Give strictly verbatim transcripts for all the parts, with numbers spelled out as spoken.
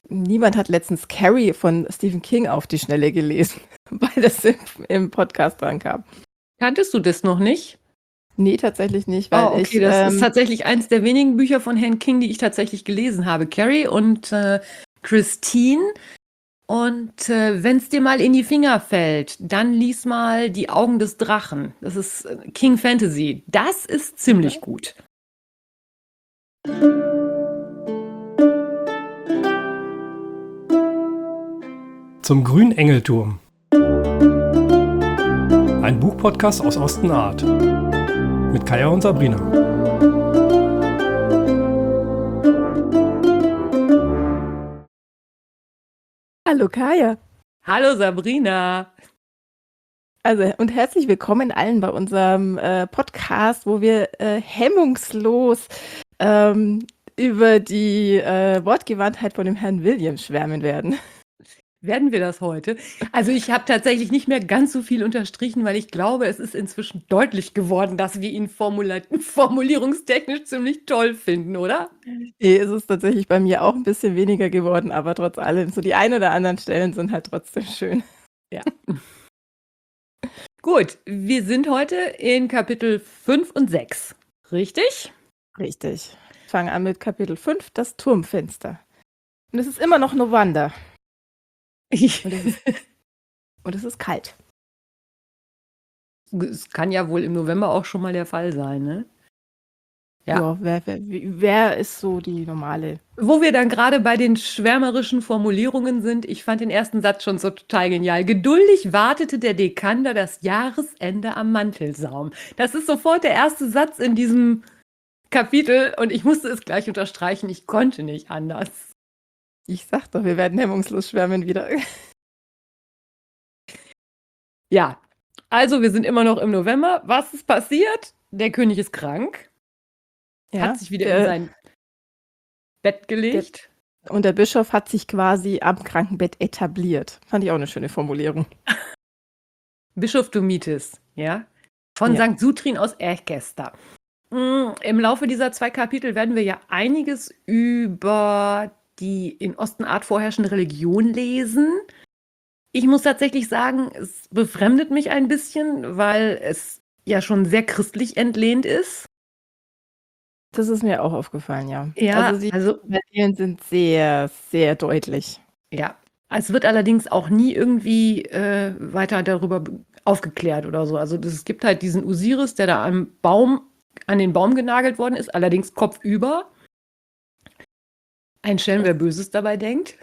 Niemand hat letztens Carrie von Stephen King auf die Schnelle gelesen, weil das im, im Podcast dran kam. Kanntest du das noch nicht? Nee, tatsächlich nicht, weil Oh, okay, ich. das ist Ähm, tatsächlich eins der wenigen Bücher von Herrn King, die ich tatsächlich gelesen habe. Carrie und äh, Christine. Und äh, wenn es dir mal in die Finger fällt, dann lies mal Die Augen des Drachen. Das ist äh, King Fantasy. Das ist ziemlich gut. Zum grünen Engelturm. Ein Buchpodcast aus Ostenart. Mit Kaya und Sabrina. Hallo Kaya. Hallo Sabrina. Also und herzlich willkommen allen bei unserem äh, Podcast, wo wir äh, hemmungslos ähm, über die äh, Wortgewandtheit von dem Herrn Williams schwärmen werden. Werden wir das heute? Also ich habe tatsächlich nicht mehr ganz so viel unterstrichen, weil ich glaube, es ist inzwischen deutlich geworden, dass wir ihn formula- formulierungstechnisch ziemlich toll finden, oder? Nee, es ist tatsächlich bei mir auch ein bisschen weniger geworden, aber trotz allem, so die ein oder anderen Stellen sind halt trotzdem schön. Ja. Gut, wir sind heute in Kapitel fünf und sechs, richtig? Richtig. Ich fange an mit Kapitel fünf, das Turmfenster. Und es ist immer noch November. Und es ist, und es ist kalt. Es kann ja wohl im November auch schon mal der Fall sein, ne? Ja, Ja. wer, wer, wie- wer ist so die normale? Wo wir dann gerade bei den schwärmerischen Formulierungen sind, ich fand den ersten Satz schon so total genial. Geduldig wartete der Dekander das Jahresende am Mantelsaum. Das ist sofort der erste Satz in diesem Kapitel und ich musste es gleich unterstreichen, ich konnte nicht anders. Ich sag doch, wir werden hemmungslos schwärmen wieder. Ja, also wir sind immer noch im November. Was ist passiert? Der König ist krank, Ja, hat sich wieder der, in sein Bett gelegt. Und der Bischof hat sich quasi am Krankenbett etabliert. Fand ich auch eine schöne Formulierung. Bischof Domitis, ja, von Ja. Sankt Sutrin aus Erchester. Mm, Im Laufe dieser zwei Kapitel werden wir ja einiges über die in Ostenart vorherrschende Religion lesen. Ich muss tatsächlich sagen, es befremdet mich ein bisschen, weil es ja schon sehr christlich entlehnt ist. Das ist mir auch aufgefallen, ja. Ja, also die also Parallelen sind sehr, sehr deutlich. ja. Es wird allerdings auch nie irgendwie äh, weiter darüber be- aufgeklärt oder so. Also das, es gibt halt diesen Osiris, der da am Baum, an den Baum genagelt worden ist, allerdings kopfüber. Ein Schelm, wer Böses dabei denkt.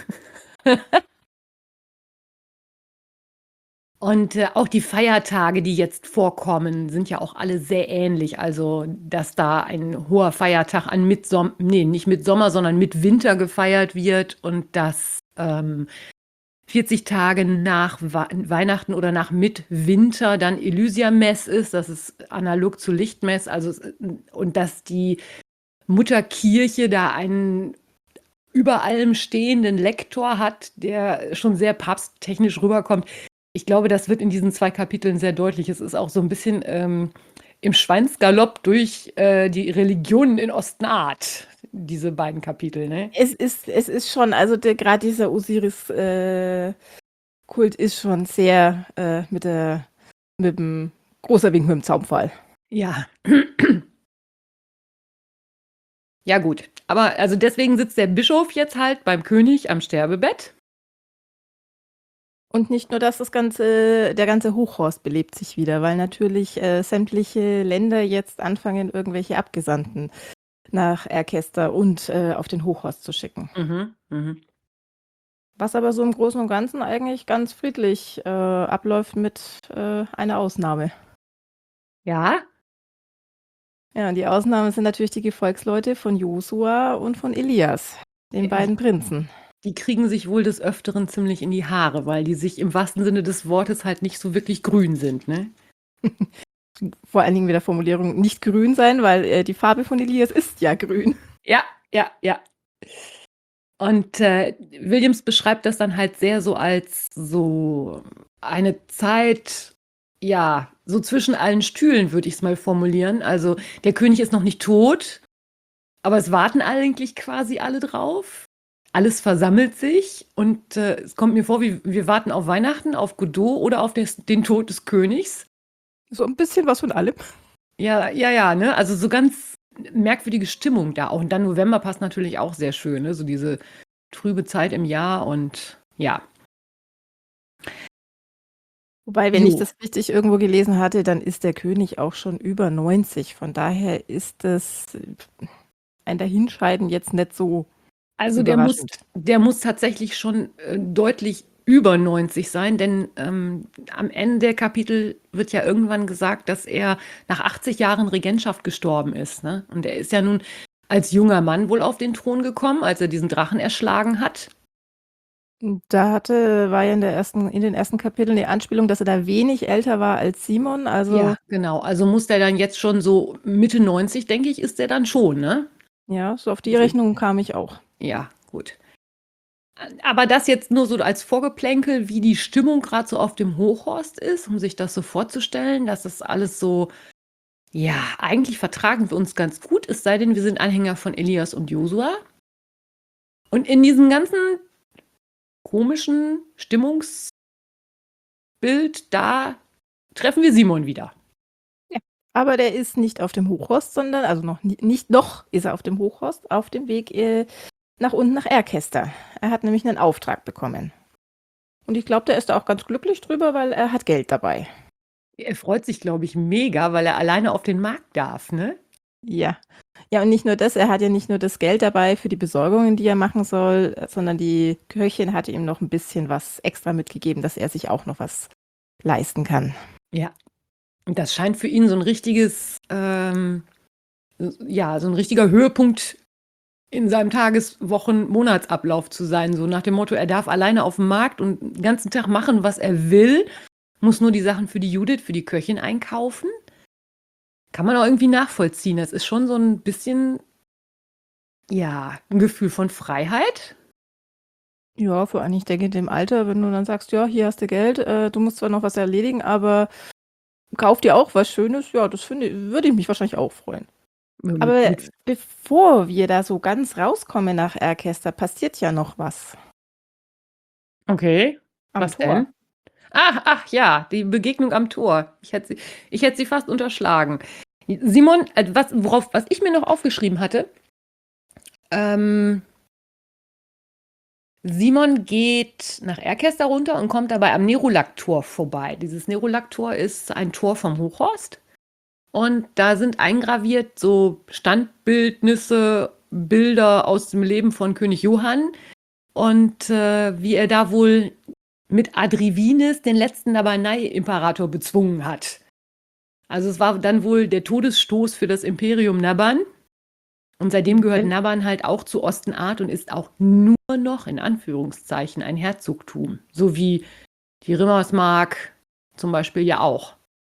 Und äh, auch die Feiertage, die jetzt vorkommen, sind ja auch alle sehr ähnlich. Also, dass da ein hoher Feiertag an Mittsommer, nee, nicht Mittsommer, sondern Mitwinter gefeiert wird und dass ähm, vierzig Tage nach Wa- Weihnachten oder nach Mitwinter dann Elysiamess ist. Das ist analog zu Lichtmess. Also, es- und dass die Mutterkirche da einen über allem stehenden Lektor hat, der schon sehr papsttechnisch rüberkommt. Ich glaube, das wird in diesen zwei Kapiteln sehr deutlich. Es ist auch so ein bisschen ähm, im Schweinsgalopp durch äh, die Religionen in Ostenart, diese beiden Kapitel. Ne? Es ist, es ist schon, also der, gerade dieser Osiris-Kult ist schon sehr äh, mit der mit dem großer Wink mit dem Zaunpfahl. Ja. Ja, gut. Aber also deswegen sitzt der Bischof jetzt halt beim König am Sterbebett. Und nicht nur das, das ganze, der ganze Hochhorst belebt sich wieder, weil natürlich äh, sämtliche Länder jetzt anfangen, irgendwelche Abgesandten nach Erchester und äh, auf den Hochhorst zu schicken. Mhm, mhm. Was aber so im Großen und Ganzen eigentlich ganz friedlich äh, abläuft mit äh, einer Ausnahme. Ja, Ja, und die Ausnahme sind natürlich die Gefolgsleute von Josua und von Elias, den Ja. beiden Prinzen. die kriegen sich wohl des Öfteren ziemlich in die Haare, weil die sich im wahrsten Sinne des Wortes halt nicht so wirklich grün sind, ne? Vor allen Dingen mit der Formulierung nicht grün sein, weil äh, die Farbe von Elias ist ja grün. Ja, ja, ja. Und äh, Williams beschreibt das dann halt sehr so als so eine Zeit, ja, so zwischen allen Stühlen, würde ich es mal formulieren. Also der König ist noch nicht tot, aber es warten eigentlich quasi alle drauf. alles versammelt sich und äh, es kommt mir vor, wie wir warten auf Weihnachten, auf Godot oder auf des, den Tod des Königs. So ein bisschen was von allem. Ja, ja, ja, ne? Also so ganz merkwürdige Stimmung da auch. Und dann November passt natürlich auch sehr schön, ne? So diese trübe Zeit im Jahr und ja. Wobei, wenn ich Jo. das richtig irgendwo gelesen hatte, dann ist der König auch schon über neunzig. Von daher ist das äh, ein Dahinscheiden jetzt nicht so Also der muss, überraschend. der muss tatsächlich schon äh, deutlich über neunzig sein, denn ähm, am Ende der Kapitel wird ja irgendwann gesagt, dass er nach achtzig Jahren Regentschaft gestorben ist. Ne? Und er ist ja nun als junger Mann wohl auf den Thron gekommen, als er diesen Drachen erschlagen hat. Und Da hatte, war ja in der ersten, in den ersten Kapiteln die Anspielung, dass er da wenig älter war als Simon. Also Ja, genau. Also muss der dann jetzt schon so Mitte neunzig, denke ich, ist der dann schon, ne? ja, so auf die Also, Rechnung kam ich auch. ja, gut. Aber das jetzt nur so als Vorgeplänkel, wie die Stimmung gerade so auf dem Hochhorst ist, um sich das so vorzustellen, dass das alles so, ja, eigentlich vertragen wir uns ganz gut, es sei denn, wir sind Anhänger von Elias und Josua. Und in diesem ganzen komischen Stimmungsbild, da treffen wir Simon wieder. Aber der ist nicht auf dem Hochhorst, sondern, also noch nie, nicht noch ist er auf dem Hochhorst, auf dem Weg äh, nach unten nach Erkester. Er hat nämlich einen Auftrag bekommen. Und ich glaube, der ist da auch ganz glücklich drüber, weil er hat Geld dabei. Er freut sich, glaube ich, mega, weil er alleine auf den Markt darf, ne? Ja. Ja, und nicht nur das, er hat ja nicht nur das Geld dabei für die Besorgungen, die er machen soll, sondern die Köchin hatte ihm noch ein bisschen was extra mitgegeben, dass er sich auch noch was leisten kann. Ja. Und das scheint für ihn so ein richtiges, ähm, ja, so ein richtiger Höhepunkt in seinem Tages-, Wochen-, Monatsablauf zu sein. So nach dem Motto, er darf alleine auf dem Markt und den ganzen Tag machen, was er will, muss nur die Sachen für die Judith, für die Köchin einkaufen. Kann man auch irgendwie nachvollziehen. Das ist schon so ein bisschen, ja, ein Gefühl von Freiheit. Ja, vor allem, ich denke, in dem Alter, wenn du dann sagst, ja, hier hast du Geld, äh, du musst zwar noch was erledigen, aber kauf dir auch was Schönes, ja, das finde, würde ich mich wahrscheinlich auch freuen. Ähm, Aber mit- bevor wir da so ganz rauskommen nach Erkester, passiert ja noch was Okay, am was Tor. denn? Ach, ach ja, die Begegnung am Tor. Ich hätte sie, ich hätte sie fast unterschlagen. Simon, äh, was, worauf, was ich mir noch aufgeschrieben hatte, ähm, Simon geht nach Erkester runter und kommt dabei am Nerulac-Tor vorbei. Dieses Nerulac-Tor ist ein Tor vom Hochhorst. Und da sind eingraviert so Standbildnisse, Bilder aus dem Leben von König Johann. Und äh, wie er da wohl mit Adrivinis den letzten Nabanai-Imperator bezwungen hat. Also es war dann wohl der Todesstoß für das Imperium Naban. Und seitdem gehört Okay. Naban halt auch zu Ostenart und ist auch nur noch in Anführungszeichen ein Herzogtum. So wie die Rimmersmark zum Beispiel ja auch.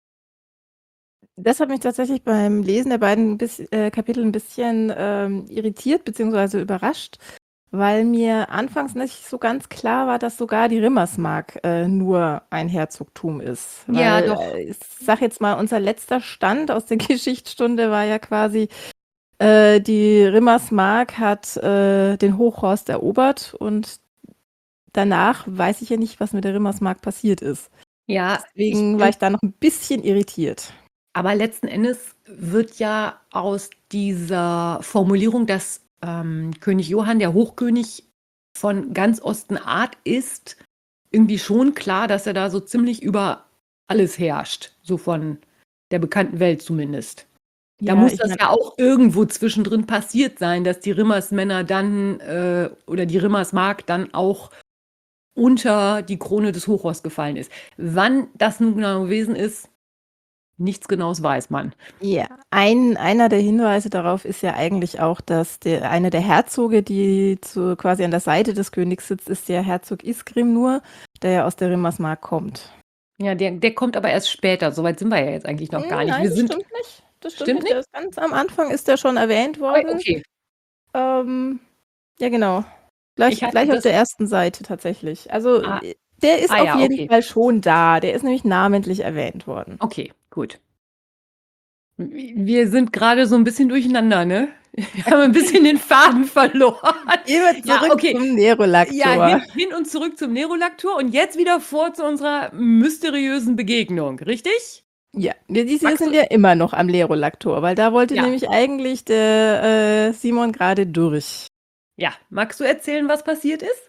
Das hat mich tatsächlich beim Lesen der beiden bis, äh, Kapitel ein bisschen ähm, irritiert bzw. überrascht, weil mir anfangs nicht so ganz klar war, dass sogar die Rimmersmark äh, nur ein Herzogtum ist. Ja, Weil, doch. äh, ich sag jetzt mal, unser letzter Stand aus der Geschichtsstunde war ja quasi, äh, die Rimmersmark hat äh, den Hochhorst erobert und danach weiß ich ja nicht, was mit der Rimmersmark passiert ist. Ja, Deswegen ich war bin, ich da noch ein bisschen irritiert. aber letzten Endes wird ja aus dieser Formulierung, dass ähm, König Johann der Hochkönig von ganz Ostenart ist, irgendwie schon klar, dass er da so ziemlich über alles herrscht. So von der bekannten Welt zumindest. Da Ja, muss ich das mein, ja auch irgendwo zwischendrin passiert sein, dass die Rimmersmänner dann äh, oder die Rimmersmark dann auch unter die Krone des Hochhorsts gefallen ist. Wann das nun genau gewesen ist, nichts Genaues weiß man. ja, ein, einer der Hinweise darauf ist ja eigentlich auch, dass der, einer der Herzoge, die zu, quasi an der Seite des Königs sitzt, ist der Herzog Isgrim, der ja aus der Rimmersmark kommt. Ja, der, der kommt aber erst später. Soweit sind wir ja jetzt eigentlich noch gar Hm, nicht. Nein, Wir das sind. stimmt nicht. Das stimmt, Stimmt nicht. Der ist ganz am Anfang ist der schon erwähnt worden. Okay. Ähm, ja, genau. Gleich, Ich hatte gleich auf das. der ersten Seite tatsächlich. Also Ah, der ist ah auf ja, jeden okay. Fall schon da. Der ist nämlich namentlich erwähnt worden. Okay, gut. Wir sind gerade so ein bisschen durcheinander, ne? Wir haben ein bisschen den Faden verloren. Gehen wir Ja, zurück okay. zum Ja, Nerolaktor. hin, hin und zurück zum Nerolaktor und jetzt wieder vor zu unserer mysteriösen Begegnung, richtig? Ja, wir, die, wir Magst sind du? ja immer noch am Nerolaktor, weil da wollte Ja, nämlich eigentlich der äh, Simon gerade durch. ja. Magst du erzählen, was passiert ist?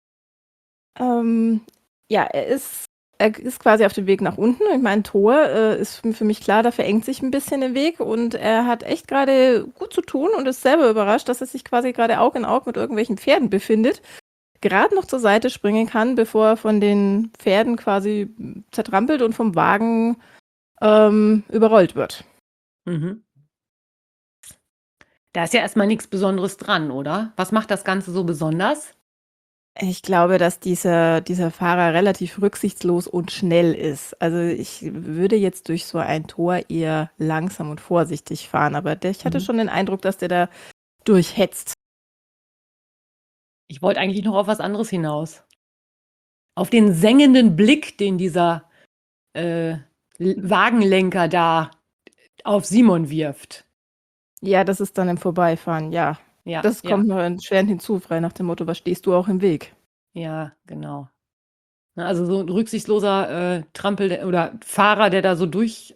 Ähm, ja, er ist, er ist quasi auf dem Weg nach unten. Ich meine, Thor äh, ist für für mich klar, da verengt sich ein bisschen der Weg und er hat echt gerade gut zu tun und ist selber überrascht, dass er sich quasi gerade Aug in Aug mit irgendwelchen Pferden befindet, gerade noch zur Seite springen kann, bevor er von den Pferden quasi zertrampelt und vom Wagen ähm, überrollt wird. Mhm. Da ist ja erstmal nichts Besonderes dran, oder? Was macht das Ganze so besonders? Ich glaube, dass dieser, dieser Fahrer relativ rücksichtslos und schnell ist. Also ich würde jetzt durch so ein Tor eher langsam und vorsichtig fahren, aber der, ich hatte Mhm. schon den Eindruck, dass der da durchhetzt. Ich wollte eigentlich noch auf was anderes hinaus. Auf den sengenden Blick, den dieser äh, L- Wagenlenker da auf Simon wirft. Ja, das ist dann im Vorbeifahren, ja. Ja, Das ja, kommt noch erschwerend hinzu, frei nach dem Motto, was stehst du auch im Weg? ja, genau. Na, Also so ein rücksichtsloser äh, Trampel der, oder Fahrer, der da so durchfährt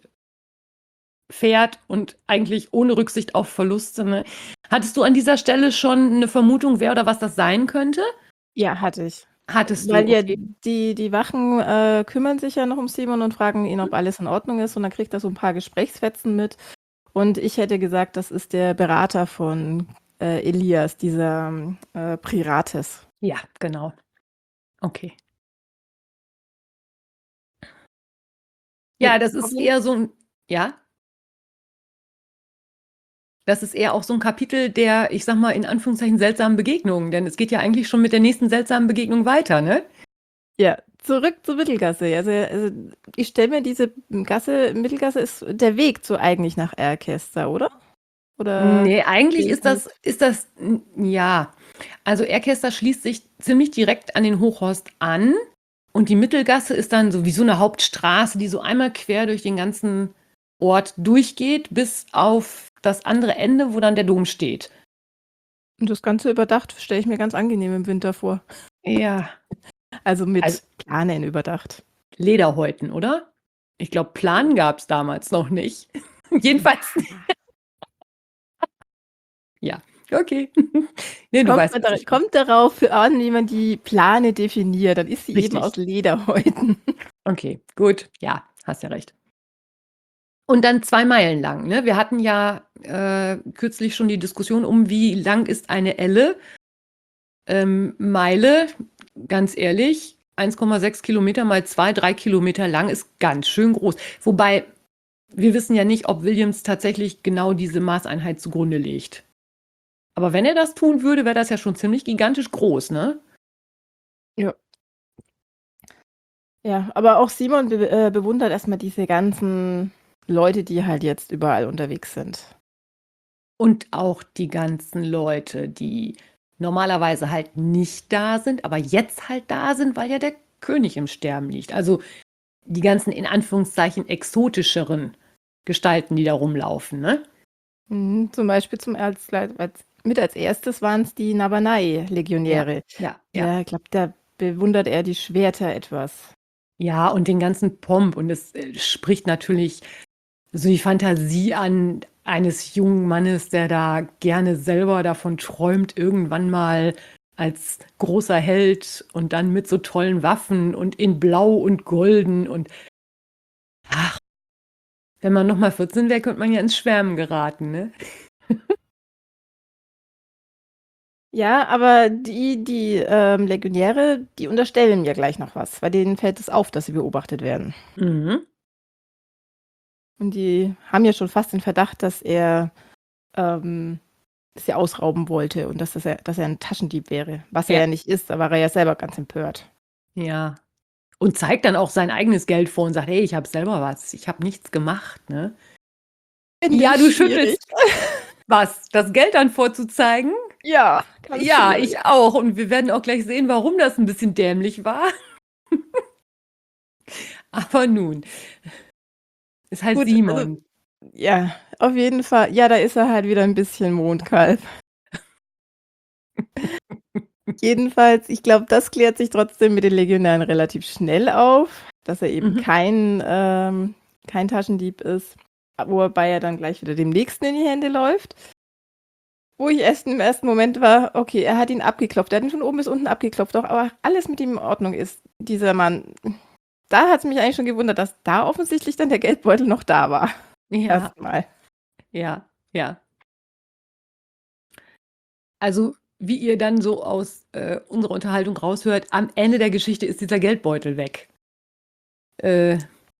und eigentlich ohne Rücksicht auf Verluste. Ne? Hattest du an dieser Stelle schon eine Vermutung, wer oder was das sein könnte? Ja, hatte ich. Hattest Weil du, ja okay. die, die Wachen äh, kümmern sich ja noch um Simon und fragen ihn, ob alles in Ordnung ist und dann kriegt er so ein paar Gesprächsfetzen mit. Und ich hätte gesagt, das ist der Berater von äh, Elias, dieser ähm, äh, Prirates. Ja, genau. Okay. Ja, Ja, das auf ist jeden eher so ein, ja, das ist eher auch so ein Kapitel der, ich sag mal, in Anführungszeichen seltsamen Begegnungen, denn es geht ja eigentlich schon mit der nächsten seltsamen Begegnung weiter, ne? Ja, zurück zur Mittelgasse. Also, also ich stelle mir diese Gasse, Mittelgasse ist der Weg zu eigentlich nach Erkester, oder? Oder Nee, eigentlich sehe ich ist das, nicht? ist das, n- ja. Also Erkester schließt sich ziemlich direkt an den Hochhorst an und die Mittelgasse ist dann so wie so eine Hauptstraße, die so einmal quer durch den ganzen Ort durchgeht, bis auf das andere Ende, wo dann der Dom steht. Und das Ganze überdacht stelle ich mir ganz angenehm im Winter vor. Ja, Also also mit Planen überdacht. Lederhäuten, oder? Ich glaube, Plan gab es damals noch nicht. Jedenfalls, ja, okay. Nee, du Kommt, weißt, man was da, ich meine. kommt darauf an, wie man die Plane definiert. Dann ist sie eben aus Richtig. Lederhäuten. Okay, gut. Ja, hast ja recht. Und dann zwei Meilen lang. Ne? Wir hatten ja äh, kürzlich schon die Diskussion um, wie lang ist eine Elle. Ähm, Meile, ganz ehrlich, eins Komma sechs Kilometer mal zwei, drei Kilometer lang ist ganz schön groß. Wobei, wir wissen ja nicht, ob Williams tatsächlich genau diese Maßeinheit zugrunde legt. Aber wenn er das tun würde, wäre das ja schon ziemlich gigantisch groß, ne? Ja. Ja, aber auch Simon be äh, bewundert erstmal diese ganzen Leute, die halt jetzt überall unterwegs sind. Und auch die ganzen Leute, die normalerweise halt nicht da sind, aber jetzt halt da sind, weil ja der König im Sterben liegt. Also die ganzen in Anführungszeichen exotischeren Gestalten, die da rumlaufen, ne? Mhm, zum Beispiel zum als, als, mit als erstes waren es die Ja, Nabanai-Legionäre. ja, ja. Ja, ich glaube, da bewundert er die Schwerter etwas. Ja, und den ganzen Pomp. Und es äh, spricht natürlich so die Fantasie an eines jungen Mannes, der da gerne selber davon träumt, irgendwann mal als großer Held und dann mit so tollen Waffen und in Blau und Golden und ach, wenn man nochmal vierzehn wäre, könnte man ja ins Schwärmen geraten, ne? Ja, aber die, die ähm, Legionäre, die unterstellen ja gleich noch was, weil denen fällt es auf, dass sie beobachtet werden. Mhm. Und die haben ja schon fast den Verdacht, dass er ähm, sie ausrauben wollte und dass, das er, dass er ein Taschendieb wäre. Was er Ja, ja nicht ist, da war er ja selber ganz empört. ja. Und zeigt dann auch sein eigenes Geld vor und sagt, hey, ich habe selber was, ich habe nichts gemacht, ne? Finde Ja, ich du schwierig. schüttelst. Was? Das Geld dann vorzuzeigen? Ja, ganz Ja, schwierig. ich auch. Und wir werden auch gleich sehen, warum das ein bisschen dämlich war. Aber nun, ist halt Gut, also Simon. ja, Auf jeden Fall. Ja, da ist er halt wieder ein bisschen Mondkalb. Jedenfalls, ich glaube, das klärt sich trotzdem mit den Legionären relativ schnell auf, dass er eben Mhm. kein, ähm, kein Taschendieb ist, wobei er dann gleich wieder dem Nächsten in die Hände läuft. Wo ich erst im ersten Moment war, okay, er hat ihn abgeklopft. Er hat ihn von oben bis unten abgeklopft, doch aber alles mit ihm in Ordnung ist, dieser Mann. Da hat es mich eigentlich schon gewundert, dass da offensichtlich dann der Geldbeutel noch da war. Ja, Erstmal. ja, ja. Also, wie ihr dann so aus äh, unserer Unterhaltung raushört, am Ende der Geschichte ist dieser Geldbeutel weg. Äh,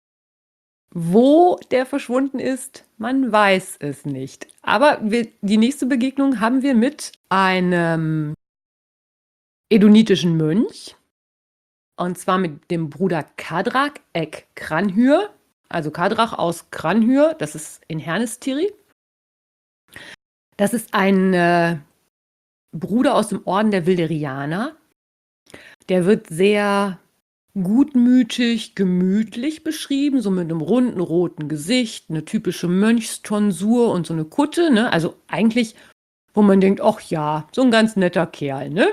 wo der verschwunden ist, man weiß es nicht. Aber wir, die nächste Begegnung haben wir mit einem edonitischen Mönch. Und zwar mit dem Bruder Kadrak Ek Kranhyr. Also Kadrach aus Kranhyr, das ist in Hernestiri. Das ist ein äh, Bruder aus dem Orden der Wilderianer. Der wird sehr gutmütig, gemütlich beschrieben, so mit einem runden roten Gesicht, eine typische Mönchstonsur und so eine Kutte, ne? Also eigentlich, wo man denkt, ach ja, so ein ganz netter Kerl, ne?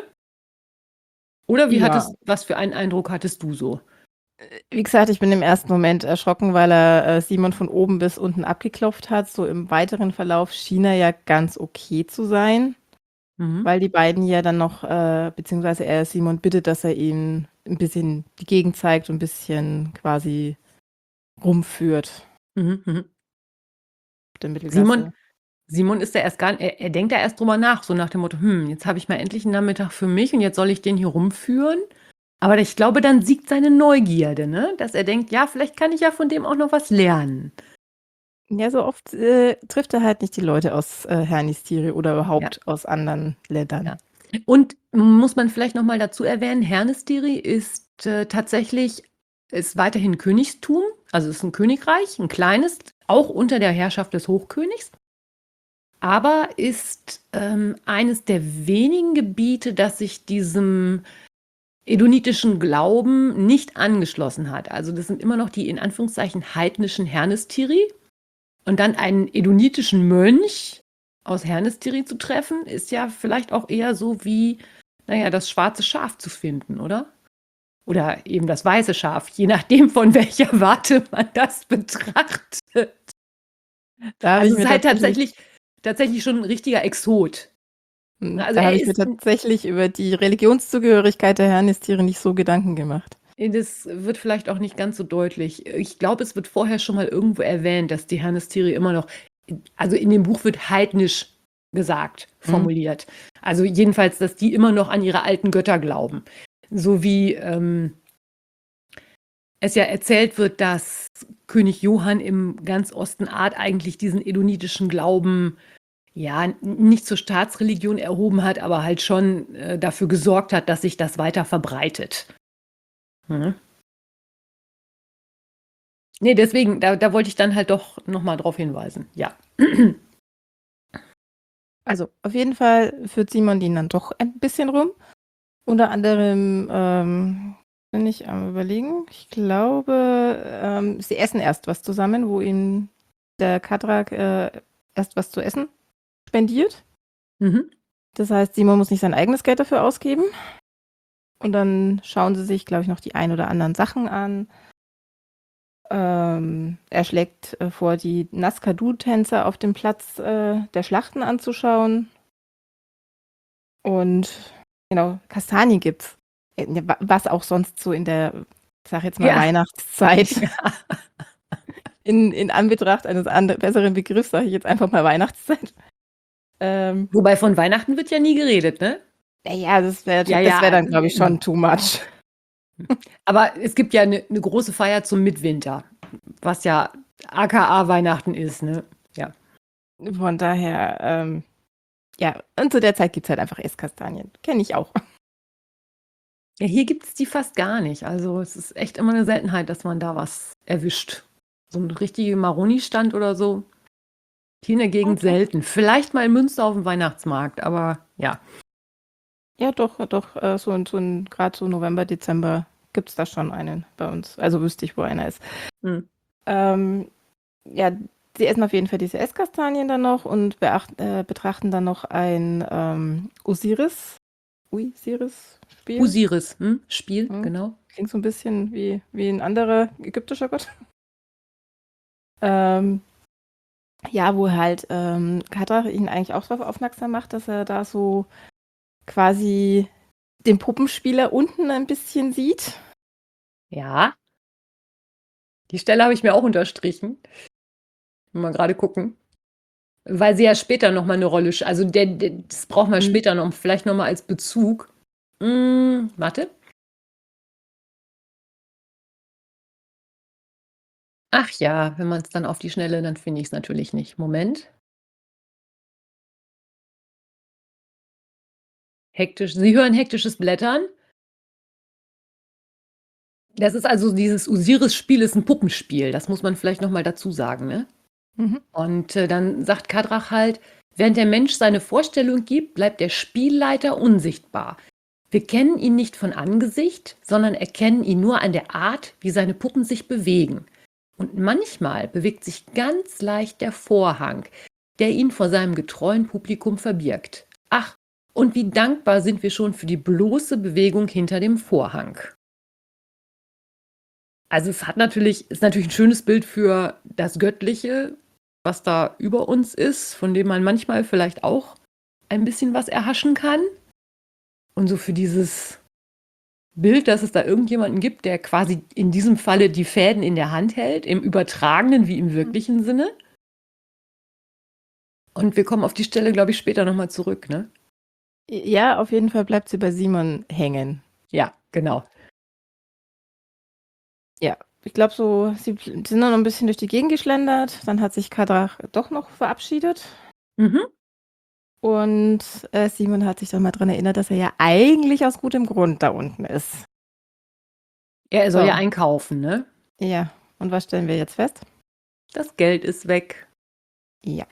Oder wie Ja. hattest, was für einen Eindruck hattest du so? Wie gesagt, ich bin im ersten Moment erschrocken, weil er äh, Simon von oben bis unten abgeklopft hat. So im weiteren Verlauf schien er ja ganz okay zu sein, Mhm. weil die beiden ja dann noch, äh, beziehungsweise er Simon bittet, dass er ihm ein bisschen die Gegend zeigt und ein bisschen quasi rumführt. Mhm, mhm. Der Mittelgasse. Simon, Simon ist da erst gar er, er denkt da erst drüber nach, so nach dem Motto, hm, jetzt habe ich mal endlich einen Nachmittag für mich und jetzt soll ich den hier rumführen. Aber ich glaube, dann siegt seine Neugierde, ne? Dass er denkt, ja, vielleicht kann ich ja von dem auch noch was lernen. Ja, so oft äh, trifft er halt nicht die Leute aus äh, Hernistiri oder überhaupt aus anderen Ländern. Ja. Und muss man vielleicht noch mal dazu erwähnen, Hernestiri ist äh, tatsächlich ist weiterhin Königstum, also es ist ein Königreich, ein kleines, auch unter der Herrschaft des Hochkönigs, aber ist ähm, eines der wenigen Gebiete, das sich diesem edonitischen Glauben nicht angeschlossen hat. Also das sind immer noch die in Anführungszeichen heidnischen Hernestiri. Und dann einen edonitischen Mönch aus Hernestiri zu treffen, ist ja vielleicht auch eher so wie, naja, das schwarze Schaf zu finden, oder? Oder eben das weiße Schaf, je nachdem, von welcher Warte man das betrachtet. Da habe Also ich es mir ist halt tatsächlich, tatsächlich, tatsächlich schon ein richtiger Exot. hm, Also da er habe ich mir ist, tatsächlich über die Religionszugehörigkeit der Hernistiri nicht so Gedanken gemacht. das wird vielleicht auch nicht ganz so deutlich. Ich glaube, es wird vorher schon mal irgendwo erwähnt, dass die Hernestiri immer noch, also in dem Buch wird heidnisch gesagt, formuliert. Also jedenfalls, dass die immer noch an ihre alten Götter glauben. So wie ähm, es ja erzählt wird, dass König Johann im ganz Osten Art eigentlich diesen edonitischen Glauben ja n- nicht zur Staatsreligion erhoben hat, aber halt schon äh, dafür gesorgt hat, dass sich das weiter verbreitet. Mhm. Nee, deswegen, da, da wollte ich dann halt doch nochmal drauf hinweisen. Ja. Also auf jeden Fall führt Simon den dann doch ein bisschen rum. Unter anderem ähm, bin ich am Überlegen. Ich glaube, ähm, sie essen erst was zusammen, wo ihm der Kadrak äh, erst was zu essen spendiert. Mhm. Das heißt, Simon muss nicht sein eigenes Geld dafür ausgeben. Und dann schauen sie sich, glaube ich, noch die ein oder anderen Sachen an. Ähm, er schlägt äh, vor, die Nazca-Du-Tänzer auf dem Platz äh, der Schlachten anzuschauen. Und genau, Kastanien gibt's. Äh, ne, wa- Was auch sonst so in der, ich sag jetzt mal, Ja. Weihnachtszeit. Ja. In, in Anbetracht eines andre, besseren Begriffs sage ich jetzt einfach mal Weihnachtszeit. Ähm, Wobei von Weihnachten wird ja nie geredet, ne? naja, das wäre Ja, das ja, wär dann, glaube ich, schon too much. Aber es gibt ja eine ne große Feier zum Mitwinter, was ja aka Weihnachten ist, ne? Ja. Von daher, ähm, ja, und zu der Zeit gibt es halt einfach Esskastanien. Kenne ich auch. Ja, hier gibt es die fast gar nicht. Also es ist echt immer eine Seltenheit, dass man da was erwischt. So ein richtiger Maroni-Stand oder so. Hier in der Gegend Okay. selten. Vielleicht mal in Münster auf dem Weihnachtsmarkt, aber ja. Ja, doch, doch, äh, so, so gerade so November, Dezember gibt es da schon einen bei uns. Also wüsste ich, wo einer ist. Hm. Ähm, ja, sie essen auf jeden Fall diese Esskastanien dann noch und beacht, äh, betrachten dann noch ein ähm, Osiris, Osiris-Spiel. Osiris, hm? Spiel, Hm. genau. Klingt so ein bisschen wie, wie ein anderer ägyptischer Gott. Ähm, ja, wo halt ähm, Kadrach ihn eigentlich auch darauf aufmerksam macht, dass er da so quasi den Puppenspieler unten ein bisschen sieht. Ja. Die Stelle habe ich mir auch unterstrichen. Mal gerade gucken. Weil sie ja später noch mal eine Rolle, sch- also der, der, das braucht man Mhm. später noch, vielleicht noch mal als Bezug. Hm, warte. Ach ja, wenn man es dann auf die Schnelle, dann finde ich es natürlich nicht. Moment. Hektisch. Sie hören hektisches Blättern. Das ist also dieses Osiris-Spiel ist ein Puppenspiel. Das muss man vielleicht noch mal dazu sagen, ne? Mhm. Und äh, dann sagt Kadrach halt, während der Mensch seine Vorstellung gibt, bleibt der Spielleiter unsichtbar. Wir kennen ihn nicht von Angesicht, sondern erkennen ihn nur an der Art, wie seine Puppen sich bewegen. Und manchmal bewegt sich ganz leicht der Vorhang, der ihn vor seinem getreuen Publikum verbirgt. Ach, und wie dankbar sind wir schon für die bloße Bewegung hinter dem Vorhang. Also es hat natürlich, ist natürlich ein schönes Bild für das Göttliche, was da über uns ist, von dem man manchmal vielleicht auch ein bisschen was erhaschen kann. Und so für dieses Bild, dass es da irgendjemanden gibt, der quasi in diesem Falle die Fäden in der Hand hält, im übertragenen wie im wirklichen Sinne. Und wir kommen auf die Stelle, glaube ich, später nochmal zurück, ne? Ja, auf jeden Fall bleibt sie bei Simon hängen. Ja, genau. Ja, ich glaube so, sie sind dann noch ein bisschen durch die Gegend geschlendert, dann hat sich Kadrach doch noch verabschiedet Mhm. und äh, Simon hat sich dann mal dran erinnert, dass er ja eigentlich aus gutem Grund da unten ist. Ja, er soll So. ja einkaufen, ne? Ja, und was stellen wir jetzt fest? Das Geld ist weg. Ja.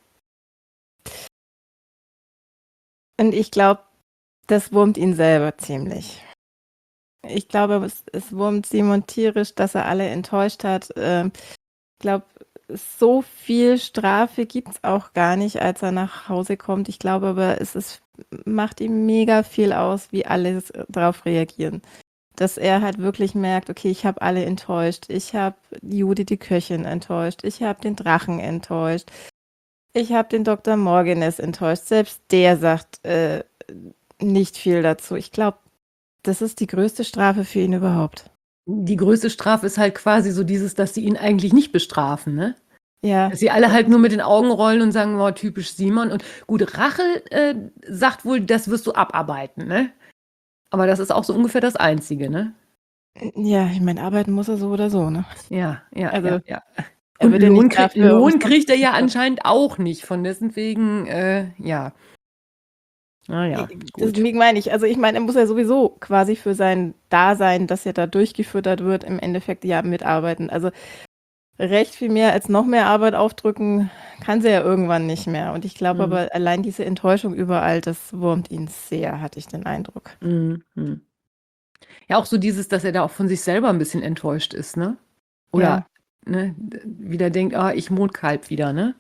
Und ich glaube, das wurmt ihn selber ziemlich. Ich glaube, es, es wurmt Simon tierisch, dass er alle enttäuscht hat. Ähm, ich glaube, so viel Strafe gibt es auch gar nicht, als er nach Hause kommt. Ich glaube aber, es ist, macht ihm mega viel aus, wie alle darauf reagieren. Dass er halt wirklich merkt, okay, ich habe alle enttäuscht. Ich habe Judy, die Köchin, enttäuscht. Ich habe den Drachen enttäuscht. Ich habe den Doktor Morganes enttäuscht. Selbst der sagt äh, nicht viel dazu. Ich glaube, das ist die größte Strafe für ihn überhaupt. Die größte Strafe ist halt quasi so dieses, dass sie ihn eigentlich nicht bestrafen, ne? Ja. Dass sie alle halt nur mit den Augen rollen und sagen, oh, typisch Simon. Und gut, Rache äh, sagt wohl, das wirst du abarbeiten, ne? Aber das ist auch so ungefähr das Einzige, ne? Ja, ich meine, arbeiten muss er so oder so, ne? Ja, ja, Also, ja, ja. er Und wird ja Lohn, nicht krieg, dafür Lohn umsonst kriegt er ja bezahlt. anscheinend auch nicht. Von dessen wegen, äh, ja. Naja, gut. Deswegen meine ich, also ich meine, er muss ja sowieso quasi für sein Dasein, das ja da durchgefüttert wird, im Endeffekt ja mitarbeiten. Also recht viel mehr als noch mehr Arbeit aufdrücken, kann sie ja irgendwann nicht mehr. Und ich glaube Mhm. aber, allein diese Enttäuschung überall, das wurmt ihn sehr, hatte ich den Eindruck. Mhm. Mhm. Ja, auch so dieses, dass er da auch von sich selber ein bisschen enttäuscht ist, ne? Oder Ja. ne, wieder denkt, ah, ich Mondkalb wieder, ne?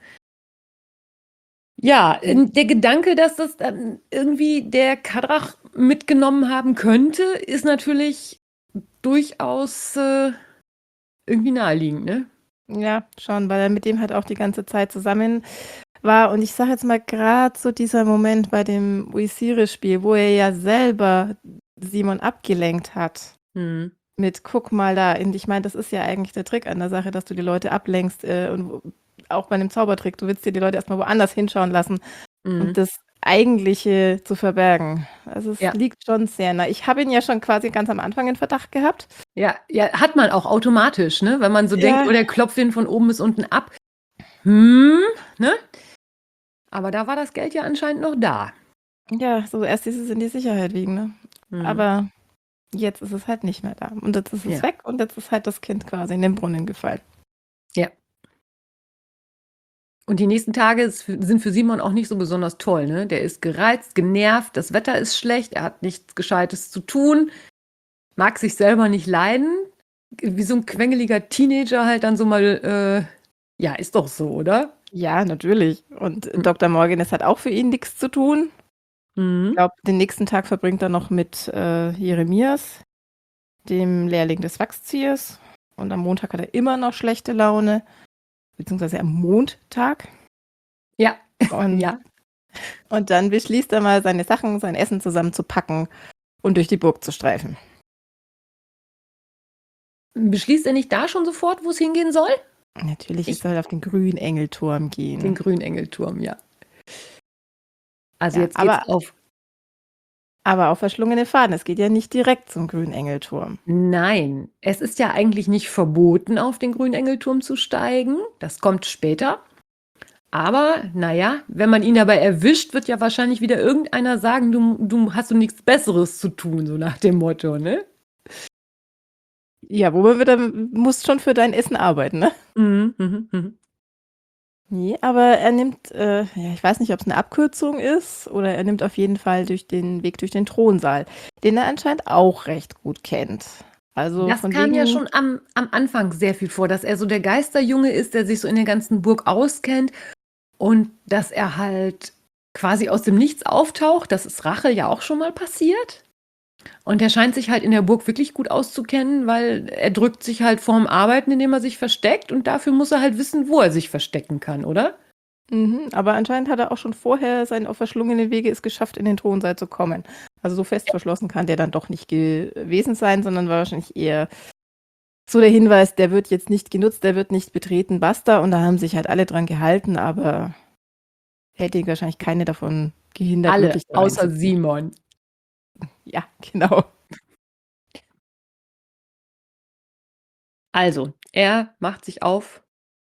Ja, äh, der Gedanke, dass das dann irgendwie der Kadrach mitgenommen haben könnte, ist natürlich durchaus äh, irgendwie naheliegend, ne? Ja, schon, weil er mit dem halt auch die ganze Zeit zusammen war. Und ich sage jetzt mal, gerade so dieser Moment bei dem Uisire-Spiel, wo er ja selber Simon abgelenkt hat. Hm. Mit, guck mal da. Und ich meine, das ist ja eigentlich der Trick an der Sache, dass du die Leute ablenkst. Äh, und wo, auch bei einem Zaubertrick, du willst dir die Leute erstmal woanders hinschauen lassen, Mhm. um das Eigentliche zu verbergen. Also es Ja. liegt schon sehr nah. Ich habe ihn ja schon quasi ganz am Anfang in Verdacht gehabt. Ja, ja, hat man auch automatisch, ne? Wenn man so Ja. denkt, oh, der klopft ihn von oben bis unten ab. Hm, ne? Aber da war das Geld ja anscheinend noch da. Ja, so erst dieses in die Sicherheit wiegen, ne? Hm. Aber jetzt ist es halt nicht mehr da. Und jetzt ist es Ja. weg und jetzt ist halt das Kind quasi in den Brunnen gefallen. Ja. Und die nächsten Tage ist für, sind für Simon auch nicht so besonders toll, ne? Der ist gereizt, genervt, das Wetter ist schlecht, er hat nichts Gescheites zu tun, mag sich selber nicht leiden, wie so ein quengeliger Teenager halt dann so mal äh, Ja, ist doch so, oder? Ja, natürlich. Und Hm. Doktor Morgenstern hat auch für ihn nichts zu tun. Ich Mhm. glaube, den nächsten Tag verbringt er noch mit äh, Jeremias, dem Lehrling des Wachsziehers. Und am Montag hat er immer noch schlechte Laune, beziehungsweise am Montag. Ja, Und, ja. und dann beschließt er mal, seine Sachen, sein Essen zusammenzupacken und durch die Burg zu streifen. Beschließt er nicht da schon sofort, wo es hingehen soll? Natürlich, Ich- es soll auf den grünen Engelturm gehen. Den grünen Engelturm, ja. Also Ja, jetzt geht's aber- auf. Aber auf verschlungene Faden. Es geht ja nicht direkt zum grünen Engelturm. Nein, es ist ja eigentlich nicht verboten, auf den grünen Engelturm zu steigen. Das kommt später. Aber, naja, wenn man ihn dabei erwischt, wird ja wahrscheinlich wieder irgendeiner sagen, du, du hast du nichts Besseres zu tun, so nach dem Motto, ne? Ja, wo man wieder musst schon für dein Essen arbeiten, ne? Mhm, mhm, mhm. Nee, aber er nimmt, äh, ja, ich weiß nicht, ob es eine Abkürzung ist, oder er nimmt auf jeden Fall durch den Weg durch den Thronsaal, den er anscheinend auch recht gut kennt. Also Das von kam wegen, ja schon am, am Anfang sehr viel vor, dass er so der Geisterjunge ist, der sich so in der ganzen Burg auskennt und dass er halt quasi aus dem Nichts auftaucht. Das ist Rache ja auch schon mal passiert. Und er scheint sich halt in der Burg wirklich gut auszukennen, weil er drückt sich halt vorm Arbeiten, indem er sich versteckt und dafür muss er halt wissen, wo er sich verstecken kann, oder? Mhm, aber anscheinend hat er auch schon vorher seinen auf verschlungenen Wege es geschafft, in den Thronsaal zu kommen. Also so fest verschlossen kann der dann doch nicht gewesen sein, sondern war wahrscheinlich eher so der Hinweis, der wird jetzt nicht genutzt, der wird nicht betreten, basta. Und da haben sich halt alle dran gehalten, aber hätte ihn wahrscheinlich keine davon gehindert, Alle, wirklich da außer reinzugehen. Simon. Ja, genau. Also, er macht sich auf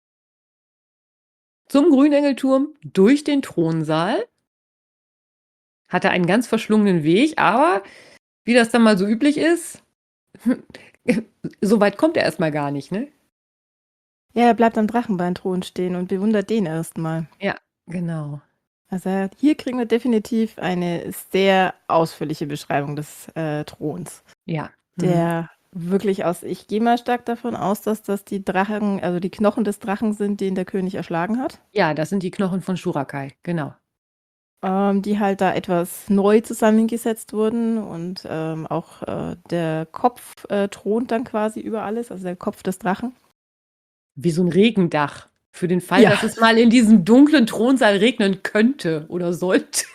zum Grünengelturm durch den Thronsaal. Hatte einen ganz verschlungenen Weg, aber wie das dann mal so üblich ist, so weit kommt er erstmal gar nicht, ne? Ja, er bleibt am Drachenbeinthron stehen und bewundert den erstmal. Ja, genau. Also hier kriegen wir definitiv eine sehr ausführliche Beschreibung des äh, Throns. Ja. Mhm. Der wirklich aus, ich gehe mal stark davon aus, dass das die Drachen, also die Knochen des Drachen sind, den der König erschlagen hat. Ja, das sind die Knochen von Shurakai, genau. Ähm, die halt da etwas neu zusammengesetzt wurden und ähm, auch äh, der Kopf äh, thront dann quasi über alles, also der Kopf des Drachen. Wie so ein Regendach. Für den Fall, Ja. dass es mal in diesem dunklen Thronsaal regnen könnte oder sollte.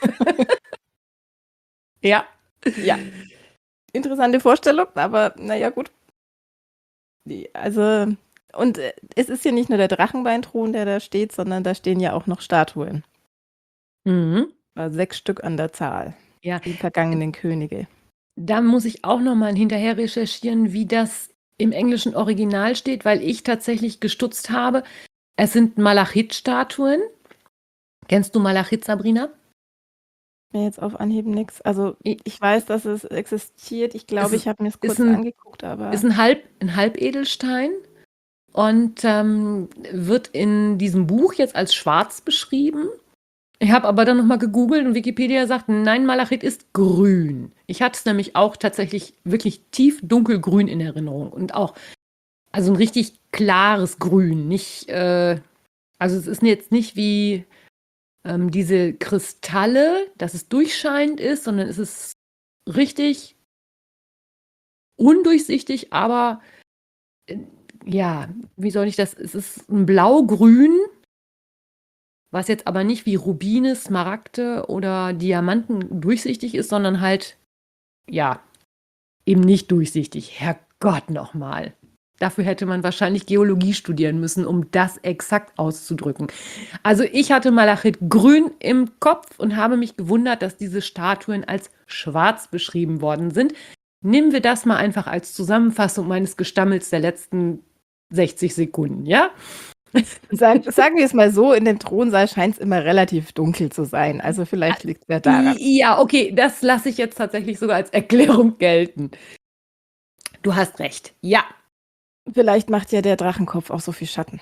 Ja. Ja. Interessante Vorstellung, aber naja, gut. Die, also, und äh, es ist ja nicht nur der Drachenbeinthron, der da steht, sondern da stehen ja auch noch Statuen. Mhm. Also sechs Stück an der Zahl. Ja. Die vergangenen Könige. Da muss ich auch noch mal hinterher recherchieren, wie das im englischen Original steht, weil ich tatsächlich gestutzt habe. Es sind Malachit-Statuen. Kennst du Malachit, Sabrina? Mir jetzt auf Anhieb nichts. Also I- ich weiß, dass es existiert. Ich glaube, Es ich habe mir es kurz ein- angeguckt, aber Ist ein, Halb, ein Halbedelstein und ähm, wird in diesem Buch jetzt als schwarz beschrieben. Ich habe aber dann nochmal gegoogelt und Wikipedia sagt, nein, Malachit ist grün. Ich hatte es nämlich auch tatsächlich wirklich tief dunkelgrün in Erinnerung und auch, also ein richtig klares Grün, nicht, äh, also es ist jetzt nicht wie ähm, diese Kristalle, dass es durchscheinend ist, sondern es ist richtig undurchsichtig, aber äh, ja, wie soll ich das? Es ist ein Blau-Grün, was jetzt aber nicht wie Rubine, Smaragde oder Diamanten durchsichtig ist, sondern halt, ja, eben nicht durchsichtig. Herrgott nochmal. Dafür hätte man wahrscheinlich Geologie studieren müssen, um das exakt auszudrücken. Also ich hatte Malachit grün im Kopf und habe mich gewundert, dass diese Statuen als schwarz beschrieben worden sind. Nehmen wir das mal einfach als Zusammenfassung meines Gestammels der letzten sechzig Sekunden, ja? sag, sagen wir es mal so, in dem Thronsaal scheint es immer relativ dunkel zu sein. Also vielleicht liegt es ja daran. Ja, okay, das lasse ich jetzt tatsächlich sogar als Erklärung gelten. Du hast recht. Ja. Vielleicht macht ja der Drachenkopf auch so viel Schatten.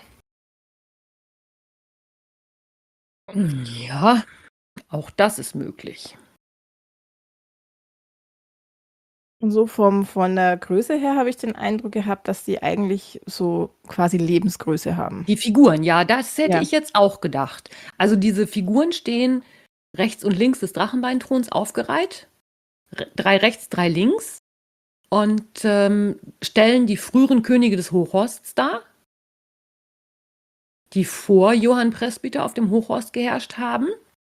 Ja, auch das ist möglich. Und so vom von der Größe her habe ich den Eindruck gehabt, dass die eigentlich so quasi Lebensgröße haben. Die Figuren, ja, das hätte Ja. ich jetzt auch gedacht. Also diese Figuren stehen rechts und links des Drachenbeinthrons aufgereiht. R- Drei rechts, drei links. Und ähm, stellen die früheren Könige des Hochhorsts dar, die vor Johann Presbyter auf dem Hochhorst geherrscht haben.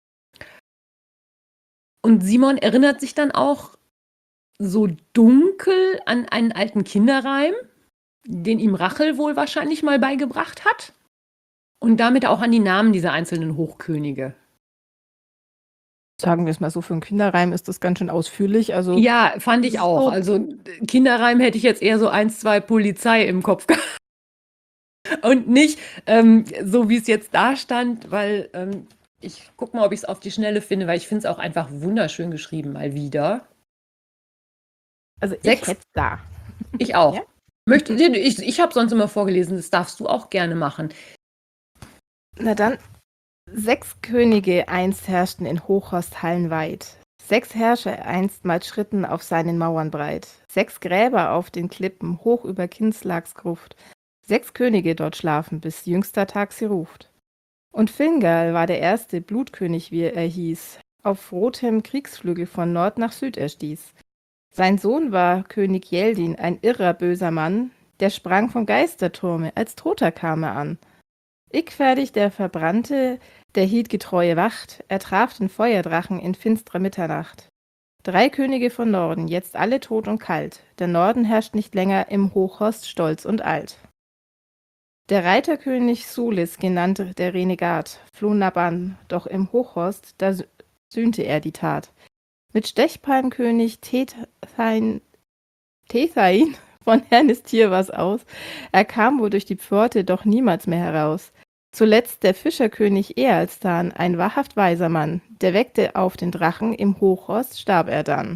Und Simon erinnert sich dann auch so dunkel an einen alten Kinderreim, den ihm Rachel wohl wahrscheinlich mal beigebracht hat. Und damit auch an die Namen dieser einzelnen Hochkönige. Sagen wir es mal so, für einen Kinderreim ist das ganz schön ausführlich. Also Ja, fand ich auch. so Also äh, Kinderreim hätte ich jetzt eher so eins, zwei Polizei im Kopf gehabt. Und nicht ähm, so, wie es jetzt da stand, weil ähm, ich guck mal, ob ich es auf die Schnelle finde, weil ich finde es auch einfach wunderschön geschrieben, mal wieder. also ich Sechs. hätte es da. Ich auch. Ja? Möchte, ich ich habe sonst immer vorgelesen, das darfst du auch gerne machen. Na dann, sechs Könige einst herrschten in Hochhorst hallenweit. Sechs Herrscher einstmals schritten auf seinen Mauern breit. Sechs Gräber auf den Klippen, hoch über Kinslags Gruft. Sechs Könige dort schlafen, bis jüngster Tag sie ruft. Und Fingal war der erste Blutkönig, wie er hieß, auf rotem Kriegsflügel von Nord nach Süd er stieß. Sein Sohn war König Jeldin, ein irrer, böser Mann, der sprang vom Geisterturme, als Toter kam er an. Ickferdig der Verbrannte, der hielt getreue Wacht, er traf den Feuerdrachen in finstrer Mitternacht. Drei Könige von Norden, jetzt alle tot und kalt, der Norden herrscht nicht länger im Hochhorst stolz und alt. Der Reiterkönig Sulis, genannt der Renegat, floh Naban, doch im Hochhorst, da sü- sühnte er die Tat. Mit Stechpalmkönig Tethain, Tethain von Hernistier war's aus. Er kam wohl durch die Pforte, doch niemals mehr heraus. Zuletzt der Fischerkönig Ealstan, ein wahrhaft weiser Mann, der weckte auf den Drachen, im Hochhorst starb er dann.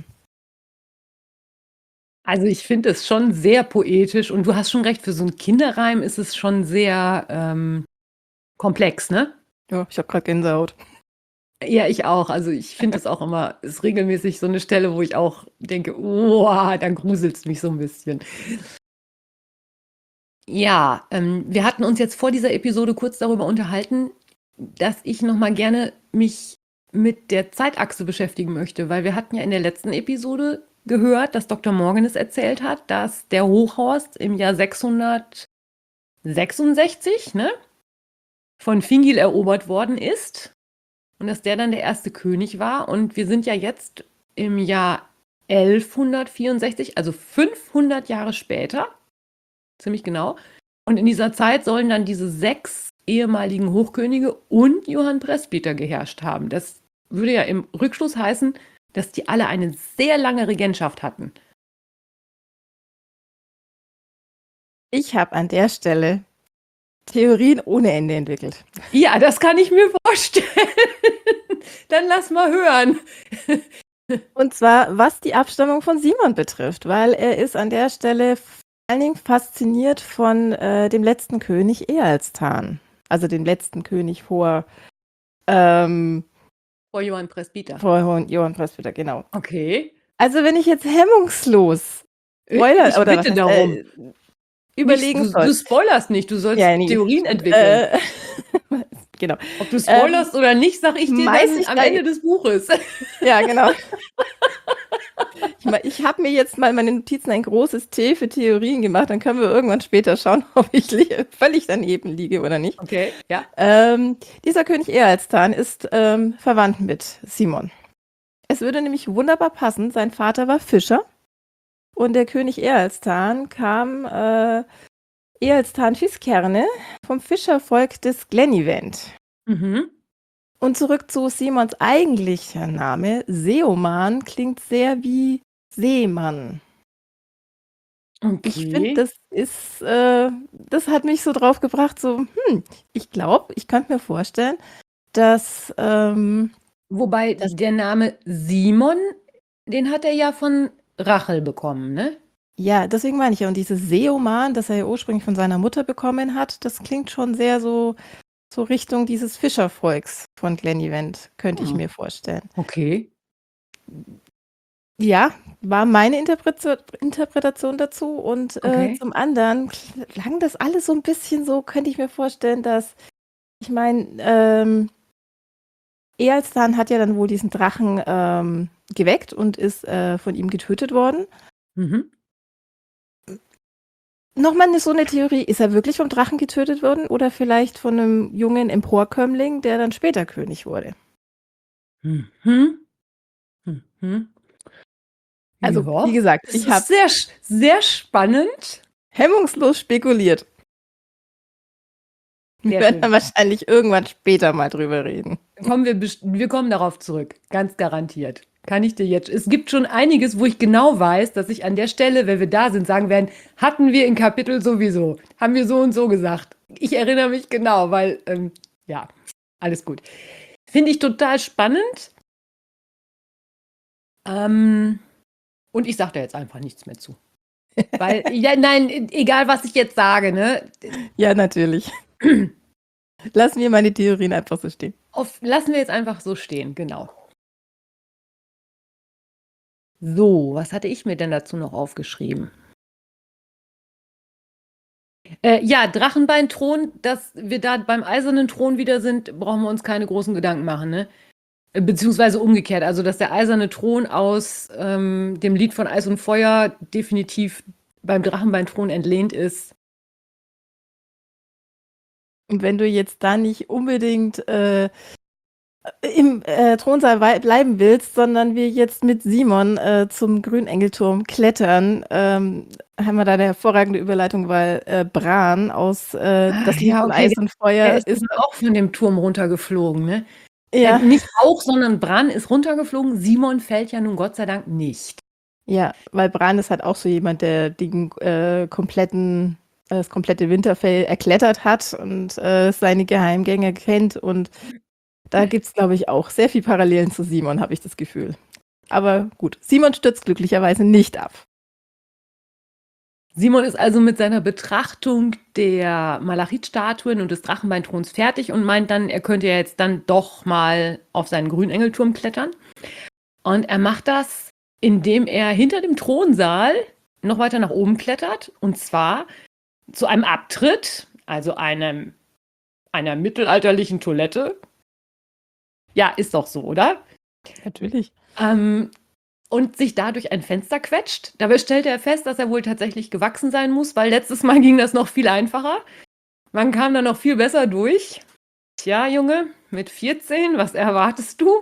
Also ich finde es schon sehr poetisch und du hast schon recht, für so einen Kinderreim ist es schon sehr ähm, komplex, ne? Ja, ich habe gerade Gänsehaut. Ja, ich auch. Also ich finde es auch immer, ist regelmäßig so eine Stelle, wo ich auch denke, wow, dann gruselt es mich so ein bisschen. Ja, ähm, wir hatten uns jetzt vor dieser Episode kurz darüber unterhalten, dass ich noch mal gerne mich mit der Zeitachse beschäftigen möchte, weil wir hatten ja in der letzten Episode gehört, dass Doktor Morgan es erzählt hat, dass der Hochhorst im Jahr sechshundertsechsundsechzig, ne, von Fingil erobert worden ist und dass der dann der erste König war. Und wir sind ja jetzt im Jahr elfhundertvierundsechzig, also fünfhundert Jahre später, ziemlich genau. Und in dieser Zeit sollen dann diese sechs ehemaligen Hochkönige und Johann Presbyter geherrscht haben. Das würde ja im Rückschluss heißen, dass die alle eine sehr lange Regentschaft hatten. Ich habe an der Stelle Theorien ohne Ende entwickelt. Ja, das kann ich mir vorstellen. Dann lass mal hören. Und zwar, was die Abstammung von Simon betrifft, weil er ist an der Stelle vor allen Dingen fasziniert von äh, dem letzten König Ealstan. Also dem letzten König vor, ähm, Vor Johann Presbyter. vor Johann- Johann Presbyter, genau. Okay. Also wenn ich jetzt hemmungslos Spoiler, Ich oder bitte was heißt, darum. äh, überlegen Nicht, du, soll. du spoilerst nicht, du sollst Ja, nee. Theorien entwickeln. Äh, genau. Ob du spoilerst oder nicht, sag ich dir weiß dann ich am da- Ende des Buches. Ja, genau. Ich, mein, ich habe mir jetzt mal meine Notizen ein großes T für Theorien gemacht. Dann können wir irgendwann später schauen, ob ich li völlig daneben liege oder nicht. Okay, ja. Ähm, dieser König Ealstan ist ähm, verwandt mit Simon. Es würde nämlich wunderbar passen. Sein Vater war Fischer und der König Ealstan kam äh, Ealstan Fiskerne vom Fischervolk des Glenivent. Mhm. Und zurück zu Simons eigentlicher Name. Seoman klingt sehr wie Seemann. Okay. Ich finde, das ist, äh, das hat mich so drauf gebracht, so, hm, ich glaube, ich könnte mir vorstellen, dass, ähm, Wobei das- der Name Simon, den hat er ja von Rachel bekommen, ne? ja, deswegen meine ich ja, und dieses Seoman, das er ja ursprünglich von seiner Mutter bekommen hat, das klingt schon sehr so, so Richtung dieses Fischervolks von Glenivent, könnte ich Hm. mir vorstellen. Okay. Ja, war meine Interpreta Interpretation dazu und, äh, Okay. zum anderen klang das alles so 'n bisschen so, könnte ich mir vorstellen, dass ich meine, ähm Ealstan hat ja dann wohl diesen Drachen, ähm, geweckt und ist, äh, von ihm getötet worden. Mhm. Noch mal 'ne so 'ne Theorie, ist er wirklich vom Drachen getötet worden oder vielleicht von 'nem jungen Emporkömmling, der dann später König wurde? Mhm. Mhm. Also, wie Ja, gesagt, es ich ist habe sehr sch sehr spannend. hemmungslos spekuliert. Wir Sehr werden dann schön. wahrscheinlich irgendwann später mal drüber reden. Kommen wir best wir kommen darauf zurück, ganz garantiert. Kann ich dir jetzt es gibt schon einiges, wo ich genau weiß, dass ich an der Stelle, wenn wir da sind, sagen werden: „Hatten wir in Kapitel sowieso. Haben wir so und so gesagt.“ Ich erinnere mich genau, weil, ähm ja, alles gut. Finde ich total spannend. Ähm, und ich sage da jetzt einfach nichts mehr zu. Weil ja, nein, e egal, was ich jetzt sage, ne? Ja, natürlich. Lassen wir meine Theorien einfach so stehen. Auf lassen wir jetzt einfach so stehen, genau. So, was hatte ich mir denn dazu noch aufgeschrieben? Äh, ja, Drachenbeinthron, dass wir da beim Eisernen Thron wieder sind, brauchen wir uns keine großen Gedanken machen, ne? Äh, beziehungsweise umgekehrt, also dass der Eiserne Thron aus ähm, dem Lied von Eis und Feuer definitiv beim Drachenbeinthron entlehnt ist. Und wenn du jetzt da nicht unbedingt, äh, im, äh, Thronsaal wei bleiben willst, sondern wir jetzt mit Simon, äh, zum Grünengelturm klettern, ähm, haben wir da 'ne hervorragende Überleitung, weil, äh, Bran aus, äh, Ah, Das Lied ja, von okay, Eis der und der Feuer ist ist dann auch von dem Turm runtergeflogen, ne? Äh, ja, nicht auch, sondern Bran ist runtergeflogen. Simon fällt ja nun Gott sei Dank nicht. ja, weil Bran ist halt auch so jemand, der den, äh, kompletten äh, das komplette Winterfell erklettert hat und, äh, seine Geheimgänge kennt und da gibt's, glaube ich, auch sehr viel Parallelen zu Simon, habe ich das Gefühl. Aber gut, Simon stürzt glücklicherweise nicht ab. Simon ist also mit seiner Betrachtung der Malachitstatuen und des Drachenbeinthrons fertig und meint dann, er könnte ja jetzt dann doch mal auf seinen Grünengelturm klettern. Und er macht das, indem er hinter dem Thronsaal noch weiter nach oben klettert, und zwar zu einem Abtritt, also einem, einer mittelalterlichen Toilette. Ja, ist doch so, oder? Natürlich. Ähm, und sich dadurch ein Fenster quetscht. Dabei stellt er fest, dass er wohl tatsächlich gewachsen sein muss, weil letztes Mal ging das noch viel einfacher. Man kam da noch viel besser durch. Tja, Junge, mit vierzehn, was erwartest du?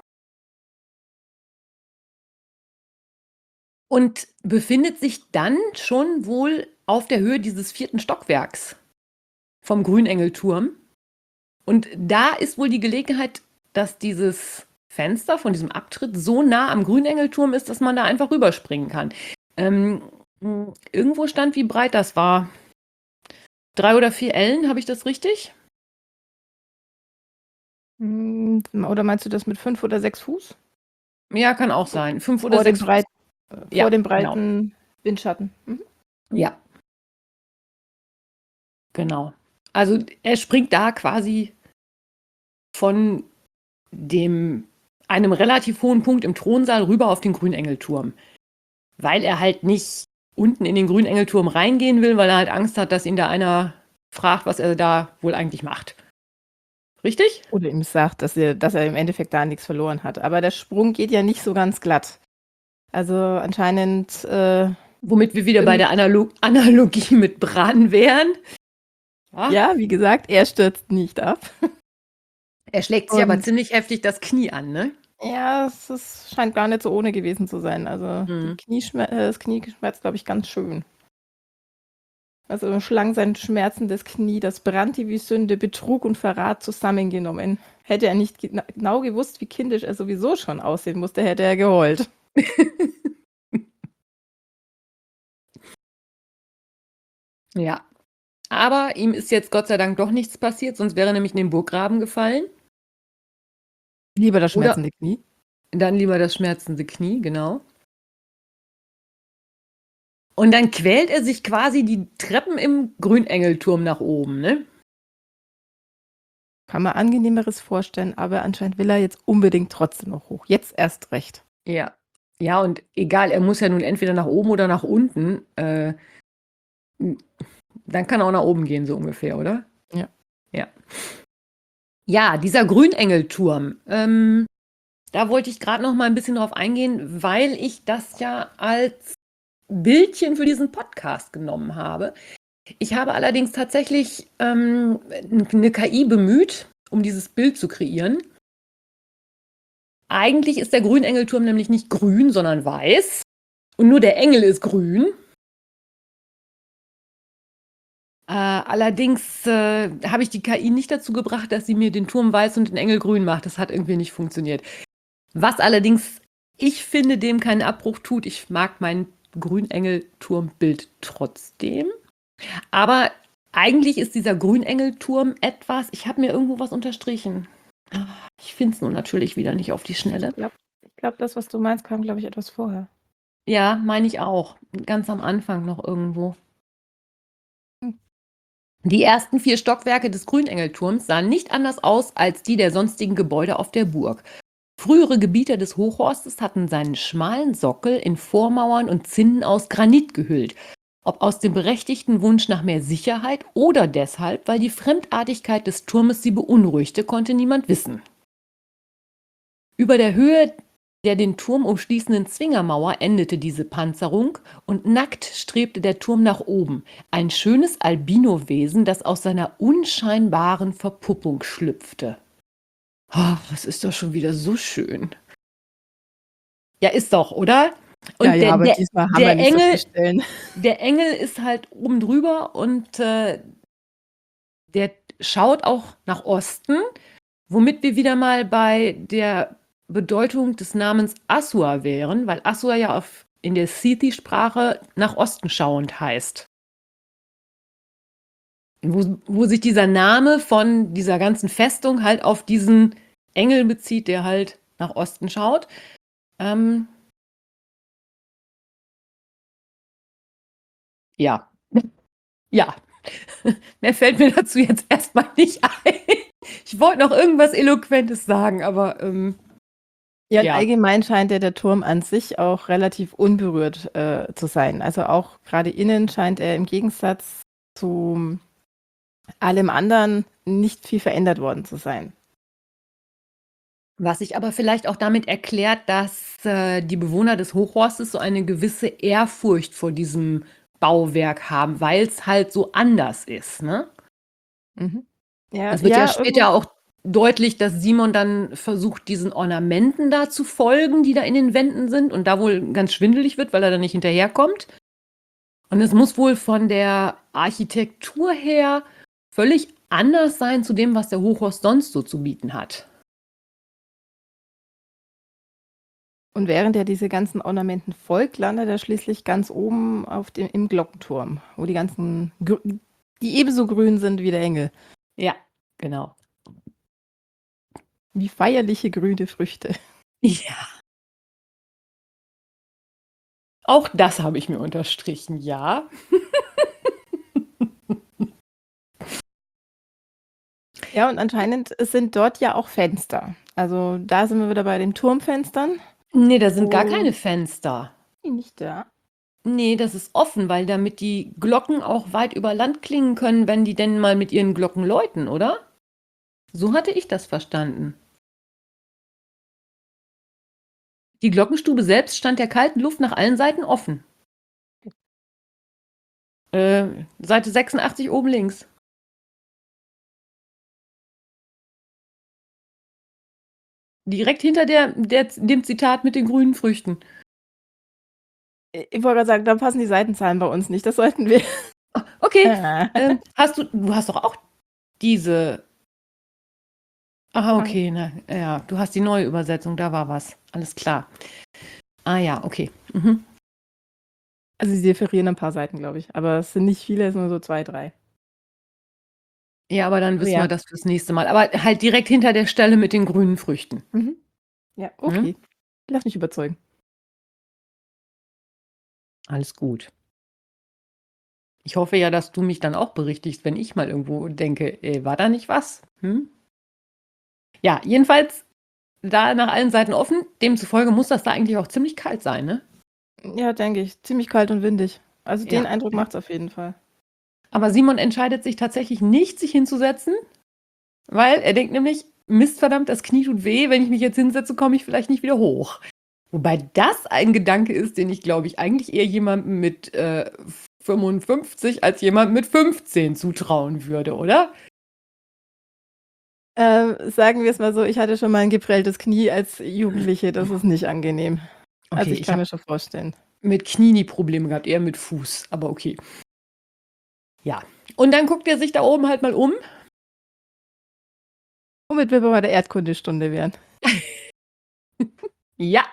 Und befindet sich dann schon wohl auf der Höhe dieses vierten Stockwerks vom Grünengelturm. Und da ist wohl die Gelegenheit, dass dieses Fenster von diesem Abtritt so nah am Grünengelturm ist, dass man da einfach rüberspringen kann. Ähm, irgendwo stand, wie breit das war. Drei oder vier Ellen, habe ich das richtig? Hm, oder meinst du das mit fünf oder sechs Fuß? Ja, kann auch sein. Fünf oder Vor dem sechs Fuß. breit äh, vor Ja, dem genau. breiten Windschatten. Mhm. Ja, genau. Also er springt da quasi von dem einem relativ hohen Punkt im Thronsaal rüber auf den Grünengelturm. Weil er halt nicht unten in den Grünengelturm reingehen will, weil er halt Angst hat, dass ihn da einer fragt, was er da wohl eigentlich macht. Richtig? Oder ihm sagt, dass er dass er im Endeffekt da nix verloren hat. Aber der Sprung geht ja nicht so ganz glatt. Also, anscheinend, äh, Womit wir wieder bei irgend der Analo Analogie mit Bran wären. Ja. ja, wie gesagt, er stürzt nicht ab. Er schlägt sich aber Und ziemlich heftig das Knie an, ne? ja, es ist scheint gar nicht so ohne gewesen zu sein. Also, die Mhm. Knieschmer äh, das Knie schmerzt, glaube ich, ganz schön. Also, schlang sein schmerzendes Knie, das brannte wie Sünde, Betrug und Verrat zusammengenommen. Hätte er nicht gena genau gewusst, wie kindisch er sowieso schon aussehen musste, hätte er geheult. Ja. Aber ihm ist jetzt Gott sei Dank doch nichts passiert, sonst wäre er nämlich in den Burggraben gefallen. Lieber das Oder schmerzende Knie. dann lieber das schmerzende Knie, genau. Und dann quält er sich quasi die Treppen im Grünengelturm nach oben, ne? Kann man Angenehmeres vorstellen, aber anscheinend will er jetzt unbedingt trotzdem noch hoch. Jetzt erst recht. Ja. Ja, und egal, er muss ja nun entweder nach oben oder nach unten. Äh, dann kann er auch nach oben gehen, so ungefähr, oder? Ja. Ja. Ja, dieser Grünengelturm. Ähm, da wollte ich gerade noch mal ein bisschen drauf eingehen, weil ich das ja als Bildchen für diesen Podcast genommen habe. Ich habe allerdings tatsächlich ähm, eine K I bemüht, um dieses Bild zu kreieren. Eigentlich ist der Grünengelturm nämlich nicht grün, sondern weiß. Und nur der Engel ist grün. Äh, allerdings äh, habe ich die K I nicht dazu gebracht, dass sie mir den Turm weiß und den Engel grün macht. Das hat irgendwie nicht funktioniert. Was allerdings, ich finde, dem keinen Abbruch tut. Ich mag mein Grünengelturmbild trotzdem. Aber eigentlich ist dieser Grünengelturm etwas, ich habe mir irgendwo was unterstrichen. Ich finde es nun natürlich wieder nicht auf die Schnelle. Ich glaube, ich glaub, das, was du meinst, kam, glaube ich, etwas vorher. Ja, meine ich auch. Ganz am Anfang noch irgendwo. Hm. Die ersten vier Stockwerke des Grünengelturms sahen nicht anders aus als die der sonstigen Gebäude auf der Burg. Frühere Gebieter des Hochhorstes hatten seinen schmalen Sockel in Vormauern und Zinnen aus Granit gehüllt. Ob aus dem berechtigten Wunsch nach mehr Sicherheit oder deshalb, weil die Fremdartigkeit des Turmes sie beunruhigte, konnte niemand wissen. Über der Höhe der den Turm umschließenden Zwingermauer endete diese Panzerung und nackt strebte der Turm nach oben. Ein schönes Albinowesen, das aus seiner unscheinbaren Verpuppung schlüpfte. Oh, das ist doch schon wieder so schön. Ja, ist doch, oder? Und Ja, ja, der, aber der, diesmal haben der wir nicht so Engel, viele Stellen. der Engel ist halt oben drüber und äh, der schaut auch nach Osten, womit wir wieder mal bei der Bedeutung des Namens Assur wären, weil Assur ja auf, in der Sithi-Sprache nach Osten schauend heißt. Wo, wo sich dieser Name von dieser ganzen Festung halt auf diesen Engel bezieht, der halt nach Osten schaut. Ähm, ja. Ja. Mehr fällt mir dazu jetzt erstmal nicht ein. Ich wollte noch irgendwas Eloquentes sagen, aber ähm, Ja, und ja. allgemein scheint ja der Turm an sich auch relativ unberührt äh, zu sein. Also auch gerade innen scheint er im Gegensatz zu allem anderen nicht viel verändert worden zu sein. Was sich aber vielleicht auch damit erklärt, dass äh, die Bewohner des Hochhorstes so eine gewisse Ehrfurcht vor diesem Bauwerk haben, weil es halt so anders ist, ne? Mhm. Ja, Es wird ja ja, später irgendwo, auch deutlich, dass Simon dann versucht, diesen Ornamenten da zu folgen, die da in den Wänden sind und da wohl ganz schwindelig wird, weil er da nicht hinterherkommt. Und es muss wohl von der Architektur her völlig anders sein zu dem, was der Hochhorst sonst so zu bieten hat. und während er diese ganzen Ornamenten folgt, landet er schließlich ganz oben auf dem, im Glockenturm, wo die ganzen, Gr- die ebenso grün sind wie der Engel. Ja, genau. Wie feierliche grüne Früchte. Ja. Auch das habe ich mir unterstrichen, ja. Ja, und anscheinend sind dort ja auch Fenster. Also da sind wir wieder bei den Turmfenstern. Nee, da sind gar Oh. keine Fenster. Nicht da. Nee, das ist offen, weil damit die Glocken auch weit über Land klingen können, wenn die denn mal mit ihren Glocken läuten, oder? So hatte ich das verstanden. Die Glockenstube selbst stand der kalten Luft nach allen Seiten offen. Äh, Seite sechsundachtzig oben links. Direkt hinter der, der, dem Zitat mit den grünen Früchten. Ich wollte gerade sagen, da passen die Seitenzahlen bei uns nicht. Das sollten wir. Okay, Ah. ähm, hast du, du hast doch auch diese. Ah, okay, na, ja, du hast die neue Übersetzung, da war was. Alles klar. Ah ja, okay. Mhm. Also sie differieren ein paar Seiten, glaube ich. Aber es sind nicht viele, es sind nur so zwei, drei. Ja, aber dann Oh wissen ja. wir das fürs nächste Mal. Aber halt direkt hinter der Stelle mit den grünen Früchten. Mhm. Ja, okay. Lass mich überzeugen. Alles gut. Ich hoffe ja, dass du mich dann auch berichtigst, wenn ich mal irgendwo denke, ey, war da nicht was? Hm? Ja, jedenfalls da nach allen Seiten offen. Demzufolge muss das da eigentlich auch ziemlich kalt sein, ne? Ja, denke ich. Ziemlich kalt und windig. Also den Ja. Eindruck macht es auf jeden Fall. Aber Simon entscheidet sich tatsächlich nicht, sich hinzusetzen, weil er denkt nämlich, Mist, verdammt, das Knie tut weh, wenn ich mich jetzt hinsetze, komme ich vielleicht nicht wieder hoch. Wobei das ein Gedanke ist, den ich, glaube ich, eigentlich eher jemandem mit äh, fünfundfünfzig als jemandem mit fünfzehn zutrauen würde, oder? Ähm, sagen wir es mal so, ich hatte schon mal ein geprelltes Knie als Jugendliche. Das ist nicht angenehm. Also Okay, ich ich kann habe mir schon vorstellen. mit Knie nie Probleme gehabt, eher mit Fuß, aber okay. Ja. Und dann guckt er sich da oben halt mal um. Womit wir bei der Erdkundestunde wären. Ja.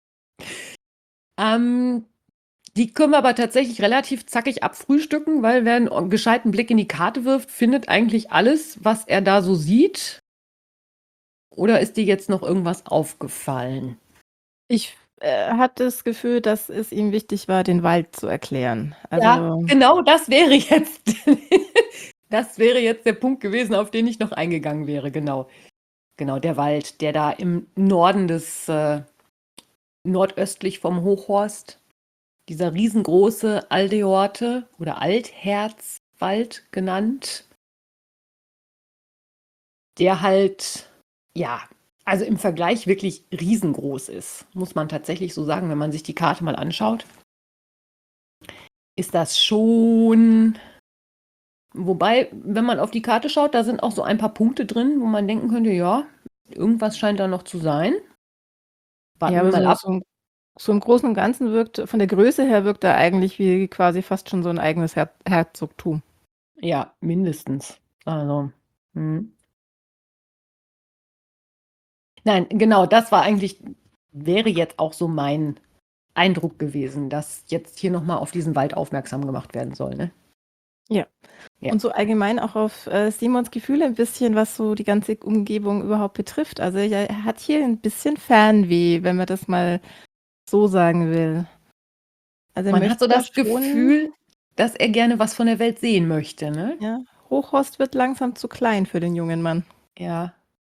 Ähm, die können wir aber tatsächlich relativ zackig abfrühstücken, weil wer einen gescheiten Blick in die Karte wirft, findet eigentlich alles, was er da so sieht. Oder ist dir jetzt noch irgendwas aufgefallen? Ich äh, hatte das Gefühl, dass es ihm wichtig war, den Wald zu erklären. Ja, Also genau das wäre jetzt. Das wäre jetzt der Punkt gewesen, auf den ich noch eingegangen wäre, genau. Genau, der Wald, der da im Norden des, äh, nordöstlich vom Hochhorst, dieser riesengroße Aldeorte oder Altherzwald genannt, der halt, ja, also im Vergleich wirklich riesengroß ist, muss man tatsächlich so sagen, wenn man sich die Karte mal anschaut. Ist das schon. Wobei, wenn man auf die Karte schaut, da sind auch so ein paar Punkte drin, wo man denken könnte, ja, irgendwas scheint da noch zu sein. Warten ja, wir aber mal so, ab. so, so im Großen und Ganzen wirkt, von der Größe her wirkt er eigentlich wie quasi fast schon so ein eigenes Her Herzogtum. Ja, mindestens. Also, hm. Nein, genau, das war eigentlich, wäre jetzt auch so mein Eindruck gewesen, dass jetzt hier nochmal auf diesen Wald aufmerksam gemacht werden soll, ne? Ja. Ja. Und so allgemein auch auf äh, Simons Gefühle ein bisschen, was so die ganze Umgebung überhaupt betrifft. Also ja, er hat hier ein bisschen Fernweh, wenn man das mal so sagen will. Also er Man hat möchte so da das schon, Gefühl, dass er gerne was von der Welt sehen möchte, ne? ja, Hochhorst wird langsam zu klein für den jungen Mann. Ja.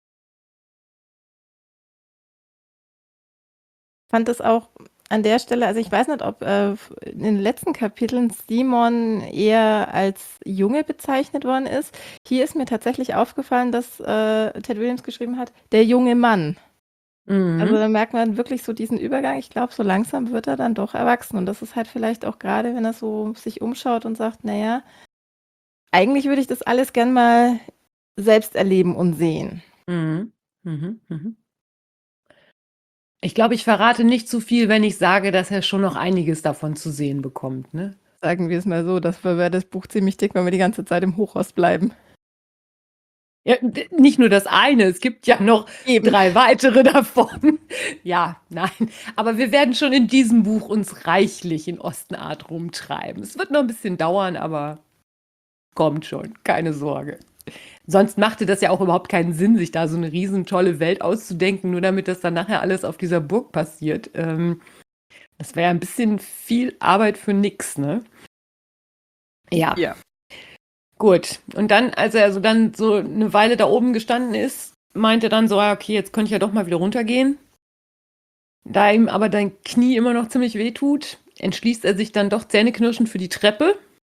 Fand es auch an der Stelle, also ich weiß nicht, ob äh, in den letzten Kapiteln Simon eher als Junge bezeichnet worden ist. Hier ist mir tatsächlich aufgefallen, dass äh, Ted Williams geschrieben hat, der junge Mann. Mhm. Also da merkt man wirklich so diesen Übergang. Ich glaube, so langsam wird er dann doch erwachsen. Und das ist halt vielleicht auch gerade, wenn er so sich umschaut und sagt, naja, eigentlich würde ich das alles gern mal selbst erleben und sehen. Mhm. Mhm. Mhm. Ich glaube, ich verrate nicht zu viel, wenn ich sage, dass er schon noch einiges davon zu sehen bekommt, ne? Sagen wir es mal so, dafür wäre das Buch ziemlich dick, wenn wir die ganze Zeit im Hochhaus bleiben. Ja, d- nicht nur das eine, es gibt ja noch Eben. drei weitere davon. Ja, nein. Aber wir werden schon in diesem Buch uns reichlich in Ostenart rumtreiben. Es wird noch ein bisschen dauern, aber kommt schon, keine Sorge. Sonst machte das ja auch überhaupt keinen Sinn, sich da so eine riesen tolle Welt auszudenken, nur damit das dann nachher alles auf dieser Burg passiert. Ähm, das wäre ja ein bisschen viel Arbeit für nix, ne? Ja. Ja. Gut. Und dann, als er so dann so eine Weile da oben gestanden ist, meinte er dann so, ah, okay, jetzt könnte ich ja doch mal wieder runtergehen. Da ihm aber dein Knie immer noch ziemlich weh tut, entschließt er sich dann doch zähneknirschend für die Treppe.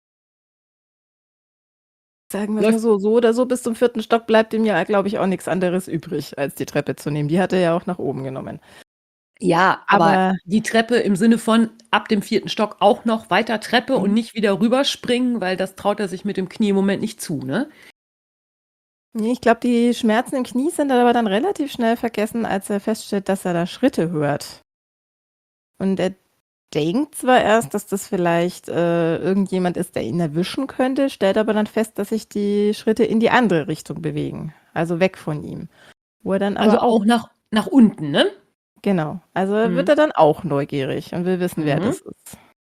Sagen wir es mal Läuft- so, so oder so bis zum vierten Stock bleibt ihm ja, glaube ich, auch nichts anderes übrig, als die Treppe zu nehmen. Die hat er ja auch nach oben genommen. Ja, aber, Aber- die Treppe im Sinne von ab dem vierten Stock auch noch weiter Treppe und Mhm. nicht wieder rüberspringen, weil das traut er sich mit dem Knie im Moment nicht zu, ne? Nee, ich glaube, die Schmerzen im Knie sind aber dann relativ schnell vergessen, als er feststellt, dass er da Schritte hört. Und er denkt zwar erst, dass das vielleicht äh, irgendjemand ist, der ihn erwischen könnte, stellt aber dann fest, dass sich die Schritte in die andere Richtung bewegen, also weg von ihm. Wo er dann aber Also auch, auch nach, nach unten, ne? genau, also Mhm. wird er dann auch neugierig und will wissen, wer Mhm. das ist.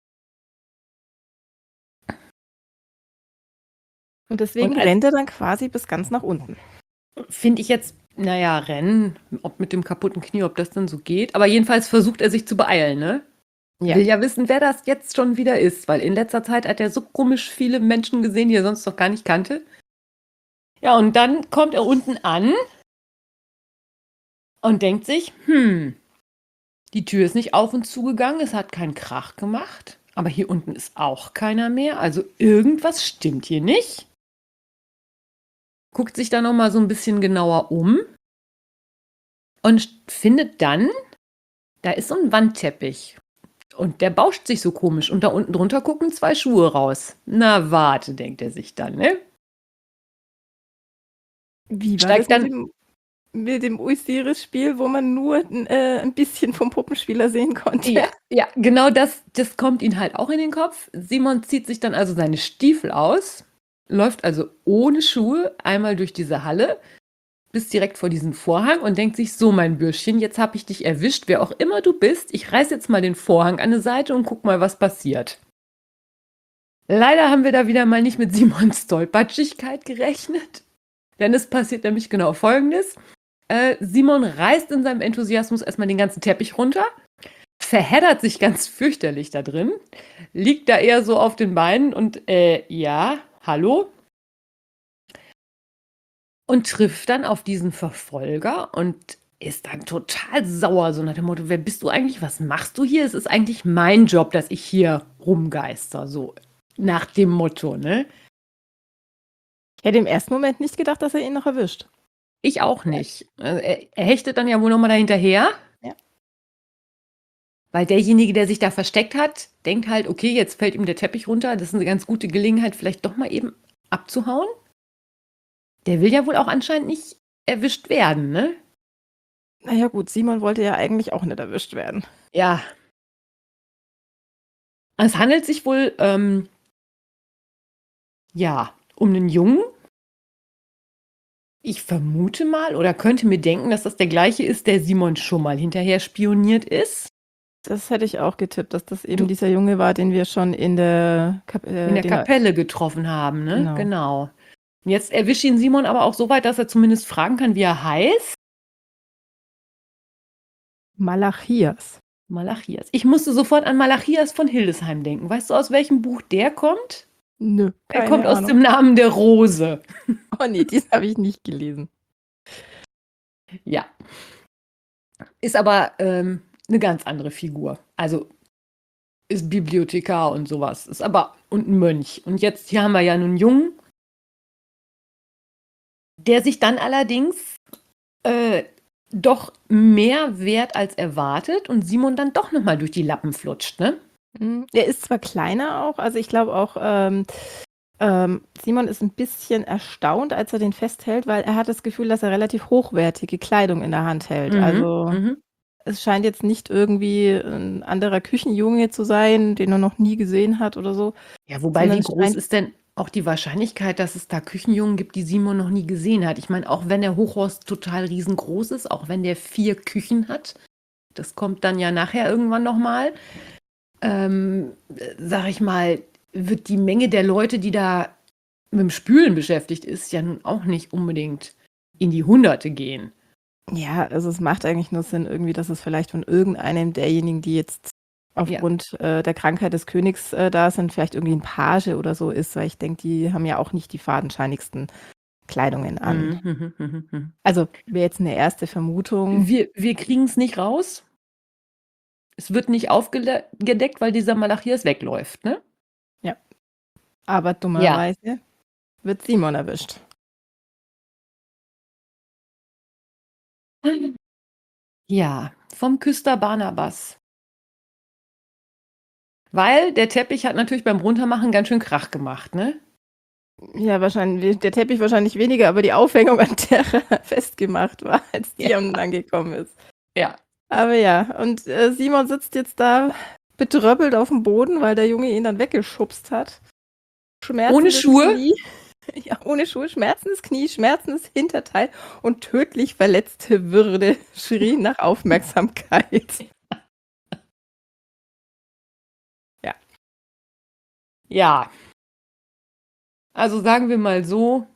Und deswegen Und als- rennt er dann quasi bis ganz nach unten. Finde ich jetzt, naja, Rennen, ob mit dem kaputten Knie, ob das dann so geht. Aber jedenfalls versucht er sich zu beeilen, ne? Ja. Will ja wissen, wer das jetzt schon wieder ist, weil in letzter Zeit hat er so komisch viele Menschen gesehen, die er sonst noch gar nicht kannte. Ja, und dann kommt er unten an und denkt sich, hm, die Tür ist nicht auf und zugegangen, es hat keinen Krach gemacht, aber hier unten ist auch keiner mehr, also irgendwas stimmt hier nicht. Guckt sich da nochmal so ein bisschen genauer um und findet dann, da ist so ein Wandteppich. Und der bauscht sich so komisch. Und da unten drunter gucken zwei Schuhe raus. Na, warte, denkt er sich dann, ne? Wie war Steigt das mit dann, dem, mit dem Osiris-Spiel, wo man nur äh, ein bisschen vom Puppenspieler sehen konnte? ja, ja, genau das, das kommt ihm halt auch in den Kopf. Simon zieht sich dann also seine Stiefel aus, läuft also ohne Schuhe einmal durch diese Halle, bis direkt vor diesen Vorhang und denkt sich, so mein Bürschchen, jetzt habe ich dich erwischt, wer auch immer du bist. Ich reiß jetzt mal den Vorhang an die Seite und guck mal, was passiert. Leider haben wir da wieder mal nicht mit Simons Tollpatschigkeit gerechnet. Denn es passiert nämlich genau Folgendes. Äh, Simon reißt in seinem Enthusiasmus erstmal den ganzen Teppich runter, verheddert sich ganz fürchterlich da drin, liegt da eher so auf den Beinen und äh, ja, hallo? Und trifft dann auf diesen Verfolger und ist dann total sauer, so nach dem Motto, wer bist du eigentlich, was machst du hier? Es ist eigentlich mein Job, dass ich hier rumgeister, so nach dem Motto, ne? Ich hätte im ersten Moment nicht gedacht, dass er ihn noch erwischt. Ich auch nicht. Also er, er hechtet dann ja wohl nochmal dahinterher. Ja. Weil derjenige, der sich da versteckt hat, denkt halt, okay, jetzt fällt ihm der Teppich runter, das ist eine ganz gute Gelegenheit, vielleicht doch mal eben abzuhauen. Der will ja wohl auch anscheinend nicht erwischt werden, ne? Naja gut, Simon wollte ja eigentlich auch nicht erwischt werden. Ja. Es handelt sich wohl, ähm, ja, um einen Jungen. Ich vermute mal oder könnte mir denken, dass das der gleiche ist, der Simon schon mal hinterher spioniert ist. Das hätte ich auch getippt, dass das eben Du- dieser Junge war, den wir schon in der, Kap äh, in der den er- Kapelle getroffen haben, ne? Genau. Genau. Und jetzt erwischt ihn Simon aber auch so weit, dass er zumindest fragen kann, wie er heißt. Malachias. Malachias. Ich musste sofort an Malachias von Hildesheim denken. Weißt du, aus welchem Buch der kommt? Nö, Er keine kommt aus Ahnung. dem Namen der Rose. Oh nee, dies habe ich nicht gelesen. Ja. Ist aber ähm, eine ganz andere Figur. Also ist Bibliothekar und sowas. Ist aber und ein Mönch. Und jetzt hier haben wir ja einen Jungen, der sich dann allerdings äh, doch mehr wehrt als erwartet und Simon dann doch nochmal durch die Lappen flutscht, ne? Hm, Er ist zwar kleiner auch, also ich glaube auch, ähm, ähm, Simon ist ein bisschen erstaunt, als er den festhält, weil er hat das Gefühl, dass er relativ hochwertige Kleidung in der Hand hält. Mhm, Also mhm. es scheint jetzt nicht irgendwie ein anderer Küchenjunge zu sein, den er noch nie gesehen hat oder so. Ja, wobei, Sondern wie es groß scheint- ist denn auch die Wahrscheinlichkeit, dass es da Küchenjungen gibt, die Simon noch nie gesehen hat? Ich meine, auch wenn der Hochhaus total riesengroß ist, auch wenn der vier Küchen hat, das kommt dann ja nachher irgendwann nochmal, ähm, äh, sag ich mal, wird die Menge der Leute, die da mit dem Spülen beschäftigt ist, ja nun auch nicht unbedingt in die Hunderte gehen. Ja, also es macht eigentlich nur Sinn irgendwie, dass es vielleicht von irgendeinem derjenigen, die jetzt aufgrund äh, der Krankheit des Königs äh, da sind, vielleicht irgendwie ein Page oder so ist, weil ich denke, die haben ja auch nicht die fadenscheinigsten Kleidungen an. Mhm, mhm, mhm, mhm. Also wäre jetzt eine erste Vermutung. Wir, wir kriegen es nicht raus. Es wird nicht aufgedeckt, weil dieser Malachias wegläuft, ne? Aber dummerweise wird Simon erwischt. Ja, vom Küster Barnabas. Weil der Teppich hat natürlich beim Runtermachen ganz schön Krach gemacht, ne? Ja, wahrscheinlich, der Teppich wahrscheinlich weniger, aber die Aufhängung, an der er festgemacht war, als die Ja. unten angekommen ist. Ja. Aber ja, und äh, Simon sitzt jetzt da betröppelt auf dem Boden, weil der Junge ihn dann weggeschubst hat. Schmerzendes Ohne Schuhe? Knie. Ja, ohne Schuhe, schmerzendes Knie, schmerzendes Hinterteil und tödlich verletzte Würde schrien nach Aufmerksamkeit. Ja. Also sagen wir mal so,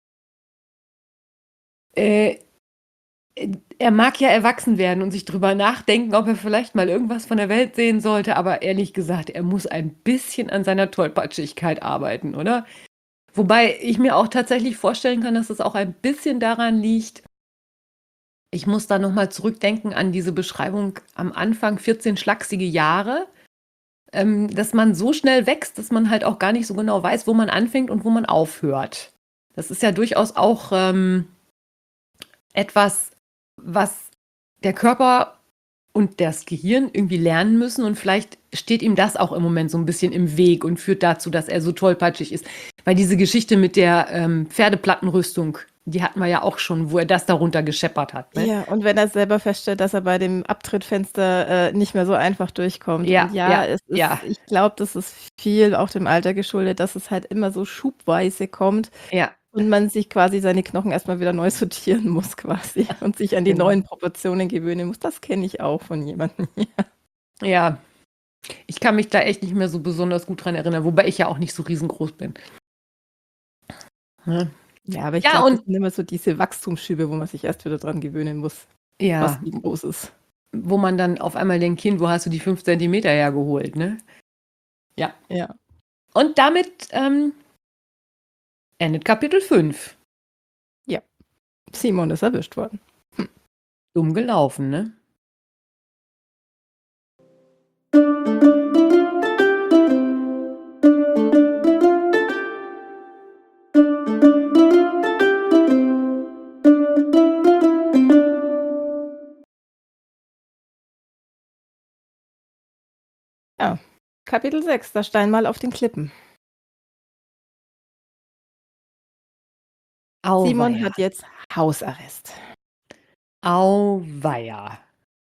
äh, er mag ja erwachsen werden und sich drüber nachdenken, ob er vielleicht mal irgendwas von der Welt sehen sollte, aber ehrlich gesagt, er muss ein bisschen an seiner Tollpatschigkeit arbeiten, oder? Wobei ich mir auch tatsächlich vorstellen kann, dass es auch ein bisschen daran liegt, Ich muss da nochmal zurückdenken an diese Beschreibung am Anfang, vierzehn schlachsige Jahre, ähm, dass man so schnell wächst, dass man halt auch gar nicht so genau weiß, wo man anfängt und wo man aufhört. Das ist ja durchaus auch ähm, etwas, was der Körper und das Gehirn irgendwie lernen müssen und vielleicht steht ihm das auch im Moment so ein bisschen im Weg und führt dazu, dass er so tollpatschig ist. Weil diese Geschichte mit der ähm, Pferdeplattenrüstung, die hatten wir ja auch schon, wo er das darunter gescheppert hat. Ne? Ja, und wenn er selber feststellt, dass er bei dem Abtrittfenster äh, nicht mehr so einfach durchkommt. Ja, Und ja, ja, es ist, ja. ich glaube, das ist viel auch dem Alter geschuldet, dass es halt immer so schubweise kommt Ja, und man sich quasi seine Knochen erstmal wieder neu sortieren muss quasi und sich an die Genau. neuen Proportionen gewöhnen muss. Das kenne ich auch von jemandem. ja. Ich kann mich da echt nicht mehr so besonders gut dran erinnern, wobei ich ja auch nicht so riesengroß bin. Ne? Ja, aber ich Ja, glaube, das und sind immer so diese Wachstumsschübe, wo man sich erst wieder dran gewöhnen muss, was ja, wie groß ist. wo man dann auf einmal denkt, Kind, wo hast du die fünf Zentimeter hergeholt, ne? Ja. Ja. Und damit ähm, endet Kapitel fünf. Simon ist erwischt worden. Dumm gelaufen, ne? Ja. Kapitel sechs, der Steinmal auf den Klippen. Simon Auweia. hat jetzt Hausarrest. Auweia.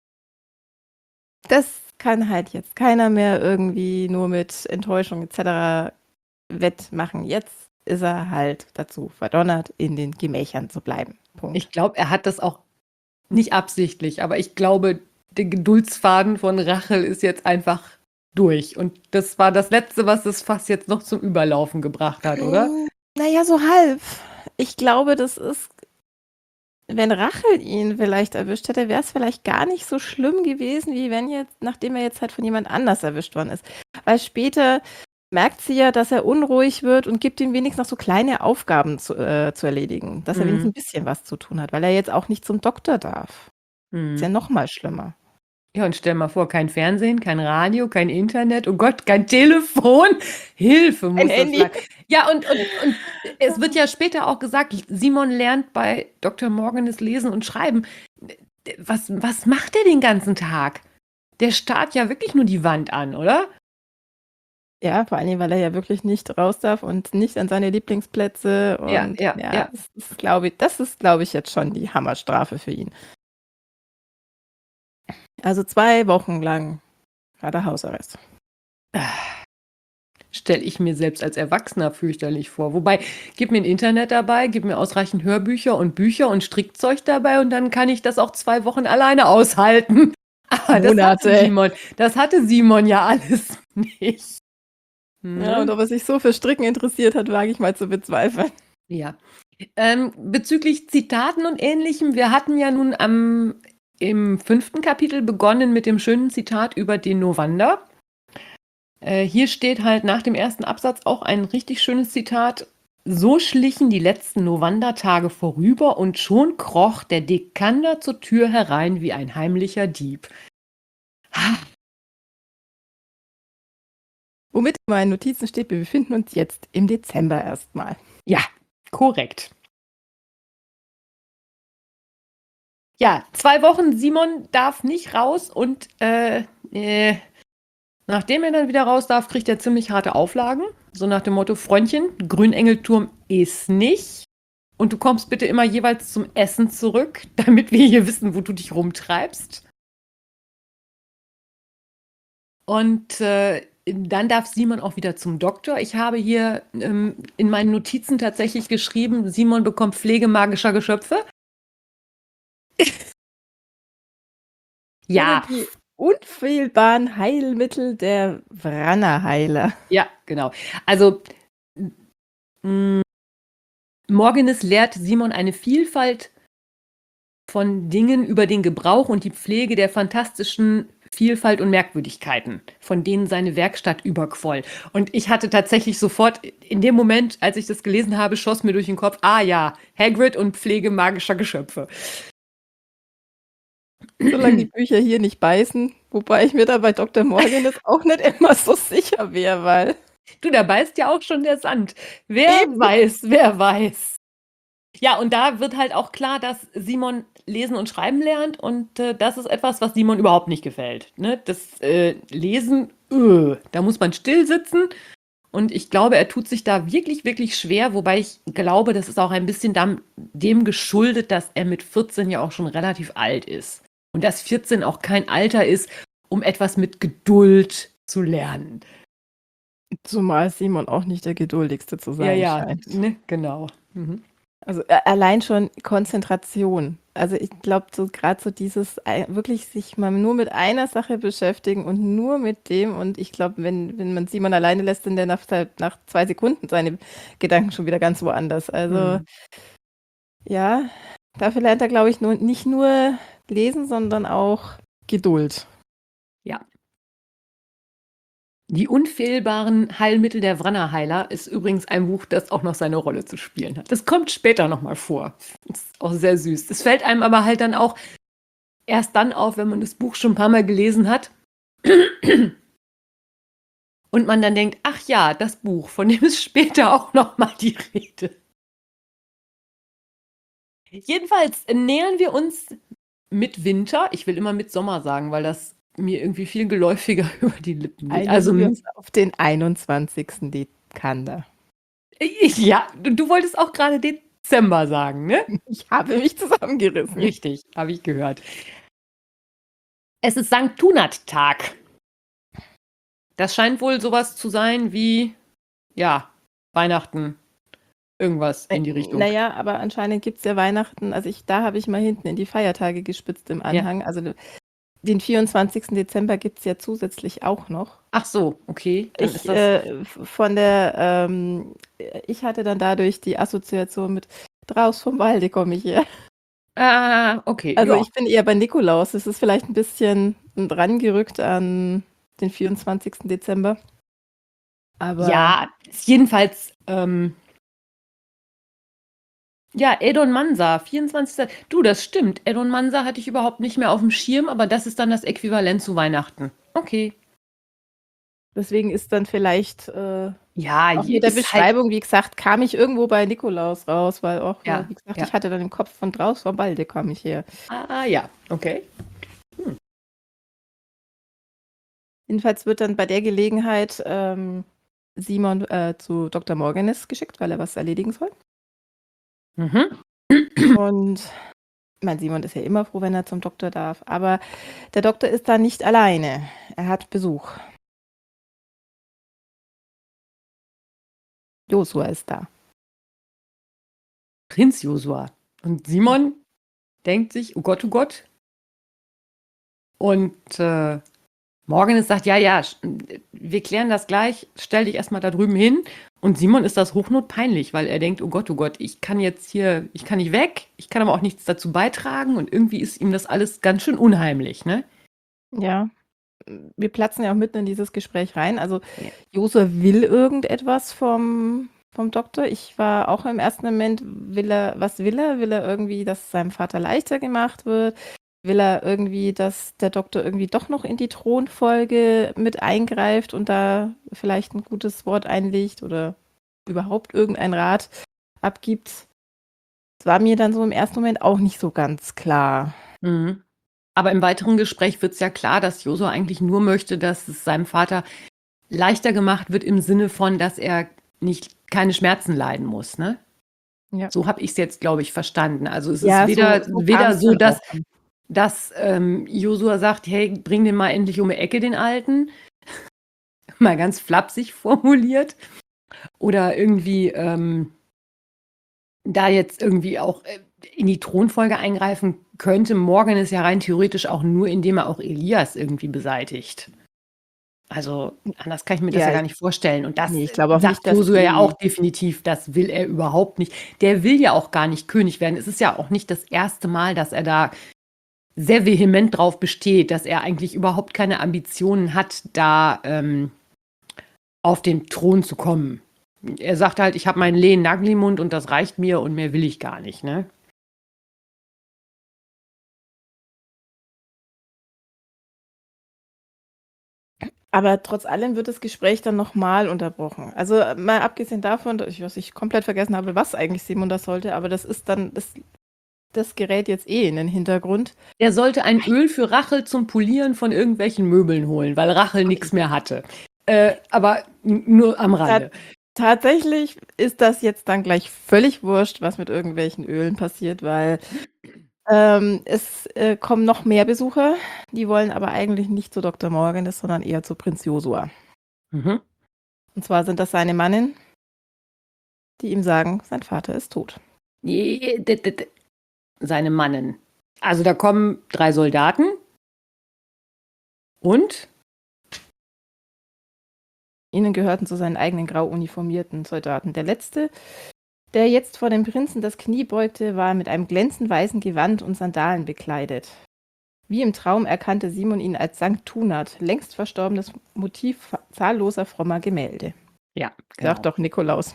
Das kann halt jetzt keiner mehr irgendwie nur mit Enttäuschung et cetera wettmachen. Jetzt ist er halt dazu verdonnert, in den Gemächern zu bleiben. Punkt. Ich glaube, er hat das auch nicht absichtlich, aber ich glaube, der Geduldsfaden von Rachel ist jetzt einfach durch. Und das war das Letzte, was das Fass jetzt noch zum Überlaufen gebracht hat, oder? Mm, Naja, so halb. Ich glaube, das ist, wenn Rachel ihn vielleicht erwischt hätte, wäre es vielleicht gar nicht so schlimm gewesen, wie wenn jetzt, nachdem er jetzt halt von jemand anders erwischt worden ist. Weil später merkt sie ja, dass er unruhig wird und gibt ihm wenigstens noch so kleine Aufgaben zu, äh, zu erledigen, dass er Mhm. wenigstens ein bisschen was zu tun hat, weil er jetzt auch nicht zum Doktor darf. Ist ja Hm. noch mal schlimmer. Ja, und stell mal vor, kein Fernsehen, kein Radio, kein Internet, oh Gott, kein Telefon. Hilfe muss Ein das Handy. sein. Ja, und, und, und es wird ja später auch gesagt, Simon lernt bei Doktor Morgan das Lesen und Schreiben. Was, was macht er den ganzen Tag? Der starrt ja wirklich nur die Wand an, oder? Ja, vor allem, weil er ja wirklich nicht raus darf und nicht an seine Lieblingsplätze. Ja, Und ja, ja, ja. das ist, glaube ich, das ist, glaube ich, jetzt schon die Hammerstrafe für ihn. Also zwei Wochen lang hat er Hausarrest. Stelle ich mir selbst als Erwachsener fürchterlich vor. Wobei, gib mir ein Internet dabei, gib mir ausreichend Hörbücher und Bücher und Strickzeug dabei und dann kann ich das auch zwei Wochen alleine aushalten. Aber das hatte Monate. Simon, das hatte Simon ja alles nicht. Ja, und ob er sich so für Stricken interessiert hat, wage ich mal zu bezweifeln. Ja. Ähm, bezüglich Zitaten und Ähnlichem, wir hatten ja nun am, im fünften Kapitel begonnen mit dem schönen Zitat über den Novander. Äh, hier steht halt nach dem ersten Absatz auch ein richtig schönes Zitat. So schlichen die letzten Novander-Tage vorüber und schon kroch der Dekander zur Tür herein wie ein heimlicher Dieb. Womit in meinen Notizen steht, wir befinden uns jetzt im Dezember erstmal. Ja, korrekt. Ja, zwei Wochen, Simon darf nicht raus und äh, äh, nachdem er dann wieder raus darf, kriegt er ziemlich harte Auflagen. So nach dem Motto, Freundchen, Grünengelturm ist nicht. Und du kommst bitte immer jeweils zum Essen zurück, damit wir hier wissen, wo du dich rumtreibst. Und äh, dann darf Simon auch wieder zum Doktor. Ich habe hier ähm, in meinen Notizen tatsächlich geschrieben, Simon bekommt Pflege magischer Geschöpfe. Ja, Oder die unfehlbaren Heilmittel der Vranna-Heiler. ja, genau. Also mh, Morgenes lehrt Simon eine Vielfalt von Dingen über den Gebrauch und die Pflege der fantastischen Vielfalt und Merkwürdigkeiten, von denen seine Werkstatt überquoll. Und ich hatte tatsächlich sofort, in dem Moment, als ich das gelesen habe, schoss mir durch den Kopf, ah ja, Hagrid und Pflege magischer Geschöpfe. solange die Bücher hier nicht beißen, wobei ich mir da bei Doktor Morgenes auch nicht immer so sicher wäre, weil Du, da beißt ja auch schon der Sand. Wer eben. weiß, wer weiß. Ja, und da wird halt auch klar, dass Simon lesen und schreiben lernt und äh, das ist etwas, was Simon überhaupt nicht gefällt. Ne? Das äh, Lesen, öh, da muss man still sitzen und ich glaube, er tut sich da wirklich, wirklich schwer, wobei ich glaube, das ist auch ein bisschen dem, dem geschuldet, dass er mit vierzehn ja auch schon relativ alt ist und dass vierzehn auch kein Alter ist, um etwas mit Geduld zu lernen. Zumal Simon auch nicht der geduldigste zu Ja, sein ja, scheint. ne, genau. Mhm. Also äh, allein schon Konzentration. Also ich glaube, so gerade so dieses ei- wirklich sich mal nur mit einer Sache beschäftigen und nur mit dem. Und ich glaube, wenn, wenn man Simon alleine lässt, sind der nach, nach zwei Sekunden seine Gedanken schon wieder ganz woanders. Also Mhm. ja, dafür lernt er, glaube ich, nur, nicht nur lesen, sondern auch Geduld. Ja. Die unfehlbaren Heilmittel der Wrannerheiler ist übrigens ein Buch, das auch noch seine Rolle zu spielen hat. Das kommt später nochmal vor. Ist auch sehr süß. Es fällt einem aber halt dann auch erst dann auf, wenn man das Buch schon ein paar Mal gelesen hat. Und man dann denkt, ach ja, das Buch, von dem ist später auch nochmal die Rede. Jedenfalls nähern wir uns mit Winter. Ich will immer mit Sommer sagen, weil das mir irgendwie viel geläufiger über die Lippen geht. Also Einigen wir uns auf den einundzwanzigsten Dekander. ja, du, du wolltest auch gerade Dezember sagen, ne? Ich habe mich zusammengerissen. Richtig, habe ich gehört. Es ist Sankt Tunat-Tag. Das scheint wohl sowas zu sein wie, ja, Weihnachten. Irgendwas in die Richtung. Naja, aber anscheinend gibt es ja Weihnachten. Also ich, da habe ich mal hinten in die Feiertage gespitzt im Anhang. Also den vierundzwanzigsten Dezember gibt es ja zusätzlich auch noch. Ach so, okay. Dann Ich, ist das äh, von der, ähm, ich hatte dann dadurch die Assoziation mit draus vom Walde komme ich her. ah, okay. Also ja. ich bin eher bei Nikolaus. Es ist vielleicht ein bisschen dran gerückt an den vierundzwanzigsten Dezember. Aber Ja, ist jedenfalls, ähm, ja, Edon Mansa, vierundzwanzigsten Du, das stimmt. Edon Mansa hatte ich überhaupt nicht mehr auf dem Schirm, aber das ist dann das Äquivalent zu Weihnachten. Okay. deswegen ist dann vielleicht äh, Ja, auch mit der ist halt, Beschreibung, wie gesagt, kam ich irgendwo bei Nikolaus raus, weil auch, Ja, äh, wie gesagt, ja. ich hatte dann im Kopf von draus vom Balde kam ich her. ah, ja, okay. Jedenfalls wird dann bei der Gelegenheit ähm, Simon äh, zu Doktor Morganis geschickt, weil er was erledigen soll. Mhm. Und mein Simon ist ja immer froh, wenn er zum Doktor darf. Aber der Doktor ist da nicht alleine. Er hat Besuch. Josua ist da. Prinz Josua. Und Simon denkt sich, oh Gott, oh Gott. Und äh, Morganis sagt, ja, ja, sch- wir klären das gleich, stell dich erstmal da drüben hin. Und Simon ist das hochnotpeinlich, weil er denkt, oh Gott, oh Gott, ich kann jetzt hier, ich kann nicht weg, ich kann aber auch nichts dazu beitragen und irgendwie ist ihm das alles ganz schön unheimlich, ne? Ja. Wir platzen ja auch mitten in dieses Gespräch rein. Also Ja. Josua will irgendetwas vom, vom Doktor. Ich war auch im ersten Moment, will er, was will er? Will er irgendwie, dass es seinem Vater leichter gemacht wird? Will er irgendwie, dass der Doktor irgendwie doch noch in die Thronfolge mit eingreift und da vielleicht ein gutes Wort einlegt oder überhaupt irgendeinen Rat abgibt? Das war mir dann so im ersten Moment auch nicht so ganz klar. Mhm. Aber im weiteren Gespräch wird es ja klar, dass Josua eigentlich nur möchte, dass es seinem Vater leichter gemacht wird im Sinne von, dass er nicht keine Schmerzen leiden muss, ne? Ja. So habe ich es jetzt, glaube ich, verstanden. Also es Ja, ist weder so, so weder kam's so, dann dass, auch an. dass ähm, Josua sagt, hey, bring den mal endlich um die Ecke, den Alten. Mal ganz flapsig formuliert. Oder irgendwie ähm, da jetzt irgendwie auch äh, in die Thronfolge eingreifen könnte. Morgan ist ja rein theoretisch auch nur, indem er auch Elias irgendwie beseitigt. Also anders kann ich mir das Ja, ja gar nicht vorstellen. Und das nee, ich glaube auch sagt nicht, dass Josua ja die- auch definitiv, das will er überhaupt nicht. Der will ja auch gar nicht König werden. Es ist ja auch nicht das erste Mal, dass er da sehr vehement drauf besteht, dass er eigentlich überhaupt keine Ambitionen hat, da ähm, auf den Thron zu kommen. Er sagt halt, ich habe meinen Lehen Naglimund und das reicht mir und mehr will ich gar nicht, ne? Aber trotz allem wird das Gespräch dann nochmal unterbrochen. Also mal abgesehen davon, dass ich, was ich komplett vergessen habe, was eigentlich Simon das sollte, aber das ist dann, das, das gerät jetzt eh in den Hintergrund. Er sollte ein Öl für Rachel zum Polieren von irgendwelchen Möbeln holen, weil Rachel nichts mehr hatte. Äh, aber n- nur am Rande. Tatsächlich ist das jetzt dann gleich völlig wurscht, was mit irgendwelchen Ölen passiert, weil ähm, es äh, kommen noch mehr Besucher, die wollen aber eigentlich nicht zu Doktor Morgenstern, sondern eher zu Prinz Josua. Mhm. Und zwar sind das seine Mannen, die ihm sagen, sein Vater ist tot. Je- d- d- d- Seine Mannen. Also da kommen drei Soldaten und Ihnen gehörten zu seinen eigenen grau uniformierten Soldaten. Der letzte, der jetzt vor dem Prinzen das Knie beugte, war mit einem glänzend weißen Gewand und Sandalen bekleidet. Wie im Traum erkannte Simon ihn als Sankt Tunat, längst verstorbenes Motiv zahlloser frommer Gemälde. ja, Sag doch Nikolaus.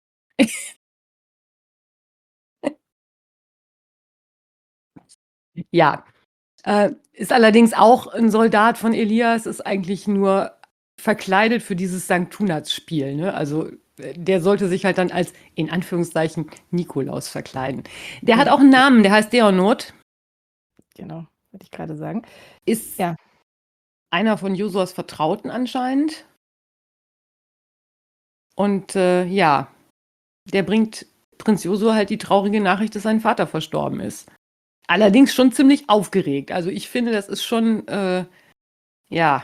Ja, äh, ist allerdings auch ein Soldat von Elias, ist eigentlich nur verkleidet für dieses Sankt Tunats-Spiel. Ne? Also äh, der sollte sich halt dann als, in Anführungszeichen, Nikolaus verkleiden. Der hat auch einen Namen, der heißt Deonot. Genau, wollte ich gerade sagen. Ist Ja. einer von Josuas Vertrauten anscheinend. Und äh, ja, der bringt Prinz Josua halt die traurige Nachricht, dass sein Vater verstorben ist. Allerdings schon ziemlich aufgeregt. Also ich finde, das ist schon, äh, ja.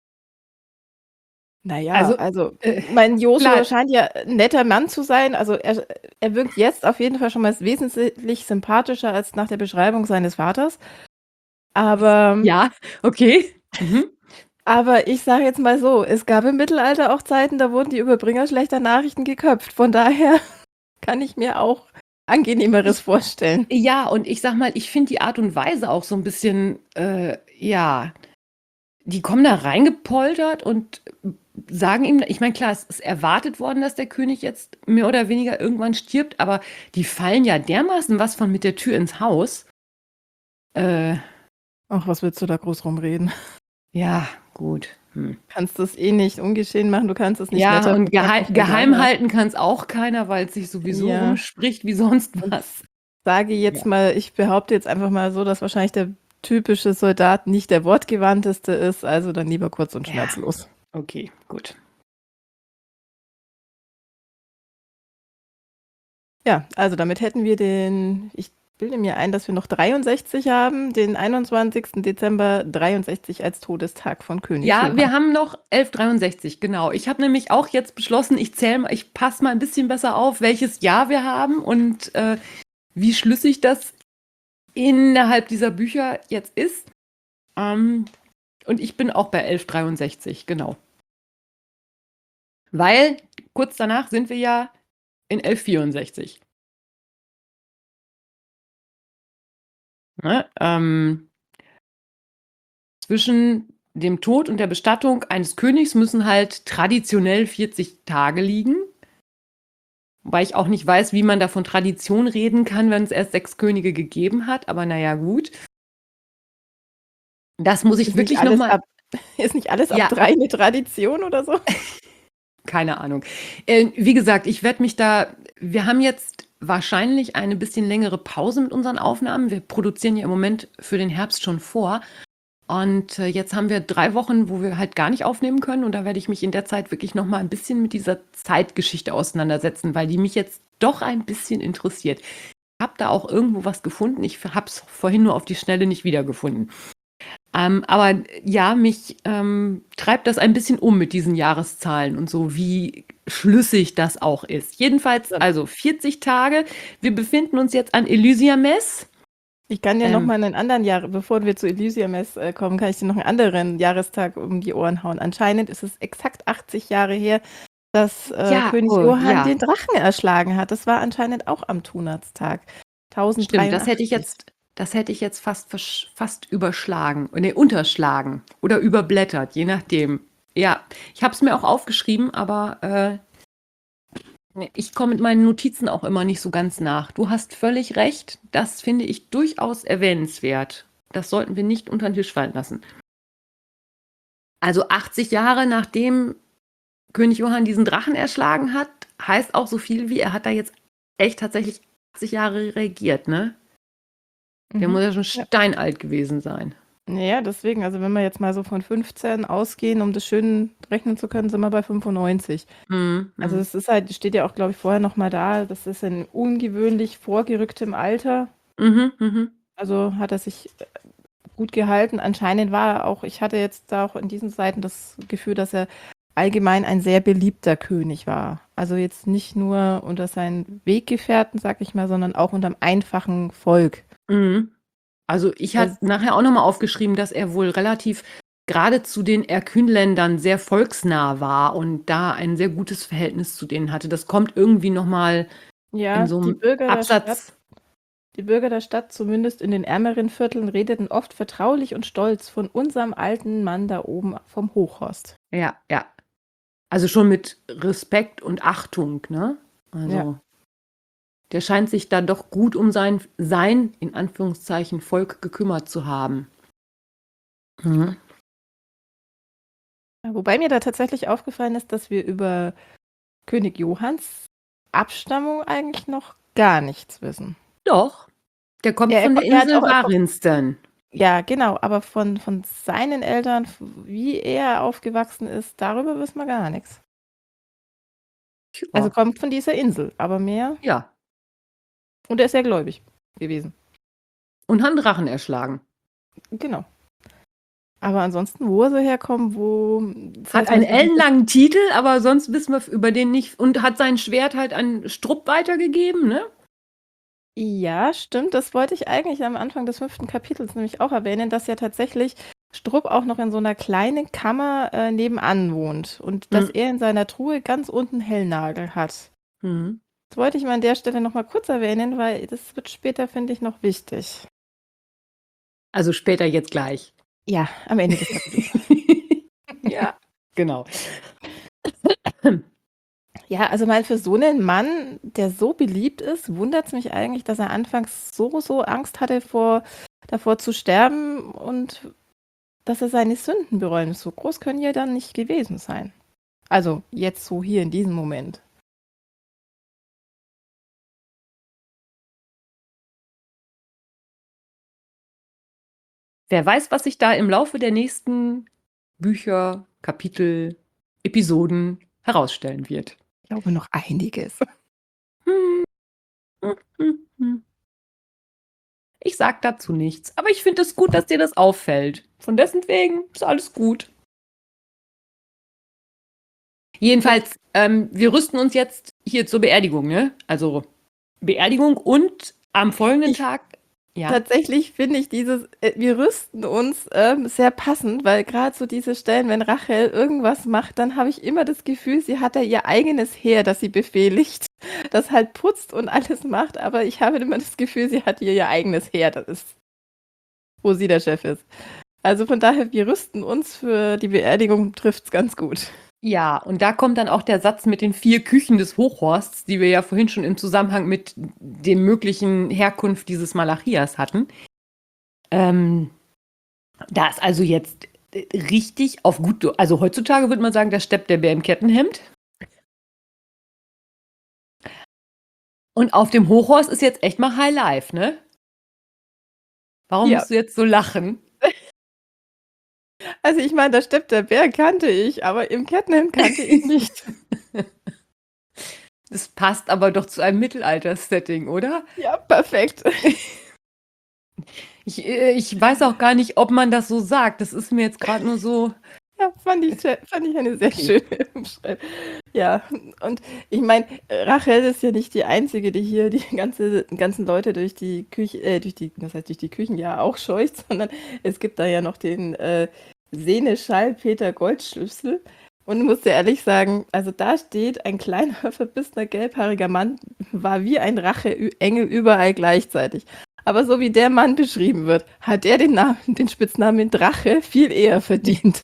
Naja, Also, also, äh, mein Josua klar. scheint ja ein netter Mann zu sein. Also er, er wirkt jetzt auf jeden Fall schon mal wesentlich sympathischer als nach der Beschreibung seines Vaters. Aber, Ja, okay. Mhm. aber ich sage jetzt mal so, es gab im Mittelalter auch Zeiten, da wurden die Überbringer schlechter Nachrichten geköpft. Von daher kann ich mir auch Angenehmeres vorstellen. Ja, und ich sag mal, ich finde die Art und Weise auch so ein bisschen, äh, ja, die kommen da reingepoltert und sagen ihm, ich meine, klar, es ist erwartet worden, dass der König jetzt mehr oder weniger irgendwann stirbt, aber die fallen ja dermaßen was von mit der Tür ins Haus. Äh, Ach, was willst du da groß rumreden? ja, gut. Hm. Kannst es eh nicht ungeschehen machen, du kannst es nicht Ja, netter und geheim, verpacken, geheim egal was. halten kann es auch keiner, weil es sich sowieso Ja. rumspricht wie sonst Und was. sage jetzt Ja. mal, ich behaupte jetzt einfach mal so, dass wahrscheinlich der typische Soldat nicht der wortgewandteste ist, also dann lieber kurz und Ja. schmerzlos. Okay, gut. Ja, also damit hätten wir den, ich bilde mir ein, dass wir noch dreiundsechzig haben, den einundzwanzigsten Dezember dreiundsechzig als Todestag von König Ja, Johann. wir haben noch elf dreiundsechzig, genau. Ich habe nämlich auch jetzt beschlossen, ich zähle mal, ich passe mal ein bisschen besser auf, welches Jahr wir haben und äh, wie schlüssig das innerhalb dieser Bücher jetzt ist. Ähm, und ich bin auch bei elf dreiundsechzig, genau. Weil kurz danach sind wir ja in elf vierundsechzig. Ne? Ähm, zwischen dem Tod und der Bestattung eines Königs müssen halt traditionell vierzig Tage liegen. Wobei ich auch nicht weiß, wie man da von Tradition reden kann, wenn es erst sechs Könige gegeben hat. Aber naja, gut. Das muss ich Ist wirklich nicht alles nochmal. ab, ist nicht alles Ja. ab drei eine Tradition oder so? Keine Ahnung. Äh, wie gesagt, ich werde mich da. Wir haben jetzt wahrscheinlich eine bisschen längere Pause mit unseren Aufnahmen. Wir produzieren ja im Moment für den Herbst schon vor. Und äh, jetzt haben wir drei Wochen, wo wir halt gar nicht aufnehmen können. Und da werde ich mich in der Zeit wirklich noch mal ein bisschen mit dieser Zeitgeschichte auseinandersetzen, weil die mich jetzt doch ein bisschen interessiert. Ich habe da auch irgendwo was gefunden. Ich habe es vorhin nur auf die Schnelle nicht wiedergefunden. Ähm, aber ja, mich ähm, treibt das ein bisschen um mit diesen Jahreszahlen und so, wie schlüssig das auch ist. Jedenfalls also vierzig Tage. Wir befinden uns jetzt an Elysiames. Ich kann dir Ähm. noch mal einen anderen Jahr, bevor wir zu Elysiames äh, kommen, kann ich dir noch einen anderen Jahrestag um die Ohren hauen. Anscheinend ist es exakt achtzig Jahre her, dass äh, Ja, König oh, Johann ja. den Drachen erschlagen hat. Das war anscheinend auch am Tunatstag. Stimmt, das hätte ich jetzt, das hätte ich jetzt fast, versch- fast überschlagen, nee, unterschlagen oder überblättert, je nachdem. Ja, ich habe es mir auch aufgeschrieben, aber äh, nee, ich komme mit meinen Notizen auch immer nicht so ganz nach. Du hast völlig recht, das finde ich durchaus erwähnenswert. Das sollten wir nicht unter den Tisch fallen lassen. Also achtzig Jahre nachdem König Johann diesen Drachen erschlagen hat, heißt auch so viel wie, er hat da jetzt echt tatsächlich achtzig Jahre regiert, ne? Der Mhm. muss ja schon Ja. steinalt gewesen sein. Naja, deswegen, also wenn wir jetzt mal so von fünfzehn ausgehen, um das schön rechnen zu können, sind wir bei fünfundneunzig. Mhm. Also mhm. es ist halt, steht ja auch, glaube ich, vorher nochmal da, das ist in ungewöhnlich vorgerücktem Alter. Mhm, mhm. Also hat er sich äh, gut gehalten. Anscheinend war er auch, ich hatte jetzt da auch in diesen Seiten das Gefühl, dass er allgemein ein sehr beliebter König war. Also jetzt nicht nur unter seinen Weggefährten, sag ich mal, sondern auch unter dem einfachen Volk. Mhm. Also ich Das- hatte nachher auch nochmal aufgeschrieben, dass er wohl relativ gerade zu den Erkünländern sehr volksnah war und da ein sehr gutes Verhältnis zu denen hatte. Das kommt irgendwie nochmal Ja, in so die einem Bürger der Stadt, Absatz. die Bürger der Stadt, zumindest in den ärmeren Vierteln, redeten oft vertraulich und stolz von unserem alten Mann da oben vom Hochhorst. Ja, ja. Also schon mit Respekt und Achtung, ne? Also Ja. der scheint sich da doch gut um sein, sein, in Anführungszeichen, Volk gekümmert zu haben. Mhm. Ja, wobei mir da tatsächlich aufgefallen ist, dass wir über König Johanns Abstammung eigentlich noch gar nichts wissen. Doch, der kommt Ja, er, von ko- der er hat Insel auch, er, ko- Warinsten. ja, genau, aber von, von seinen Eltern, f- wie er aufgewachsen ist, darüber wissen wir gar nichts. Also Ja. kommt von dieser Insel, aber mehr. ja. Und er ist sehr gläubig gewesen. Und hat einen Drachen erschlagen. Genau. Aber ansonsten, wo er so herkommt, wo. das Hat heißt, einen man so dieses- ellenlangen Titel, aber sonst wissen wir über den nicht. Und hat sein Schwert halt an Strupp weitergegeben, ne? Ja, stimmt. Das wollte ich eigentlich am Anfang des fünften Kapitels nämlich auch erwähnen, dass ja tatsächlich Strupp auch noch in so einer kleinen Kammer äh, nebenan wohnt und dass Hm. er in seiner Truhe ganz unten Hellnagel hat. Mhm. Das wollte ich mal an der Stelle noch mal kurz erwähnen, weil das wird später, finde ich, noch wichtig. Also später jetzt gleich. Ja, am Ende des Kapitels. ja, genau. Ja, also mal für so einen Mann, der so beliebt ist, wundert es mich eigentlich, dass er anfangs so, so Angst hatte vor, davor zu sterben und dass er seine Sünden bereuen muss. So groß können ja dann nicht gewesen sein. Also jetzt so hier in diesem Moment. Wer weiß, was sich da im Laufe der nächsten Bücher, Kapitel, Episoden herausstellen wird. Ich glaube noch einiges. Hm. Hm, hm, hm. Ich sag dazu nichts, aber ich finde es gut, dass dir das auffällt. Von dessen wegen ist alles gut. Jedenfalls, ähm, wir rüsten uns jetzt hier zur Beerdigung, ne? Also Beerdigung und am folgenden Ich- Tag. Ja. Tatsächlich finde ich dieses, äh, wir rüsten uns ähm, sehr passend, weil gerade so diese Stellen, wenn Rachel irgendwas macht, dann habe ich immer das Gefühl, sie hat da ihr eigenes Heer, das sie befehligt, das halt putzt und alles macht, aber ich habe immer das Gefühl, sie hat ihr ihr eigenes Heer, das ist, wo sie der Chef ist. Also von daher, wir rüsten uns für die Beerdigung, trifft es ganz gut. Ja, und da kommt dann auch der Satz mit den vier Küchen des Hochhorsts, die wir ja vorhin schon im Zusammenhang mit dem möglichen Herkunft dieses Malachias hatten. Ähm, da ist also jetzt richtig auf gut, also heutzutage würde man sagen, da steppt der Bär im Kettenhemd. Und auf dem Hochhorst ist jetzt echt mal High Life, ne? Warum Ja. musst du jetzt so lachen? Also ich meine, der Stepp der Bär kannte ich, aber im Kettenhemd kannte ich nicht. Das passt aber doch zu einem Mittelalter-Setting, oder? Ja, perfekt. Ich, äh, ich weiß auch gar nicht, ob man das so sagt. Das ist mir jetzt gerade nur so. Ja, fand ich, sehr- fand ich eine sehr Okay. schöne Umschreibung. Ja, und ich meine, Rachel ist ja nicht die Einzige, die hier die ganze, ganzen Leute durch die Küche, äh, durch die, das heißt durch die Küchen ja auch scheucht, sondern es gibt da ja noch den äh, Seneschall Peter Goldschlüssel. Und muss dir ehrlich sagen, also da steht, ein kleiner, verbissener, gelbhaariger Mann war wie ein Racheengel überall gleichzeitig. Aber so wie der Mann beschrieben wird, hat er den Namen, den Spitznamen Drache viel eher verdient.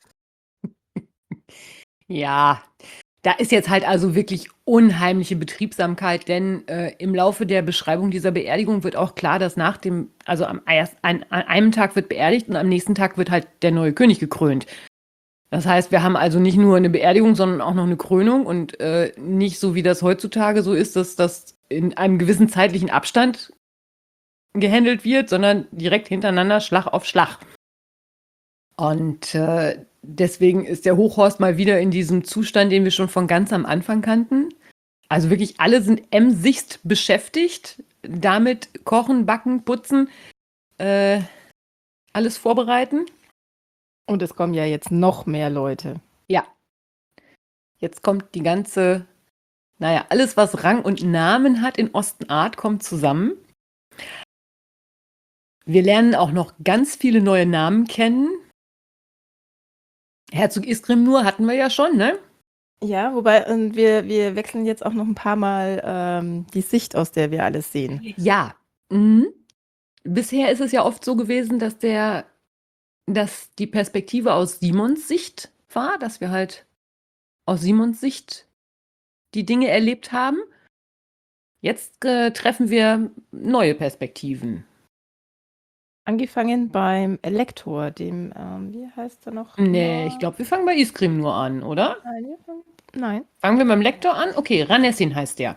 Ja, da ist jetzt halt also wirklich unheimliche Betriebsamkeit, denn äh, im Laufe der Beschreibung dieser Beerdigung wird auch klar, dass nach dem, also am, erst, an, an einem Tag wird beerdigt und am nächsten Tag wird halt der neue König gekrönt. Das heißt, wir haben also nicht nur eine Beerdigung, sondern auch noch eine Krönung und äh, nicht so, wie das heutzutage so ist, dass das in einem gewissen zeitlichen Abstand gehandelt wird, sondern direkt hintereinander, Schlag auf Schlag. Und äh, deswegen ist der Hochhorst mal wieder in diesem Zustand, den wir schon von ganz am Anfang kannten. Also wirklich alle sind emsigst beschäftigt, damit kochen, backen, putzen, äh, alles vorbereiten. Und es kommen ja jetzt noch mehr Leute. Ja. Jetzt kommt die ganze, naja, alles, was Rang und Namen hat in Ostenart, kommt zusammen. Wir lernen auch noch ganz viele neue Namen kennen. Herzog Iskrim-Nur hatten wir ja schon, ne? Ja, wobei und wir, wir wechseln jetzt auch noch ein paar Mal ähm, die Sicht, aus der wir alles sehen. Ja. Mhm. Bisher ist es ja oft so gewesen, dass der, dass die Perspektive aus Simons Sicht war, dass wir halt aus Simons Sicht die Dinge erlebt haben. Jetzt äh, treffen wir neue Perspektiven. Angefangen beim Elektor, dem, ähm, wie heißt er noch? Nee, ich glaube, wir fangen bei Iskrim nur an, oder? Nein, wir fangen- Nein. Fangen wir beim Lektor an? Okay, Ranessin heißt der.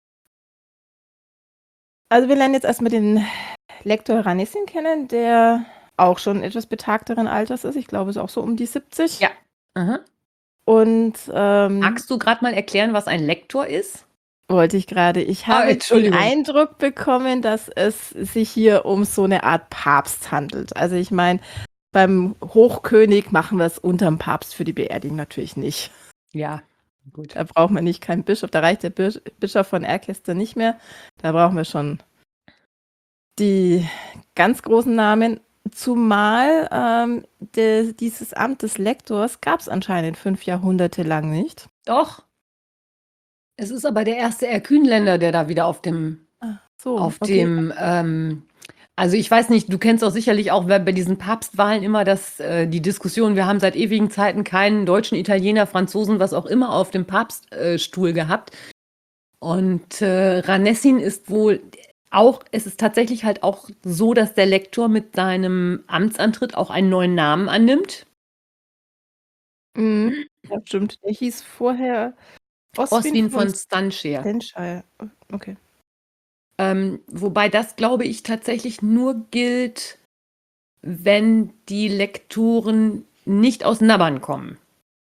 Also wir lernen jetzt erstmal den Lektor Ranessin kennen, der auch schon etwas betagteren Alters ist. Ich glaube, es ist auch so um die siebzig. Ja. Aha. Und ähm, Magst du gerade mal erklären, was ein Lektor ist? wollte ich gerade. Ich Ah, habe den Entschuldigung. Eindruck bekommen, dass es sich hier um so eine Art Papst handelt. Also ich meine, beim Hochkönig machen wir es unterm Papst für die Beerdigung natürlich nicht. Ja, gut. Da braucht man nicht keinen Bischof. Da reicht der Bisch- Bischof von Erkester nicht mehr. Da brauchen wir schon die ganz großen Namen. Zumal ähm, de, dieses Amt des Lektors gab es anscheinend fünf Jahrhunderte lang nicht. Doch. Es ist aber der erste Erkünländer, der da wieder auf dem, So, auf okay. dem, ähm, also ich weiß nicht, du kennst auch sicherlich auch bei bei diesen Papstwahlen immer das, äh, die Diskussion, wir haben seit ewigen Zeiten keinen Deutschen, Italiener, Franzosen, was auch immer auf dem Papststuhl äh, gehabt. Und äh, Ranessin ist wohl auch, es ist tatsächlich halt auch so, dass der Lektor mit seinem Amtsantritt auch einen neuen Namen annimmt. Mhm. Ja, stimmt. Der hieß vorher Oswin von Stanshire. Stanshire. Okay. Ähm, wobei das, glaube ich, tatsächlich nur gilt, wenn die Lektoren nicht aus Nabbern kommen.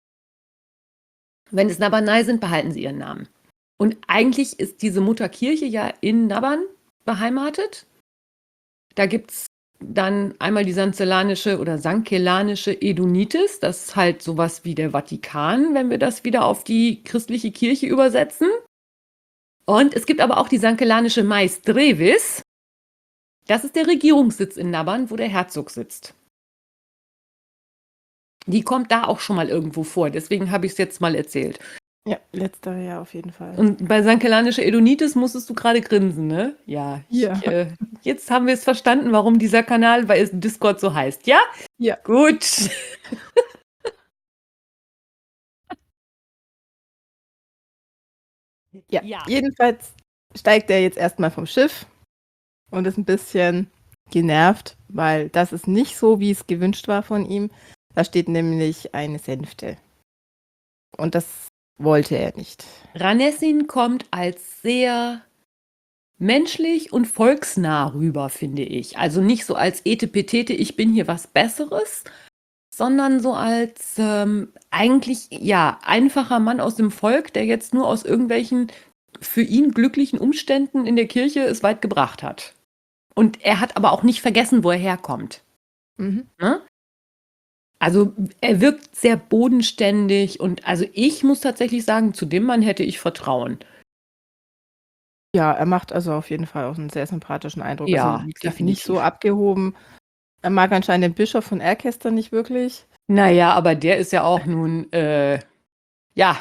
Wenn es Nabbernei sind, behalten sie ihren Namen. Und eigentlich ist diese Mutterkirche ja in Nabbern beheimatet. Da gibt es dann einmal die sancellanische oder sankellanische Edunitis. Das ist halt sowas wie der Vatikan, wenn wir das wieder auf die christliche Kirche übersetzen. Und es gibt aber auch die sankellanische Maestrevis. Das ist der Regierungssitz in Nabbern, wo der Herzog sitzt. Die kommt da auch schon mal irgendwo vor, deswegen habe ich es jetzt mal erzählt. Ja, letzter Jahr auf jeden Fall. Und bei sankellanische Edonitis musstest du gerade grinsen, ne? Ja. Ja. Ich, äh, jetzt haben wir es verstanden, warum dieser Kanal bei Discord so heißt, ja? Ja. Gut. Ja. Ja. Jedenfalls steigt er jetzt erstmal vom Schiff und ist ein bisschen genervt, weil das ist nicht so, wie es gewünscht war von ihm. Da steht nämlich eine Sänfte. Und das wollte er nicht. Ranessin kommt als sehr menschlich und volksnah rüber, finde ich. Also nicht so als Etepetete, ich bin hier was Besseres, sondern so als ähm, eigentlich, ja, einfacher Mann aus dem Volk, der jetzt nur aus irgendwelchen für ihn glücklichen Umständen in der Kirche es weit gebracht hat. Und er hat aber auch nicht vergessen, wo er herkommt. Mhm. Ne? Also er wirkt sehr bodenständig und also ich muss tatsächlich sagen, zu dem Mann hätte ich Vertrauen. Ja, er macht also auf jeden Fall auch einen sehr sympathischen Eindruck. Ja, also wie gesagt, definitiv. nicht so abgehoben. Er mag anscheinend den Bischof von Erkester nicht wirklich. Naja, aber der ist ja auch nun, äh, ja,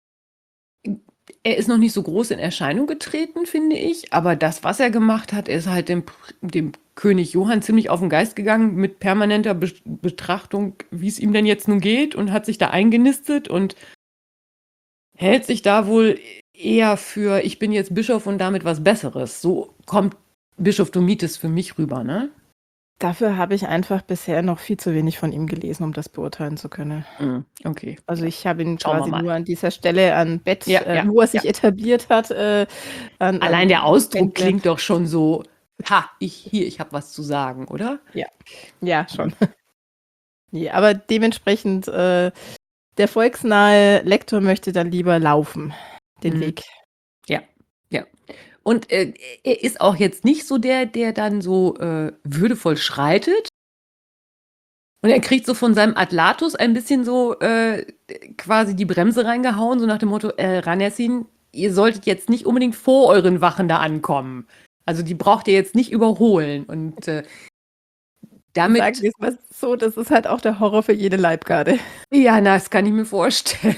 er ist noch nicht so groß in Erscheinung getreten, finde ich. Aber das, was er gemacht hat, er ist halt dem, dem König Johann ziemlich auf den Geist gegangen mit permanenter Be Betrachtung, wie es ihm denn jetzt nun geht und hat sich da eingenistet und hält sich da wohl eher für, ich bin jetzt Bischof und damit was Besseres. So kommt Bischof Domitis für mich rüber, ne? Dafür habe ich einfach bisher noch viel zu wenig von ihm gelesen, um das beurteilen zu können. Mhm, okay, Also ja. ich habe ihn Schauen wir quasi mal. nur an dieser Stelle an Bett, Ja, äh, ja, wo er sich ja. etabliert hat, äh, an, Allein der an Ausdruck kennengelernt. klingt doch schon so, ha, ich hier, ich habe was zu sagen, oder? Ja, ja, schon. Nee, aber dementsprechend, äh, der volksnahe Lektor möchte dann lieber laufen, den Mhm. Weg. Ja, ja. Und äh, er ist auch jetzt nicht so der, der dann so äh, würdevoll schreitet. Und er kriegt so von seinem Atlatus ein bisschen so äh, quasi die Bremse reingehauen, so nach dem Motto, äh, Ranessin, ihr solltet jetzt nicht unbedingt vor euren Wachen da ankommen. Also die braucht ihr jetzt nicht überholen. Und äh, Sagen damit, wir es mal so, das ist halt auch der Horror für jede Leibgarde. ja, na, das kann ich mir vorstellen.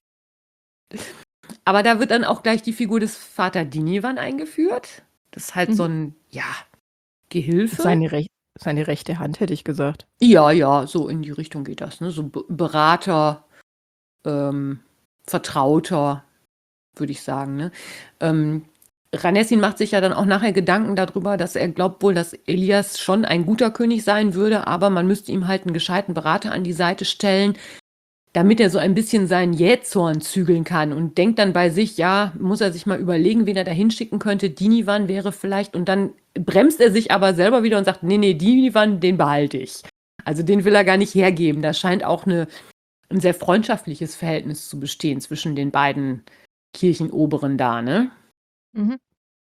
Aber da wird dann auch gleich die Figur des Vater Dinivan eingeführt. Das ist halt Mhm. so ein, ja, Gehilfe. Seine, Rech seine rechte Hand, hätte ich gesagt. Ja, ja, so in die Richtung geht das, ne? So Be Berater, ähm, Vertrauter, würde ich sagen, ne? Ähm, Ranessin macht sich ja dann auch nachher Gedanken darüber, dass er glaubt wohl, dass Elias schon ein guter König sein würde, aber man müsste ihm halt einen gescheiten Berater an die Seite stellen, damit er so ein bisschen seinen Jähzorn zügeln kann und denkt dann bei sich, ja, muss er sich mal überlegen, wen er da hinschicken könnte. Dinivan wäre vielleicht, und dann bremst er sich aber selber wieder und sagt, nee, nee, Dinivan, den behalte ich. Also den will er gar nicht hergeben. Da scheint auch eine, ein sehr freundschaftliches Verhältnis zu bestehen zwischen den beiden Kirchenoberen da, ne? Mhm.